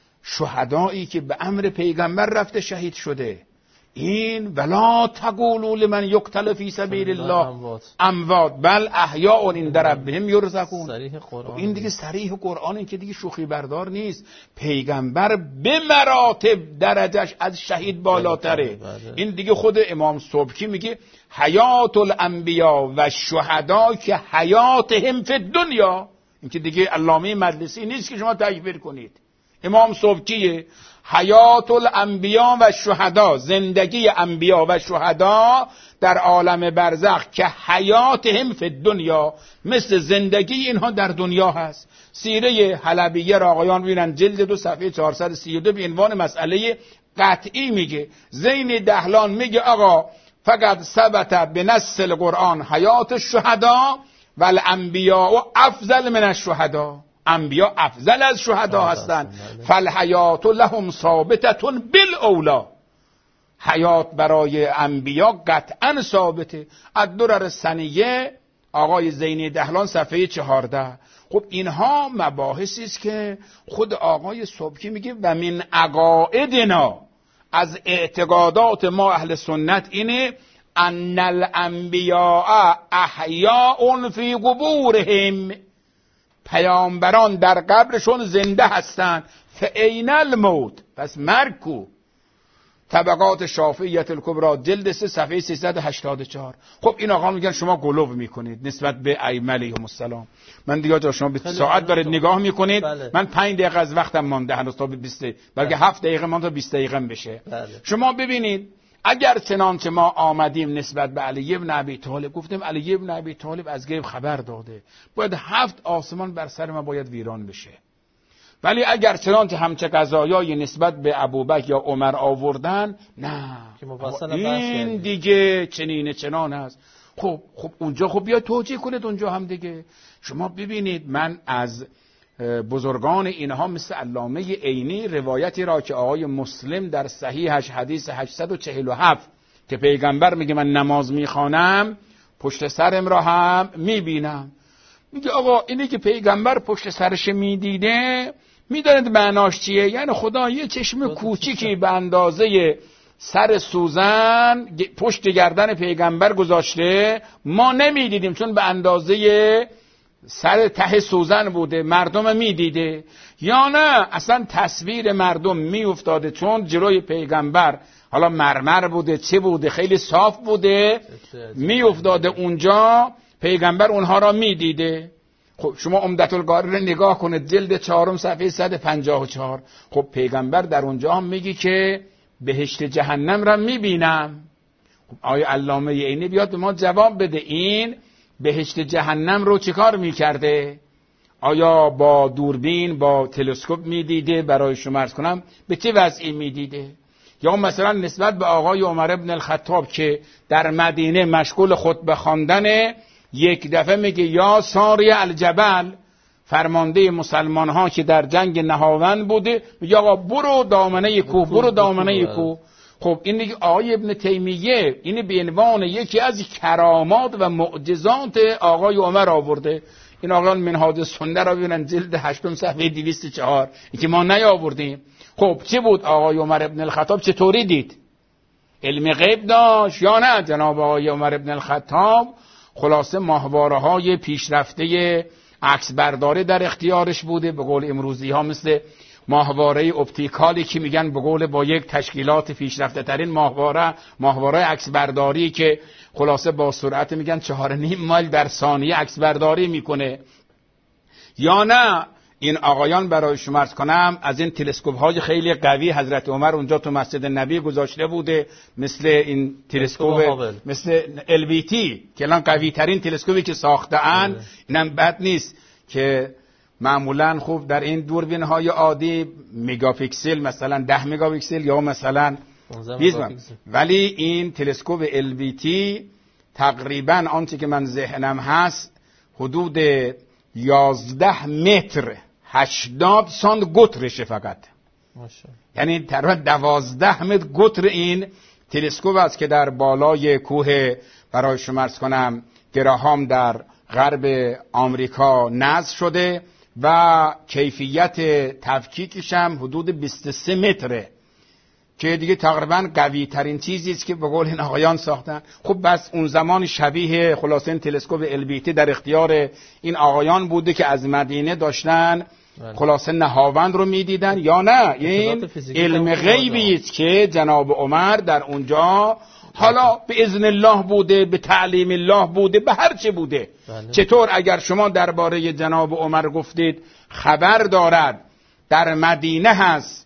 [SPEAKER 3] شهدایی که به امر پیغمبر رفته شهید شده، این ولا تقولوا لمن یقتل فی سبیل الله اموات بل احیاء عند ربهم یرزقون. این دیگه صریح قرآن، این که دیگه شوخی بردار نیست. پیغمبر به مراتب درجهش از شهید بالاتره. این دیگه خود امام سبکی میگه حیات الانبیا و شهدا که حیاتهم فی الدنیا. این که دیگه علامه مجلسی نیست که شما تکفیر کنید، امام سبکیه. حیات الانبیا و شهدا، زندگی انبیا و شهدا در عالم برزخ که حیاتهم فی الدنیا، مثل زندگی اینها در دنیا هست. سیره حلبیه را آقایان ببینن جلد دو صفحه چهارصد و سی و دو به عنوان مسئله قطعی میگه. زین دهلان میگه آقا فقط ثبت به نص القرآن حیات الشهدا و الانبیاء افضل من الشهدا. انبیا افضل از شهدا هستند. فالحیات لهم ثابتتون بالاولا، حیات برای انبیا قطعا ثابته. الدرر السنیه آقای زینی دهلان صفحه چهارده. خب اینها مباحثی است که خود آقای سبکی میگه و من عقائدنا، از اعتقادات ما اهل سنت اینه ان الانبیاء احیاء فی قبورهم، پیامبران در قبرشون زنده هستند. فاین الموت، پس مرگ کو؟ طبقات شافعیت الکبری جلد سه صفحه سیصد و هشتاد و چهار. خب این آقا میگن شما گلو میکنید نسبت به ائمه علیهم السلام. من دیگه جا شما به ساعت دارید نگاه میکنید. بله. من پنج دقیقه از وقتم مانده هنوز تا به بیست، بلکه هفت دقیقه مانده تا بیست دقیقه بشه. بله. شما ببینید اگر چنانچه ما آمدیم نسبت به علی ابن ابی طالب گفتیم علی ابن ابی طالب از غیب خبر داده، باید هفت آسمان بر سر ما باید ویران بشه. ولی اگر چنانچه همچه قضایای نسبت به ابوبکر یا عمر آوردن، نه این دیگه چنین چنان است. خب خب اونجا خب بیا توجیه کنید اونجا هم دیگه. شما ببینید من از بزرگان اینها مثل علامه عینی روایتی را که آقای مسلم در صحیحش حدیث هشتصد و چهل و هفت که پیغمبر میگه من نماز میخوانم پشت سرم را هم میبینم. میگه آقا اینی که پیغمبر پشت سرش میدیده میدانید معناش چیه؟ یعنی خدا یه چشم کوچیکی به اندازه سر سوزن پشت گردن پیغمبر گذاشته، ما نمیدیدیم چون به اندازه سر ته سوزن بوده، مردم میدیده. یا نه اصلا تصویر مردم میافتاده چون جلوی پیغمبر حالا مرمر بوده چه بوده خیلی صاف بوده، میافتاده اونجا پیغمبر اونها را میدیده. خب شما عمدة القاری رو نگاه کنید جلد چهارم صفحه صد و پنجاه و چهار. خب پیغمبر در اونجا هم میگی که بهشت جهنم را میبینم. خب آیا علامه عینی بیاد به ما جواب بده این بهشت جهنم رو چه کار میکرده؟ آیا با دوربین با تلسکوپ میدیده؟ برای شما عرض کنم به چه وضعی میدیده؟ یا مثلا نسبت به آقای عمر ابن الخطاب که در مدینه مشغول خطبه خواندن، یک دفعه میگه یا ساری الجبل فرمانده مسلمان ها که در جنگ نهاوند بوده، میگه آقا برو دامنه کوه، برو دامنه کوه. خب این دیگه آقای ابن تیمیه این به عنوان یکی از کرامات و معجزات آقای عمر آورده. این آقایان منهاج سنه را ببینن جلد هشتم صفحه دویست و چهار، این که ما نیاوردیم. خب چه بود آقای عمر ابن الخطاب چطوری دید؟ علم غیب داشت یا نه؟ جناب آقای عمر ابن الخطاب خلاصه ماهواره های پیشرفته عکس برداری در اختیارش بوده، به قول امروزی ها مثل ماهواره اپتیکالی که میگن به قول با یک تشکیلات پیشرفته ترین ماهواره ماهواره عکس برداری که خلاصه با سرعت میگن چهار و نیم مایل در ثانیه عکس برداری میکنه. یا نه این آقایان برای شما عرض کنم از این تلسکوپ های خیلی قوی حضرت عمر اونجا تو مسجد نبی گذاشته بوده، مثل این تلسکوپ مثل ال وی تی که الان قوی ترین تلسکوپی که ساخته‌اند. اینم بد نیست که معمولا خوب در این دوربین های عادی مگاپیکسل مثلا ده مگاپیکسل یا مثلا بیست مگاپیکسل، ولی این تلسکوپ ال وی تی تقریبا آنچه که من ذهنم هست حدود یازده متر هشتاد سانت قطرشه فقط، یعنی تقریبا دوازده متر قطر این تلسکوپ است که در بالای کوه برای شما عرض کنم گراهام در غرب آمریکا نصب شده و کیفیت تفکیکش هم حدود بیست و سه متره که دیگه تقریبا قوی ترین چیزی است که به قول این آقایان ساختن. خب بس اون زمان شبیه خلاصه این تلسکوپ ال وی تی در اختیار این آقایان بوده که از مدینه داشتن خلاصه نهاوند رو میدیدن. یا نه این علم غیبی است که جناب عمر در اونجا حالا به اذن الله بوده، به تعلیم الله بوده، به هر چه بوده. بله. چطور اگر شما درباره جناب عمر گفتید خبر دارد در مدینه هست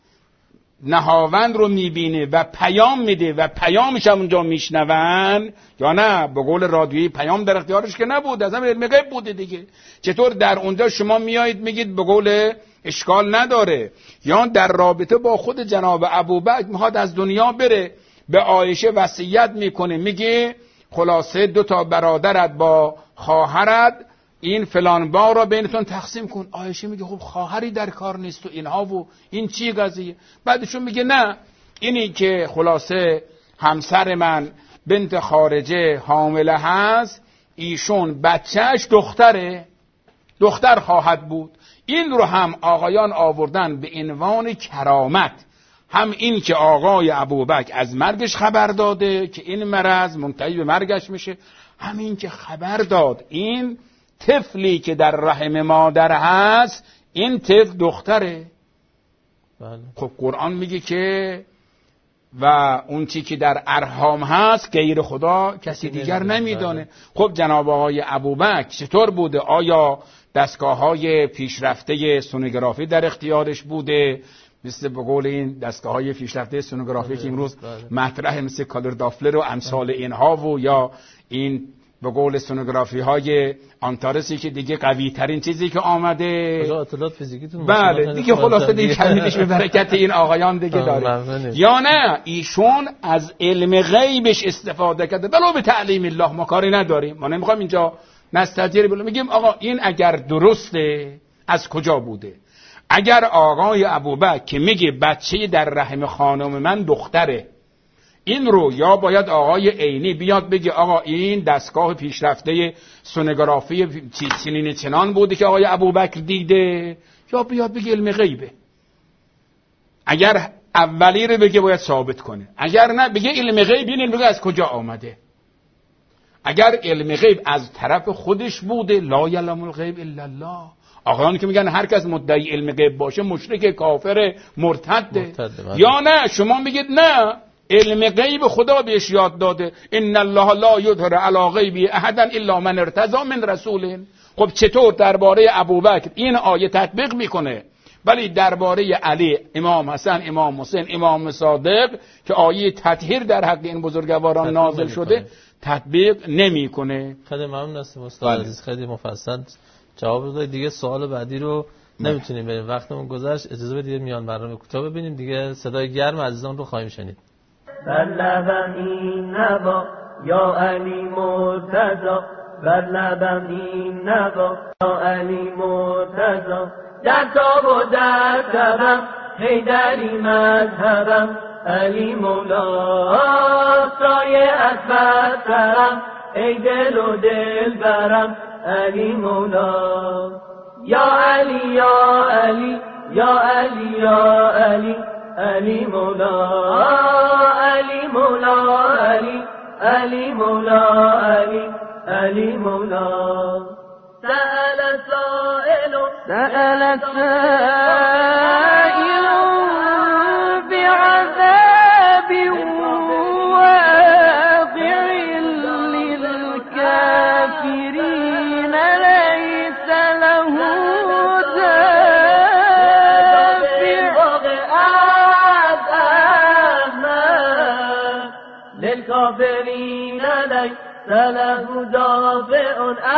[SPEAKER 3] نهاوند رو میبینه و پیام میده و پیامش هم اونجا میشنون، یا نه به قول رادیویی پیام در اختیارش که نبود، از هم علم غیب بوده دیگه. چطور در اونجا شما میایید میگید به قول اشکال نداره؟ یا در رابطه با خود جناب ابوبکر میخواد از دنیا بره، به عایشه وصیت میکنه، میگه خلاصه دو تا برادرت با خواهرت این فلان با را بینتون تقسیم کن. عایشه میگه خب خواهری در کار نیست و اینها و این چی قضیه؟ بعدشون میگه نه اینی که خلاصه همسر من بنت خارجه حامله هست، ایشون بچهش دختره، دختر خواهد بود. این رو هم آقایان آوردن به عنوان کرامت، هم این که آقای ابوبکر از مرگش خبر داده که این مرض منتهی به مرگش میشه، همین که خبر داد این طفلی که در رحم مادر هست این طفل دختره. بله. خب قرآن میگه که و اون چی که در ارحام هست غیر خدا کسی دیگر نمیدانه. خب جناب آقای ابوبکر چطور بوده؟ آیا دستگاه های پیشرفته سونوگرافی در اختیارش بوده، مثل به قول این دستگاه های پیشرفته سونوگرافی که امروز مطرح مثل کالر دافلر و امثال اینها و یا این به قول سونوگرافی های آنتارسی که دیگه قوی ترین چیزی که آمده. کجا اطلاعات فیزیکیتون؟ بله دیگه خلاصه دیگه کمیش به برکت این آقایان دیگه داره. یا نه ایشون از علم غیبش استفاده کرده، ولو به تعلیم الله ما کاری نداریم، ما نمیخوایم اینجا نستجری بلو میگیم آقا این اگر درسته از کجا بوده؟ اگر آقای ابوبکر که میگه بچه در رحم خانم من دختره، این رو یا باید آقای عینی بیاد بگه آقا این دستگاه پیشرفته سونوگرافی چنین چنان بوده که آقای ابوبکر دیده، یا بیاد بگه علم غیبه. اگر اولی رو بگه باید ثابت کنه، اگر نه بگه علم غیب، این بگه از کجا آمده. اگر علم غیب از طرف خودش بوده لا یعلم الغیب الا الله. آقایان که میگن هر کس مدعی علم غیب باشه مشرک کافر مرتده. یا نه شما میگید نه علم غیب خدا بهش یاد داده، ان الله لا یظهر علی غیبی احدا الا من ارتضی من رسول. خب چطور درباره ابوبکر این آیه تطبیق میکنه ولی درباره علی، امام حسن، امام حسین، امام صادق که آیه تطهیر در حق این بزرگواران نازل شده تطبیق نمیکنه؟ خیلی ممنون هستم استاد عزیز، خیلی مفصل جواب دادید. دیگه سوال بعدی رو نمیتونیم بریم، وقتمون گذشت. اجازه بدید میان برنامه کوتاه ببینیم، دیگه صدای گرم عزیزان رو خواهیم شنید.
[SPEAKER 4] بر لبم این نوا یا علی مرتضی، بر لبم این نوا علی مرتضی در تاب و در تبم حیدری مذهبم علی مولا سایه از برترم ای دل و دل برم علی مولا یا علی یا علی یا علی یا علی علی مولا علی مولا علی علی مولا علی علی مولا سأل سائل سأل سائل بعذاب واقع للكافرين ليس له للكافرين ليس له دافع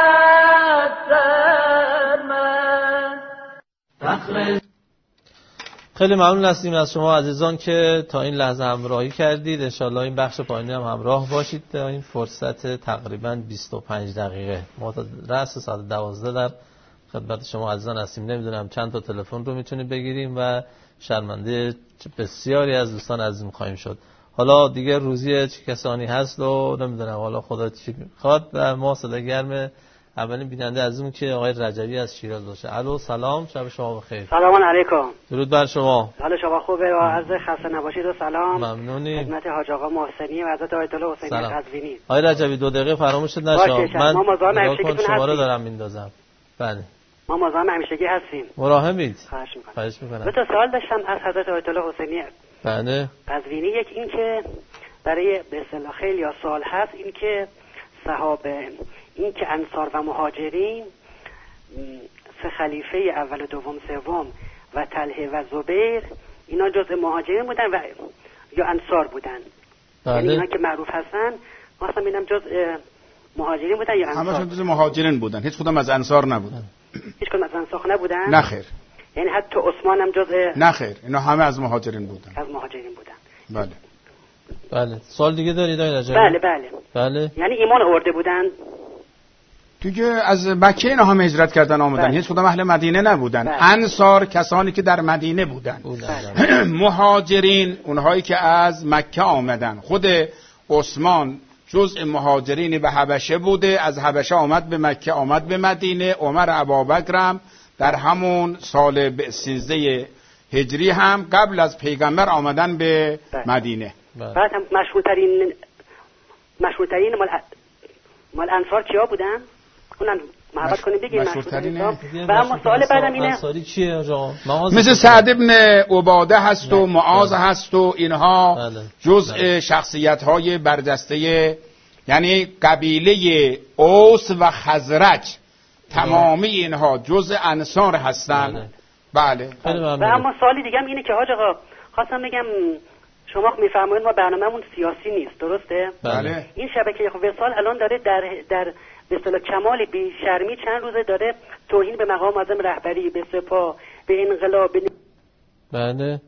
[SPEAKER 4] أكثر من فخر.
[SPEAKER 2] خیلی ممنون هستیم از شما عزیزان که تا این لحظه همراهی کردید. انشالله این بخش پایانی هم همراه باشید تا این فرصت تقریبا بیست و پنج دقیقه ما تا رأس ساعت دوازده در خدمت شما عزیزان هستیم. نمیدونم چند تا تلفن رو میتونیم بگیریم و شرمنده بسیاری از دوستان عزیز خواهیم شد. حالا دیگه روزی چه کسانی هست و نمیدونم حالا خدا چی خواد و ما صدا گرم اولین بیننده عزیزمون که آقای رجبی از شیراز باشه. الو سلام، شب شما بخیر.
[SPEAKER 11] سلام علیکم.
[SPEAKER 2] درود بر شما.
[SPEAKER 11] حال شما خوبه و عرض خسته نباشید و سلام.
[SPEAKER 2] ممنونی.
[SPEAKER 11] خدمت حاج آقا محسنی و حضرت آیت الله حسینی قزوینی.
[SPEAKER 2] آقای رجبی دو دقیقه فراموش نشه. من
[SPEAKER 11] ما مزاحم همیشگیتون
[SPEAKER 2] شما دارم میندازم. بله.
[SPEAKER 11] ما مزاحم همیشگی هستیم.
[SPEAKER 2] مراحمید.
[SPEAKER 11] خواهش می‌کنم.
[SPEAKER 2] خواهش می‌کنم.
[SPEAKER 11] دو تا سوال داشتم از حضرت آیت الله حسینی.
[SPEAKER 2] بله.
[SPEAKER 11] قزوینی. یک این که برای به اصطلاح خیلی یا سوال هست این که صحابه این که انصار و مهاجرین سه خلیفه اول و دوم سوم و طلحه و زبیر اینا جزء مهاجرین بودن و یا انصار بودن.
[SPEAKER 2] بله.
[SPEAKER 11] یعنی اینا که معروف هستن مثلا ببینم جزء مهاجرین بودن یا انصار؟
[SPEAKER 3] همشون جزء مهاجرین بودن، هیچ کدوم از انصار نبودن.
[SPEAKER 11] هیچ کدوم از انصار نبودن؟
[SPEAKER 3] نه خیر.
[SPEAKER 11] یعنی حتی عثمان هم جزء؟
[SPEAKER 3] نه خیر، اینا همه از مهاجرین بودن.
[SPEAKER 11] از مهاجرین بودن.
[SPEAKER 3] بله.
[SPEAKER 2] بله. سوال دیگه دارید آقای رجبی؟
[SPEAKER 11] بله بله.
[SPEAKER 2] بله.
[SPEAKER 11] یعنی ایمان آورده بودن؟
[SPEAKER 3] دیگه از مکه اینا هم هجرت کردن آمدن. هیچ کدوم اهل مدینه نبودن. بله. انصار کسانی که در مدینه بودن. بله. مهاجرین اونهایی که از مکه آمدن. خود عثمان جزء مهاجرین به حبشه بوده، از حبشه آمد به مکه، آمد به مدینه. عمر ابوبکر هم در همون سال سیزده هجری هم قبل از پیغمبر آمدن به بله. مدینه.
[SPEAKER 11] بله. بعد هم مشهورترین مشهورترین مال مال انصار کیا بودن؟ اونن محبت کنیم بگیم
[SPEAKER 3] مشهورترین.
[SPEAKER 11] و اما سوال بعدم اینه
[SPEAKER 2] انصاری چیه آقا؟
[SPEAKER 3] مثل سعد ابن عباده هست و معاذ هست و اینها بله. جزء بله. شخصیت‌های برجسته، یعنی قبیله اوس و خزرج تمامی اینها جزء انصار هستند. بله, بله.
[SPEAKER 11] و اما سوالی دیگه هم اینه که حاج آقا خواستم بگم شما میفرمایید ما برنامه‌مون سیاسی نیست، درسته؟
[SPEAKER 3] بله.
[SPEAKER 11] این شبکه وصال الان داره در در به اصطلاح کمال بی شرمی چند روزه داره توهین به مقام معظم رهبری، به سپاه، به انقلاب.
[SPEAKER 2] بله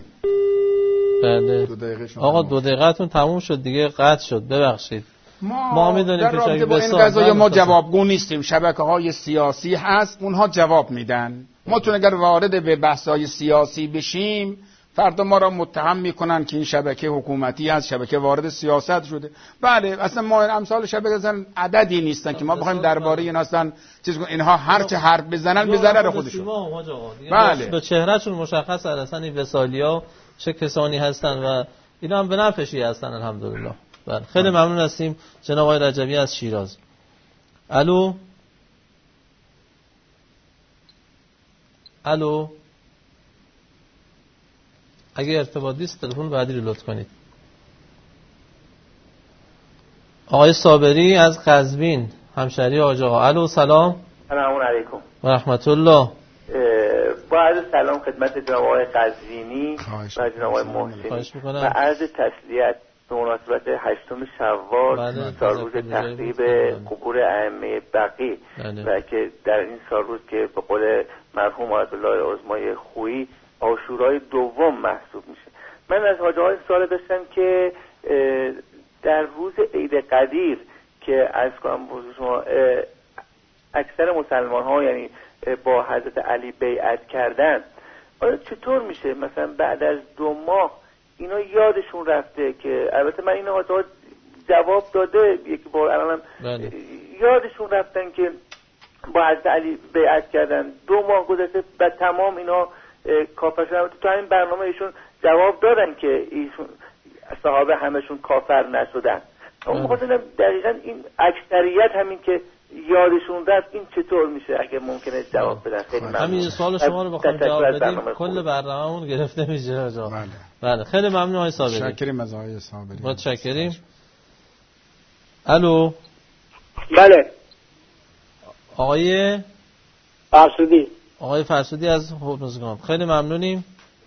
[SPEAKER 2] بله. دو آقا دو دقیقه‌تون تموم شد دیگه، قطع شد، ببخشید.
[SPEAKER 3] ما, ما میدونیم که رابطه با این قضایا ما جوابگو نیستیم. شبکه‌های سیاسی هست، اونها جواب میدن. ما تو اگر وارد به بحث‌های سیاسی بشیم فردا ما را متهم میکنن که این شبکه حکومتی است، شبکه وارد سیاست شده. بله اصلا ما امثال شبکه اصلا عددی نیستن که ما بخوایم درباره این اصلا چیز کنیم. اینها هر چه حرف بزنن به ضرر خودشون.
[SPEAKER 2] بله به چهرهشون مشخصه اصلا این وصالیا چه کسانی هستن و اینا هم به نفعشی هستن الحمدلله. بله خیلی ممنون هستیم جناب آقای رجبی از شیراز. الو الو اگه ارتباط نیست تلفن بعدی رو لطف کنید. آقای صابری از قزوین همشهری حاج آقا. الو سلام.
[SPEAKER 12] سلام علیکم
[SPEAKER 2] و رحمت الله.
[SPEAKER 12] با عرض سلام خدمت جناب آقای قزوینی و جناب آقای محسنی و عرض تسلیت به مناسبت هشتم شوال سال روز تخریب قبور ائمه بقیع و که در این سال روز که به قول مرحوم آیت الله العظمای خویی عاشورای دوم محسوب میشه. من از حاج آقای سوال داشتم که در روز عید قدیر که از کنم شما اکثر مسلمان ها یعنی با حضرت علی بیعت کردن، آیا چطور میشه مثلا بعد از دو ماه اینا یادشون رفته که البته من اینو جواب داده یک بار الانم یادشون رفتن که با حضرت علی بیعت کردن، دو ماه گذشته و تمام اینا کافر شدن. تو همین برنامه ایشون جواب دادن که ایشون صحابه همشون کافر نشدن. اون می‌خواستم دقیقاً این اکثریت همین که یادشون رفت این چطور میشه اگه ممکنه جواب بدن؟ خیلی ممنون.
[SPEAKER 2] همین سوال شما رو بخوام جواب بدیم کل برنامه‌مون گرفته میشه آقا. بله. بله خیلی ممنون آقای صابری.
[SPEAKER 3] متشکریم از آقای صابری.
[SPEAKER 2] متشکریم. الو.
[SPEAKER 13] بله.
[SPEAKER 2] آقای
[SPEAKER 13] فرسودی.
[SPEAKER 2] آقای فرسودی از هرمزگان. خیلی ممنونیم.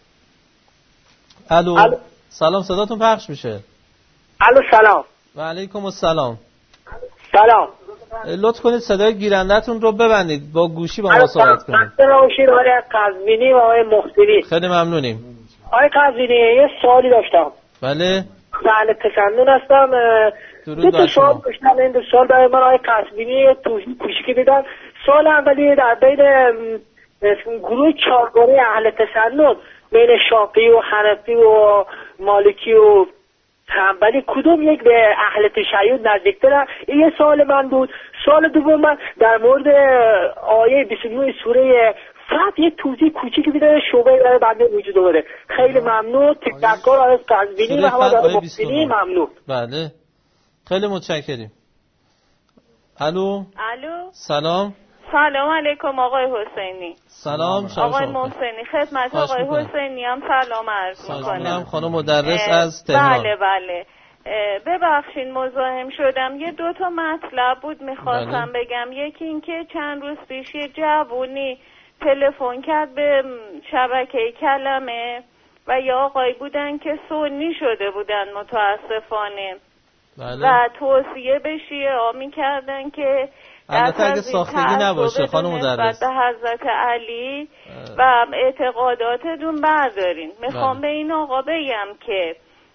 [SPEAKER 2] الو.
[SPEAKER 13] الو.
[SPEAKER 2] سلام صداتون پخش میشه.
[SPEAKER 13] الو سلام.
[SPEAKER 2] و علیکم السلام.
[SPEAKER 13] سلام.
[SPEAKER 2] لطف کنید صدای گیرنده‌تون رو ببندید، با گوشی با ما صحبت کنید.
[SPEAKER 13] باشید آقای قزوینی و آقای محسنی.
[SPEAKER 2] خیلی ممنونیم.
[SPEAKER 13] آقای قزوینی یه سوالی داشتم.
[SPEAKER 2] بله.
[SPEAKER 13] بله تسنن هستم. دو تا سوال داشتم. این دو سوال برای من آقای قزوینی توضیح کوچیکی بدن. سوال اولی در بین گروه چهارگانه اهل تسنن بین شافعی و حنفی و مالکی و حنبلی کدوم یک به اهل تشیع نزدیک‌تره؟ این یه سوال من بود. سوال دوم من در مورد آیه بیست و نه سوره فتح یک توضیح کوچیکی بده شعبه برای بنده وجود داره. خیلی ممنون. تشکر از قزوینی و همه محسنی ممنون.
[SPEAKER 2] بله خیلی متشکریم. الو.
[SPEAKER 14] الو.
[SPEAKER 2] سلام.
[SPEAKER 14] سلام علیکم آقای حسینی.
[SPEAKER 2] سلام شما.
[SPEAKER 14] آقای محسنی خدمت آقای حسینی هم سلام عرض می‌کنم.
[SPEAKER 2] خانم مدرس از تهران.
[SPEAKER 14] بله بله. ببخشین مزاحم شدم. یه دو تا مطلب بود میخواستم بله. بگم. یکی این که چند روز پیش یه جوونی تلفن کرد به شبکه کلمه و یه آقای بودن که سنی شده بودن متاسفانه بله. و توصیه به شیعه ها میکردن که
[SPEAKER 2] البته اگه ساختگی نباشه خانم مدرس
[SPEAKER 14] به حضرت علی و اعتقاداتتون بردارین. میخوام به این آقا بگم که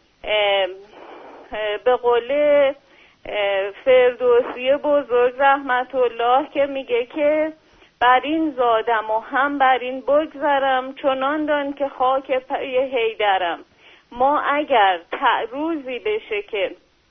[SPEAKER 14] به قول فردوسی بزرگ رحمت الله که میگه که بر این زادم و هم بر این بگذرم چنان دان که خاک پای حیدرم. ما اگر روزی بشه که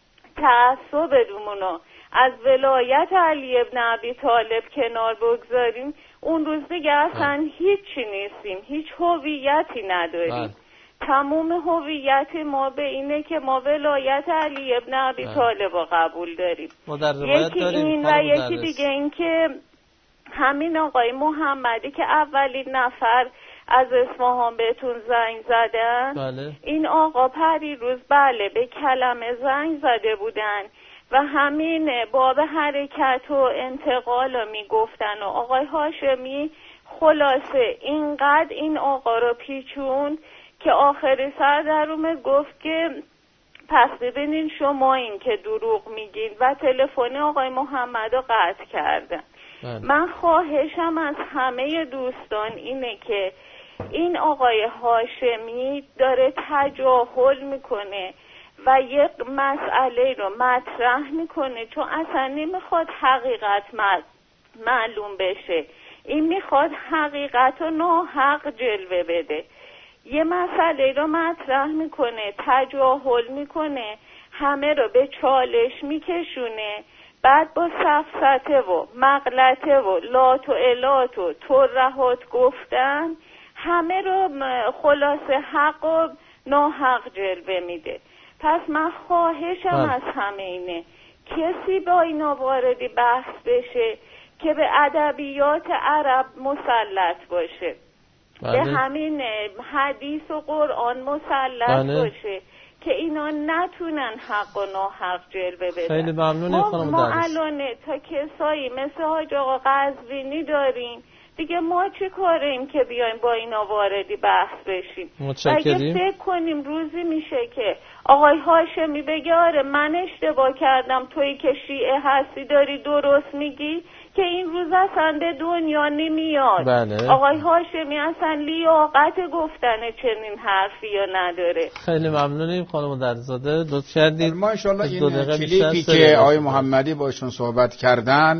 [SPEAKER 14] تعصبمونو از ولایت علی ابن ابی طالب کنار بگذاریم اون روز دیگه اصلا هیچی نیستیم، هیچ هویتی نداریم. بله. تمام هویت ما به اینه که ما ولایت علی ابن ابی طالب رو قبول داریم. یکی این و یکی دیگه این که همین آقای محمدی که اولین نفر از اصفهان بهتون زنگ زدن
[SPEAKER 2] بله.
[SPEAKER 14] این آقا پریروز بله به کلمه زنگ زده بودن و همین باب حرکت و انتقال رو میگفتن و آقای هاشمی خلاصه اینقدر این آقا رو پیچوند که آخری سر در اومد گفت که پس ببینین شما این که دروغ میگین و تلفن آقای محمد رو قطع کردن. بله. من خواهشم از همه دوستان اینه که این آقای هاشمی داره تجاهل میکنه و یک مسئله رو مطرح میکنه چون اصلا نمیخواد حقیقت معلوم بشه، این میخواد حقیقت رو ناحق جلوه بده. یه مسئله رو مطرح میکنه، تجاهل میکنه، همه رو به چالش میکشونه، بعد با سفسطه و مغلطه و لات و الات و ترهات گفتن همه رو خلاصه حق و ناحق جلوه میده. پس من خواهشم بله. از همه اینه کسی با اینا واردی بحث بشه که به ادبیات عرب مسلط باشه، بله. به همین حدیث و قرآن مسلط بله. باشه که اینا نتونن حق و ناحق جلوه بدن.
[SPEAKER 2] خیلی ممنونم خانم
[SPEAKER 14] ما الان تا کسایی مثل حاج آقا قزوینی داریم دیگه، ما چه کاریم که بیایم با اینا واردی بحث بشیم؟
[SPEAKER 2] متشکریم.
[SPEAKER 14] اگه فکر کنیم روزی میشه که آقای هاشمی بگه آره من اشتباه کردم، تویی که شیعه هستی داری درست میگی، که این روز اصلا به دنیا نمیاد.
[SPEAKER 2] بله.
[SPEAKER 14] آقای هاشمی اصلا لیاقت گفتن چنین حرفی یا نداره.
[SPEAKER 2] خیلی ممنونیم خانم درزاده، لطف کردید.
[SPEAKER 3] ما انشالله این کلیپی که آقای محمدی باشون صحبت کردن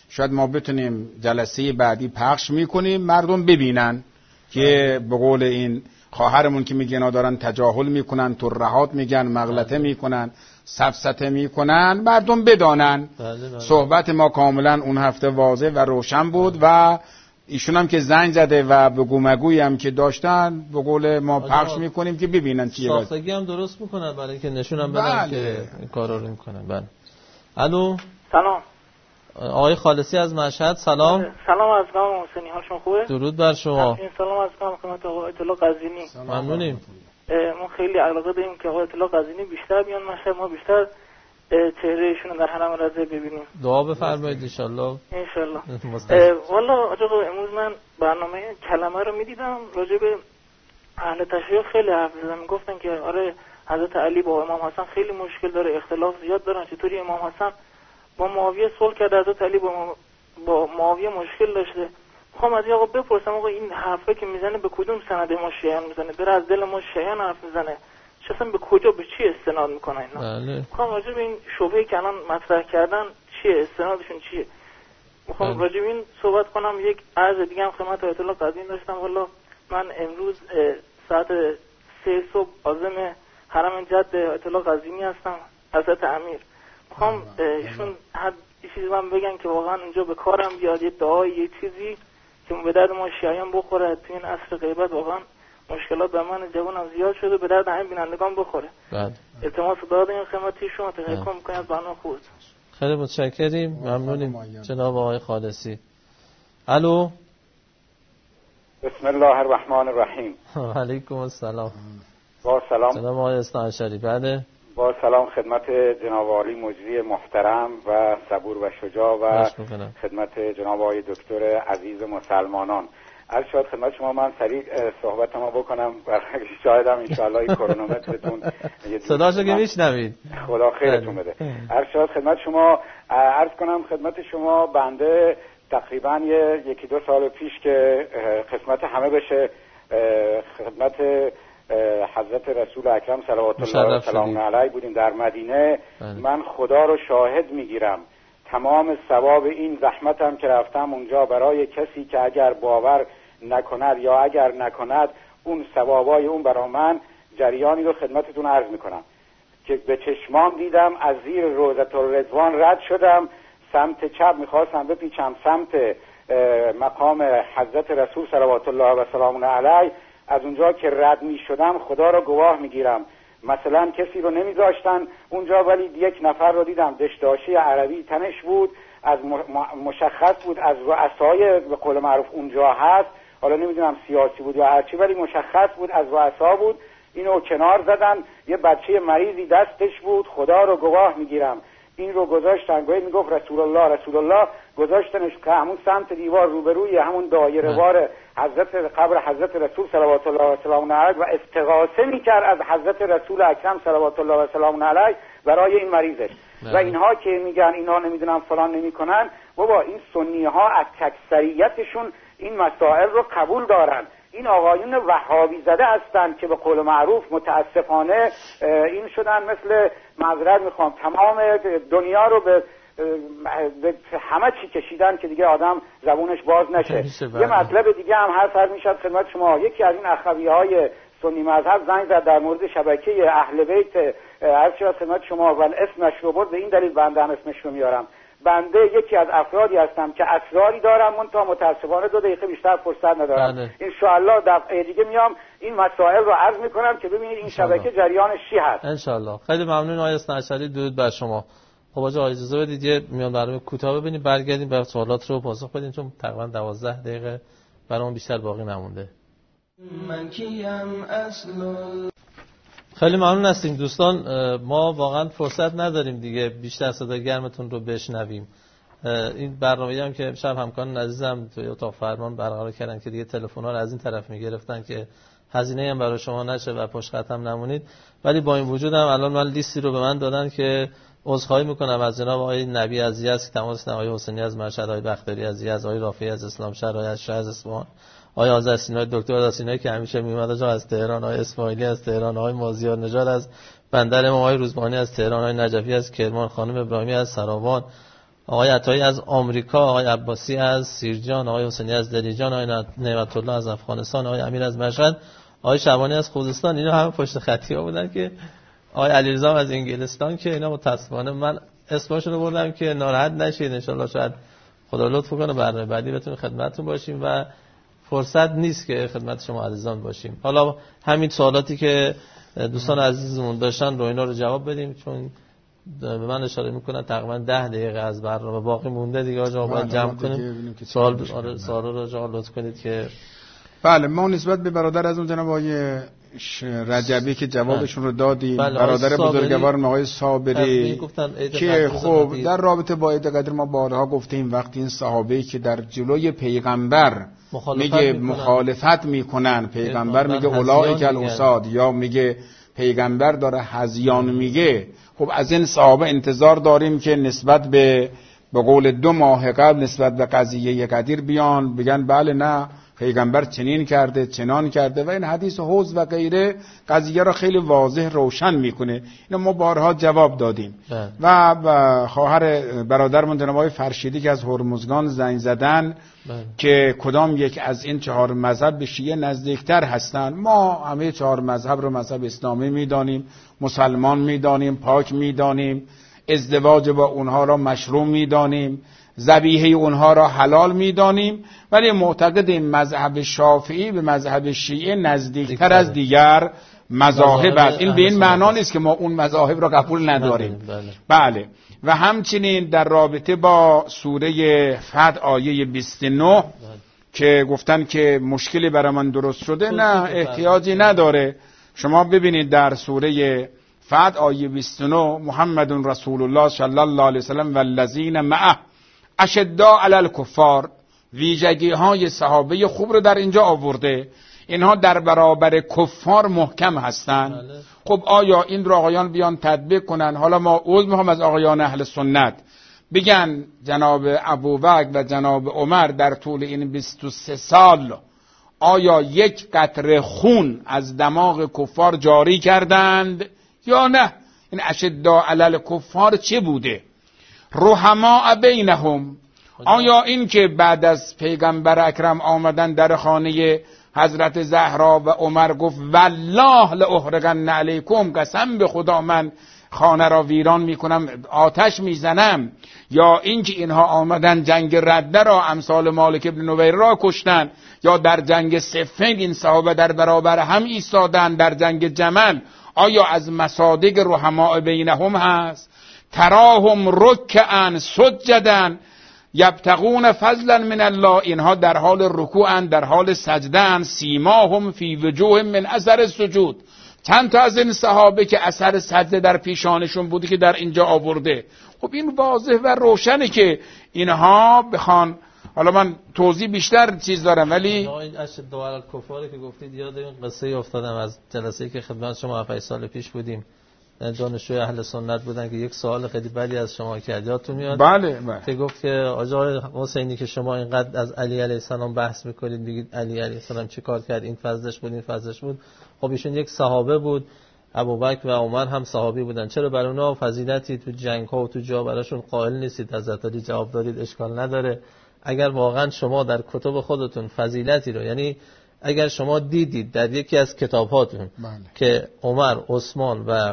[SPEAKER 3] شاید ما بتونیم جلسه بعدی پخش میکنیم مردم ببینن که به قول این خواهرمون که میگن اینا دارن تجاهل میکنن، ترهات میگن، مغلطه میکنن، سفسطه میکنن، مردم بدانن. بله بله. صحبت ما کاملا اون هفته واضح و روشن بود و ایشون هم که زنگ زده و به گومگویی هم که داشتن به قول ما پخش میکنیم که ببینن چیه.
[SPEAKER 2] ساختگی هم درست میکنن برای اینکه نشون هم بدن بله. که این کارا رو میکنن. بله. الو.
[SPEAKER 15] سلام.
[SPEAKER 2] آقای خالصی از مشهد. سلام.
[SPEAKER 15] سلام از قام حسینی، حالشون خوبه؟
[SPEAKER 2] درود بر شما.
[SPEAKER 15] سلام از قام خدمت آقای اطلاع قزوینی.
[SPEAKER 2] ممنونیم.
[SPEAKER 15] ما خیلی علاقه داریم که آقای اطلاع قزوینی بیشتر بیان مشهد، ما بیشتر چهره ایشون رو در حرم رضا ببینیم.
[SPEAKER 2] دعا بفرمایید ان شاء الله.
[SPEAKER 15] ان شاء الله. والله آقا امروز من برنامه کلمه رو میدیدم راجع به اهل تشیع خیلی حرف زدن، میگفتن که آره حضرت علی با امام حسن خیلی مشکل داره، اختلاف زیاد دارن، چطوری امام حسن با معاویه صلح کرده، حضرت علی با با معاویه مشکل داشته. میخوام از آقا بپرسم آقا این حرفا که میزنه به کدوم سند ما شیعیان میزنه؟ بره از دل ما شیعیان حرف میزنه، اصلا به کجا به چی استناد میکنن اینا؟ بله. میخوام راجع به این شبهه‌ای که الان مطرح کردن چیه، استنادشون چیه؟ میخوام بله. راجع به این صحبت کنم. یک عرض دیگه هم خدمت آیت الله قزوینی داشتم. والا من امروز ساعت سه صبح عازم حرم جد آیت الله قزوینی هستم، حضرت امیر. میخوام ایشون هر چیزی من بگن که واقعا اونجا به کارم بیاد، یه دعای یه چیزی که به درد ما شیعیان بخوره. تو این عصر غیبت واقعا مشکلات به من جوانم زیاد شده، به درد همین بینندگان بخوره. بله. التماس دعا این خدمتی شما تشکر می‌کنم از برنامه خوب.
[SPEAKER 2] خیلی متشکریم، ممنونیم جناب آقای خالصی. الو.
[SPEAKER 16] بسم الله الرحمن الرحیم.
[SPEAKER 2] و علیکم السلام.
[SPEAKER 16] با سلام
[SPEAKER 2] جناب آقای اصلاح‌شری. بله.
[SPEAKER 16] با سلام خدمت جناب عالی مجری محترم و صبور و شجاع و خدمت جناب آقای دکتر عزیز مسلمانان. عرض شد خدمت شما من سریع صحبت ما بکنم، برای شاهدم انشاءالله این کرونومترتون
[SPEAKER 2] صداشو که میشنوید.
[SPEAKER 16] خدا خیرتون بده. عرض شد خدمت شما، عرض کنم خدمت شما بنده تقریبا یکی دو سال پیش که قسمت همه بشه خدمت حضرت رسول اکرم صلوات الله و سلام علیه بودیم در مدینه. بله. من خدا رو شاهد میگیرم تمام ثواب این زحمتم که رفتم اونجا برای کسی که اگر باور نکند یا اگر نکند اون ثوابای اون برای من جریانی رو خدمتتون عرض میکنم که به چشمام دیدم. از زیر روضة الرضوان رد شدم، سمت چپ میخواستم بپیچم سمت مقام حضرت رسول صلوات الله و سلام علیه. از اونجا که رد میشدم خدا رو گواه میگیرم مثلا کسی رو نمیذاشتن اونجا، ولی یک نفر رو دیدم دشداشی عربی تنش بود، از مشخص بود از رؤسای به قول معروف اونجا هست، حالا نمیدونم سیاسی بود یا هرچی، ولی مشخص بود از رؤسا بود. اینو کنار زدن، یه بچه مریضی دستش بود، خدا رو گواه میگیرم این رو گذاشتن، گویا میگفت رسول الله رسول الله، گذاشتنش که همون سمت دیوار روبروی همون دایره وار حضرت قبر حضرت رسول صلوات الله و سلام علیه و استغاثه میکرد از حضرت رسول اکرم صلوات الله و سلام علیه برای این مریضش. و اینها که میگن اینا نمیدونم فلان نمیکنن، بابا این سنی ها از اکثریتشون این مسائل رو قبول دارن. این آقایون وهابی زده هستند که به قول معروف متاسفانه این شدن مثل معذرت میخوام تمام دنیا رو به به همه چی کشیدن که دیگه آدم زبونش باز نشه. یه مطلب دیگه هم هست هر میشد خدمت شما. یکی از این اخوی های سنی مذهب زنگ زد در مورد شبکه اهل بیت، هر شد خدمت شما و اسمش رو برد، به این دلیل بنده هم اسمش رو میارم. بنده یکی از افرادی هستم که اسراری دارم، منتها متاسفانه دو دقیقه بیشتر فرصت ندارم. ان شاء الله دفعه دیگه میام این مسائل رو عرض میکنم که ببینید این شبکه جریانش چی هست.
[SPEAKER 2] ان شاء الله. خیلی ممنون آقای اصلاح‌شری، درود بر شما. خب آقا اجازه بدید یه میان برنامه کوتاه ببینیم، برگردیم به سوالات رو پاسخ بدیم چون تقریبا دوازده دقیقه برامون بیشتر باقی نمونده. من کیم اصل خیلی ممنون هستیم دوستان. ما واقعا فرصت نداریم دیگه بیشتر صدای گرمتون رو بشنویم. این برنامه‌ای هم که شب همکاران عزیزم توی اتاق فرمان برقرار کردن که دیگه تلفن‌ها رو از این طرف می‌گرفتن که هزینه هم برای شما نشه و پشت خط هم نمونید، ولی با این وجود هم الان من لیستی رو به من دادن که عذرخواهی میکنم از جناب آقای نبی از یزد که تماس آقای حسینی از مشهد، آقای بختیاری از یزد، آقای رافعی از اسلام شهر، آقای از شهر اصفهان، آقای آذرسینای دکتر آذرسینایی که همیشه میومد از تهران، آقای اسماعیلی از تهران، آقای مازیار نژاد از بندر امام، آقای روزبانی از تهران، آقای نجفی از کرمان، خانم ابراهیمی از سراوان، آقای عطایی از آمریکا، آقای عباسی از سیرجان، آقای حسینی از دلیجان، آقای نعمت الله از افغانستان، آقای امیر از مشهد، آقای شبانی از خوزستان. اینا همه پشت خطی ها بودن که آقای علیرضا از انگلستان که اینا متاسفانه من اسمشون رو بردم که ناراحت نشید. ان شاءالله شاید خدا لطف کنه برنامه بعدی بتونیم خدمتتون باشیم و فرصت نیست که خدمت شما عزیزان باشیم. حالا همین سوالاتی که دوستان عزیزمون داشتن رو اینا رو جواب بدیم، چون به من اشاره میکنن تقریبا ده دقیقه از برنامه باقی مونده دیگه. آقا باید جمع کنیم. سوال آره سوالا رو جواب لطف کنید که
[SPEAKER 3] بله. ما نسبت به برادر از اون جناب آقای رجبی که جوابشون رو دادیم،
[SPEAKER 2] بله.
[SPEAKER 3] برادر بزرگوار آقای صابری که خب در رابطه با عید قدر ما بارها گفتیم وقتی این صحابه‌ای که در جلوی پیغمبر
[SPEAKER 2] مخالفت
[SPEAKER 3] میگه
[SPEAKER 2] میکنن.
[SPEAKER 3] مخالفت میکنن، پیغمبر میگه اولئک الاساد یا میگه پیغمبر داره هذیان میگه، خب از این صحابه انتظار داریم که نسبت به به قول دو ماه قبل نسبت به قضیه قدیر بیان بگن بله نه پیغمبر چنین کرده چنان کرده و این حدیث حوض و غیره قضیه را خیلی واضح روشن میکنه. اینو ما بارها جواب دادیم. و خواهر برادرمون جناب آقای فرشیدی که از هرمزگان زنگ زدن بله. که کدام یک از این چهار مذهب به شیعه نزدیکتر هستن. ما همه چهار مذهب رو مذهب اسلامی میدانیم، مسلمان میدانیم، پاک میدانیم، ازدواج با اونها را مشروع میدانیم، ذبیحه اونها را حلال میدانیم، ولی معتقدیم مذهب شافعی به مذهب شیعه نزدیکتر از دیگر مذاهب است. این به این معنا نیست که ما اون مذاهب را قبول نداریم. بله. و همچنین در رابطه با سوره فتح آیه بیست و نه که گفتن که مشکلی برای من درست شده، نه احتیاجی نداره. شما ببینید در سوره فتح آیه بیست و نه محمد رسول الله صلی الله علیه وسلم والذین معه اشداء علی الکفار، ویژگی های صحابه خوب رو در اینجا آورده. اینها در برابر کفار محکم هستند. خب آیا این رو آقایان بیان تطبیق کنن؟ حالا ما عذر میخوام از آقایان اهل سنت، بگن جناب ابوبکر و جناب عمر در طول این بیست و سه سال آیا یک قطره خون از دماغ کفار جاری کردند یا نه؟ این اشداء علی الکفار چه بوده؟ رحماء بینهم، آیا این که بعد از پیغمبر اکرم آمدن در خانه حضرت زهرا و عمر گفت والله لاحرقن علیکم، قسم به خدا من خانه را ویران میکنم، آتش میزنم، یا اینکه اینها آمدن جنگ رده را امثال مالک ابن نویر را کشتن، یا در جنگ صفین این صحابه در برابر هم ایستادن در جنگ جمل، آیا از مصادیق رحماء بینهم هست؟ تراهم رکعا سجدا یبتغون فضلا من الله، اینها در حال رکوعن، در حال سجدن، سیماهم فی وجوههم من اثر السجود. چند تا از این صحابه که اثر سجده در پیشانشون بوده که در اینجا آورده. خب این واضح و روشنه که اینها بخوان، حالا من توضیح بیشتر چیز دارم ولی
[SPEAKER 2] این اشد علی الکفار که گفتید یاد این قصه افتادم از جلسه‌ای که خدمت شما هفت سال پیش بودیم، دانشجوی اهل سنت بودن که یک سوال خیلی بدی از شما کرد، یادتون میاد؟
[SPEAKER 3] بله بله.
[SPEAKER 2] که گفت که آقای حسینی که شما اینقدر از علی علیه السلام بحث میکنید، میگید علی علیه السلام چه کار کرد، این فضلش بود این فضلش بود. خب ایشون یک صحابه بود، ابوبکر و عمر هم صحابی بودن، چرا برای اونها فضیلتی تو جنگ ها و تو جا براشون قائل نیستید؟ حضرت علی جواب دادید اشکال نداره. اگر واقعا شما در کتب خودتون فضیلتی رو، یعنی اگر شما دیدید در یکی از کتاب‌هاتون بله. که عمر، عثمان و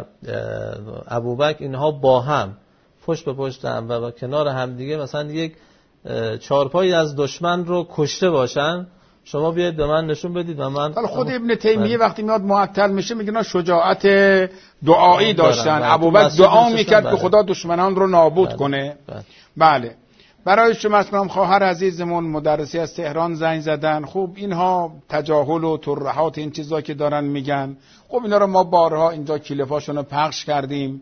[SPEAKER 2] ابوبکر اینها با هم پشت به پشت هم و با کنار هم دیگه مثلا یک چارپایی از دشمن رو کشته باشن، شما بیاید به من نشون بدید و من.
[SPEAKER 3] خود ابن تیمیه وقتی میاد معطل میشه میگه نه شجاعت دعایی داشتن، ابوبکر دعا میکرد که خدا دشمنان رو نابود بله. کنه بله. بله. برای شما مثلا خواهر عزیزمون مدرسی از تهران زنگ زدن، خب اینها تجاهل و ترهات این چیزا که دارن میگن، خب اینا رو ما بارها اینجا کلیپاشون رو پخش کردیم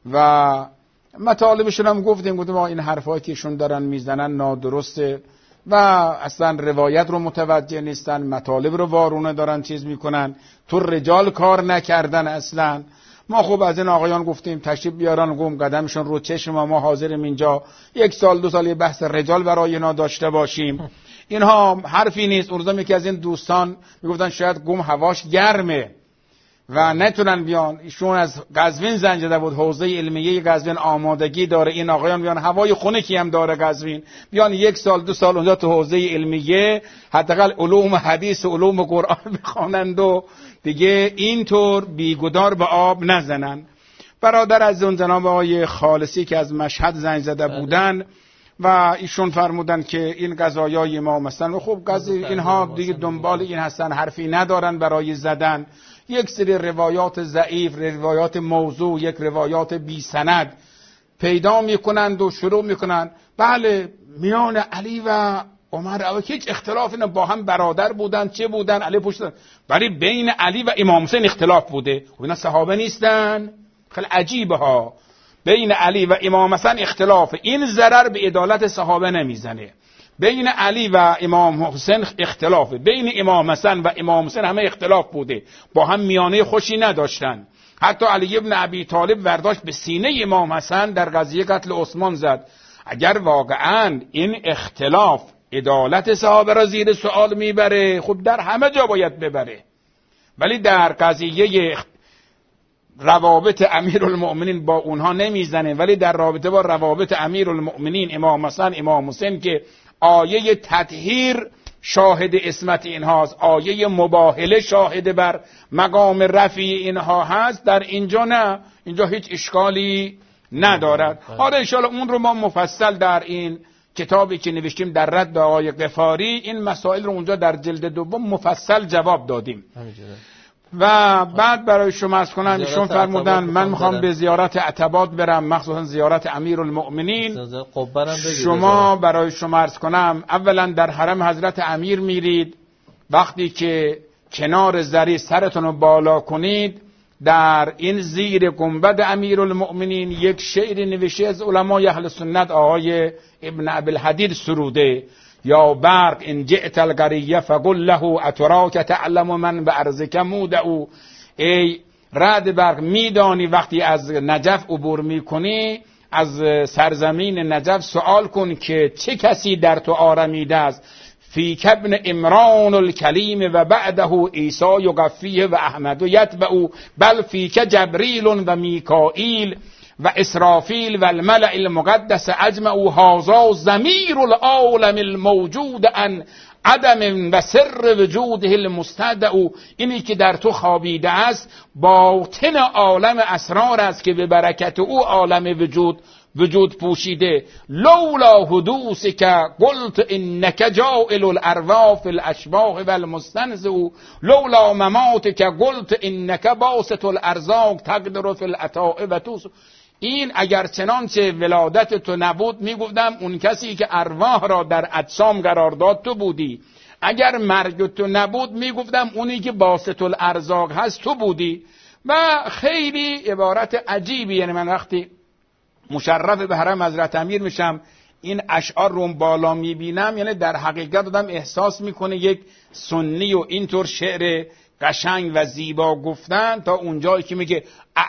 [SPEAKER 3] و مطالبشون هم گفتیم، گفتیم ما این حرفایی که ایشون دارن میزنن نادرسته و اصلا روایت رو متوجه نیستن، مطالب رو وارونه دارن چیز میکنن، تو رجال کار نکردن اصلا. ما خوب از این آقایان گفتیم تشریف بیارن، گم قدمشون رو چشم ما, ما حاضریم اینجا یک سال دو سال یه بحث رجال برای اینا داشته باشیم. اینها حرفی نیست. اون روزا یکی از این دوستان میگفتن شاید گم هواش گرمه، و نتونن بیان. ایشون از قزوین زنگ زده بود، حوزه علمیه قزوین آمادگی داره این آقایان بیان، هوای خنکی هم داره قزوین، بیان یک سال دو سال اونجا تو حوزه علمیه حداقل علوم حدیث و علوم قرآن بخوانند و دیگه اینطور بیگدار به آب نزنن. برادر از اون جناب آقای خالصی که از مشهد زنگ زده بودن و ایشون فرمودن که این قضایای امام هستن و خب قضیه اینها دیگه دنبال این هستن، حرفی ندارن برای زدن. یک سری روایات ضعیف، روایات موضوع، یک روایات بی سند پیدا میکنند و شروع میکنند. بله میان علی و عمر او هیچ اختلاف نه، با هم برادر بودن، چه بودن، علی پشتن، ولی بین علی و امام حسین اختلاف بوده. و اینا صحابه نیستن؟ خیلی عجیبه ها. بین علی و امام حسین اختلاف، این ضرر به عدالت صحابه نمیزنه. بین علی و امام حسین اختلافه، بین امام حسین و امام حسین همه اختلاف بوده، با هم میانه خوشی نداشتن. حتی علی ابن ابی طالب برداشت به سینه امام حسین در قضیه قتل عثمان زد. اگر واقعا این اختلاف عدالت صحابه را زیر سوال میبره، خب در همه جا باید ببره، ولی در قضیه روابط امیرالمؤمنین با اونها نمیزنه، ولی در رابطه با روابط امیرالمؤمنین امام حسن امام حسین که آیه تطهیر شاهد اسمت اینهاست، آیه مباهله شاهد بر مقام رفی اینها هست، در اینجا نه، اینجا هیچ اشکالی ندارد. آره انشاءالله اون رو ما مفصل در این کتابی که نوشتیم در رد آقای غفاری این مسائل رو اونجا در جلد دوم مفصل جواب دادیم. و بعد برای شما از کنم ایشون فرمودن من میخوام به زیارت عتبات برم، مخصوصا زیارت امیرالمؤمنین. شما برای شما عرض کنم اولا در حرم حضرت امیر میرید، وقتی که کنار زری سرتون رو بالا کنید در این زیر گنبد امیرالمؤمنین یک شعر نوشته از علمای اهل سنت آقای ابن ابوالحدید سروده: یا برق ان جئت القریه فقل له اتراک تعلم من بارضک مودع. ای رعد برق میدانی وقتی از نجف عبور میکنی از سرزمین نجف سوال کن که چه کسی در تو آرمیده است. فی ابن عمران الکلیم و بعده عیسی یقفیه و احمد یتبع، بل فیک جبریل و میکائیل و اسرافیل و الملأ المقدس اجمعوا، هذا ضمیر العالم الموجود ان عدم و سر وجوده المستودع. اینی که در تو خوابیده است باطن عالم اسرار است که به برکت او عالم وجود وجود پوشیده. لولا حدوثک قلت انک جاعل الارواح فی الاشباح و المستنزع، لولا مماتک قلت انک باسط الارزاق تقدر فی العطاء و توسع. این اگر چنانچه ولادت تو نبود میگفتم اون کسی که ارواح را در اجسام قرار داد تو بودی، اگر مرگ تو نبود میگفتم اونی که باسط الارزاق هست تو بودی. و خیلی عبارت عجیبی، یعنی من وقتی مشرف به حرم حضرت امیر میشم این اشعار رو بالا میبینم، یعنی در حقیقت آدم احساس میکنه یک سنی و اینطور شعر قشنگ و زیبا گفتن تا اونجایی که میگه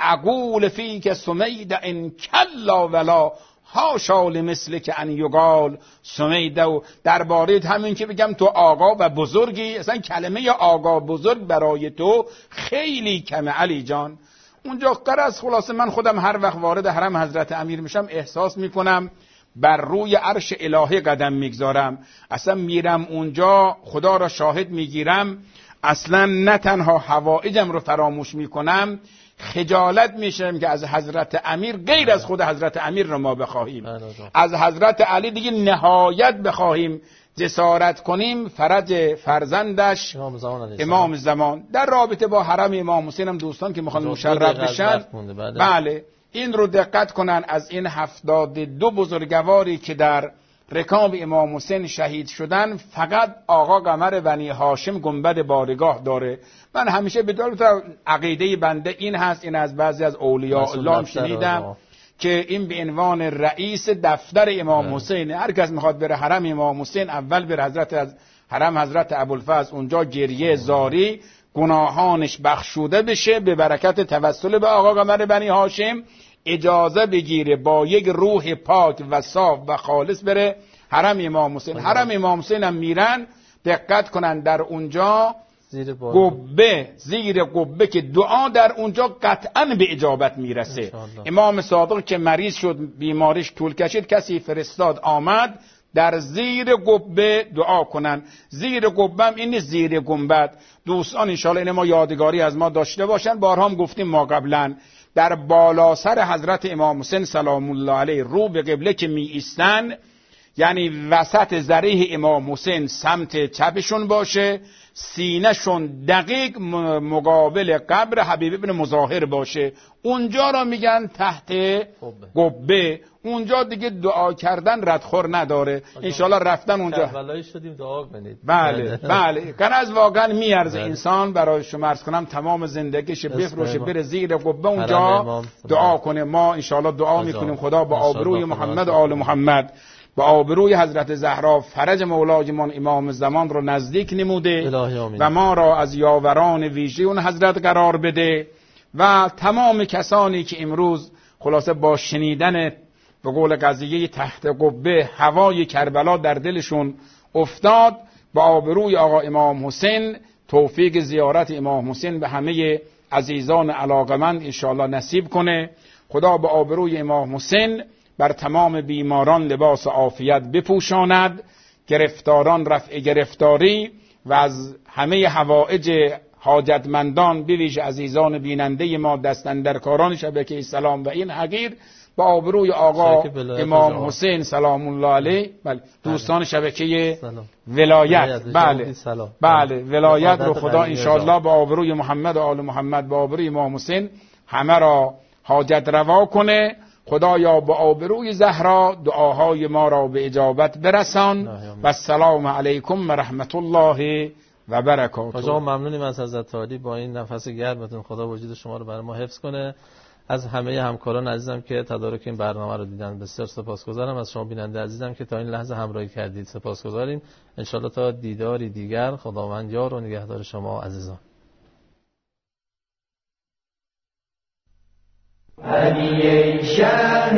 [SPEAKER 3] اقول فیک سمید ان کلا ولا حاشا لمثل که ان یقال سمیده. و درباره همین که بگم تو آقا و بزرگی، اصلا کلمه آقا بزرگ برای تو خیلی کمه علی جان. اونجا قرص خلاصه من خودم هر وقت وارد حرم حضرت امیر میشم احساس میکنم بر روی عرش الهی قدم میگذارم، اصلا میرم اونجا خدا را شاهد میگیرم، اصلا نه تنها حوائجم رو فراموش میکنم، خجالت میشم که از حضرت امیر غیر از خود حضرت امیر رو ما بخواهیم، از حضرت علی دیگه نهایت بخواهیم جسارت کنیم فرج فرزندش امام زمان, امام زمان. در رابطه با حرم امام حسین هم دوستان که میخوان مشرف بشن بله این رو دقت کنن، از این هفتاد دو بزرگواری که در رکاب امام حسین شهید شدن فقط آقا قمر بنی هاشم گنبد بارگاه داره. من همیشه به طور عقیده بنده این هست، این از بعضی از اولیاء الله شنیدم که این به عنوان رئیس دفتر امام حسین، هر کس میخواد بره حرم امام حسین اول بر حضرت از حرم حضرت ابوالفضل اونجا گریه زاری گناهانش بخشوده بشه به برکت توسل به آقا قمر بنی هاشم، اجازه بگیره با یک روح پاک و صاف و خالص بره حرم امام حسین. حرم امام حسین هم میرن دقت کنن در اونجا
[SPEAKER 2] زیر
[SPEAKER 3] قبه زیر قبه که دعا در اونجا قطعا به اجابت میرسه. امام صادق که مریض شد، بیماریش طول کشید، کسی فرستاد آمد در زیر قبه دعا کنن. زیر قبه هم این زیر گنبد. دوستان انشاءالله این ما یادگاری از ما داشته باشن. بارها هم گفتیم ما قبلا در بالا سر حضرت امام حسین سلام الله علیه رو به قبله که می ایستن، یعنی وسط ذریح امام حسین سمت چپشون باشه، سینهشون دقیق مقابل قبر حبیب ابن مظاهر باشه. اونجا را میگن تحت قبه. اونجا دیگه دعا کردن ردخور نداره. انشالله رفتن اونجا
[SPEAKER 2] کربلایی شدیم دعا کنید.
[SPEAKER 3] بله بله کنز واقعا میارزه انسان برای شما عرض کنم تمام زندگیش بفروشه بره زیر قبه اونجا دعا کنه. ما انشالله دعا میکنیم خدا با آبروی محمد و آل محمد، با آبروی حضرت زهرا فرج مولایمان امام زمان رو نزدیک نموده و ما را از یاوران ویژه اون حضرت قرار بده و تمام کسانی که امروز خلاصه با شنیدن به قول قضیه تحت قبه هوای کربلا در دلشون افتاد، با آبروی آقا امام حسین توفیق زیارت امام حسین به همه عزیزان علاقمند انشاءالله نصیب کنه. خدا با آبروی امام حسین بر تمام بیماران لباس عافیت بپوشاند، گرفتاران رفع گرفتاری و از همه حوائج حاجتمندان به ویژه عزیزان بیننده ما دستاندرکاران شبکه سلام و این حقیر با آبروی آقا امام حسین سلام الله علیه، بله دوستان شبکه ولایت، بله بله ولایت رو خدا انشاءالله با آبروی محمد و آل محمد با آبروی امام حسین همه را حاجت روا کنه. خدایا با آبروی زهرا دعاهای ما را به اجابت برسان و السلام علیکم و رحمت الله و برکاته.
[SPEAKER 2] آقا ممنونیم از حضرت عالی با این نفس گرمتون. خدا وجود شما رو برای ما حفظ کنه. از همه همکاران عزیزم که تدارک این برنامه رو دیدن بسیار سپاسگزارم. از شما بیننده عزیزم که تا این لحظه همراهی کردید سپاسگزاریم. انشالله تا دیداری دیگر خداوند یار و نگهدار شما عزیزان.
[SPEAKER 1] علی ای شه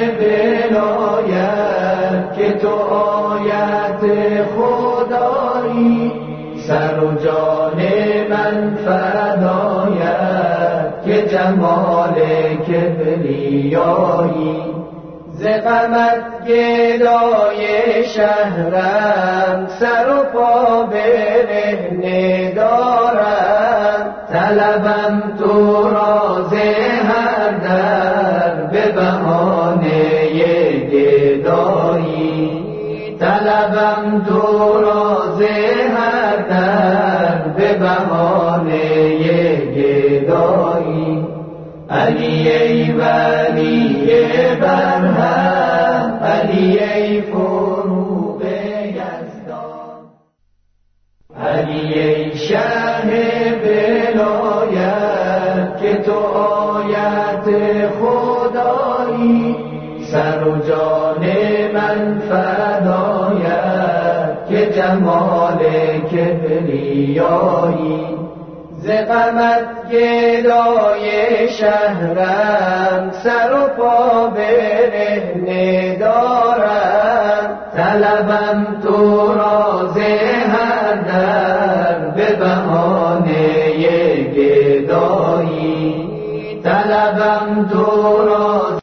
[SPEAKER 1] ولایت که تو آیت خدایی، سر و جان من فدایت که جمال کبریایی. ز غمت گدای شهرم سر و پا برهنه دارم، طلبم تو را ز هر در به بهانه گدایی. طلبم تو را ز هر در به بهانه گدایی. علی ای ولی برهم، علی ای فروغ یزدان، علی ای شه ولایت که تو آیت خدایی، سر و جان من فدایت که جمال کبریایی. ز غمت گدای شهرم سر و پا برهنه دارم، طلبم تو را ز هر در به بهانه گدایی. طلبم تو را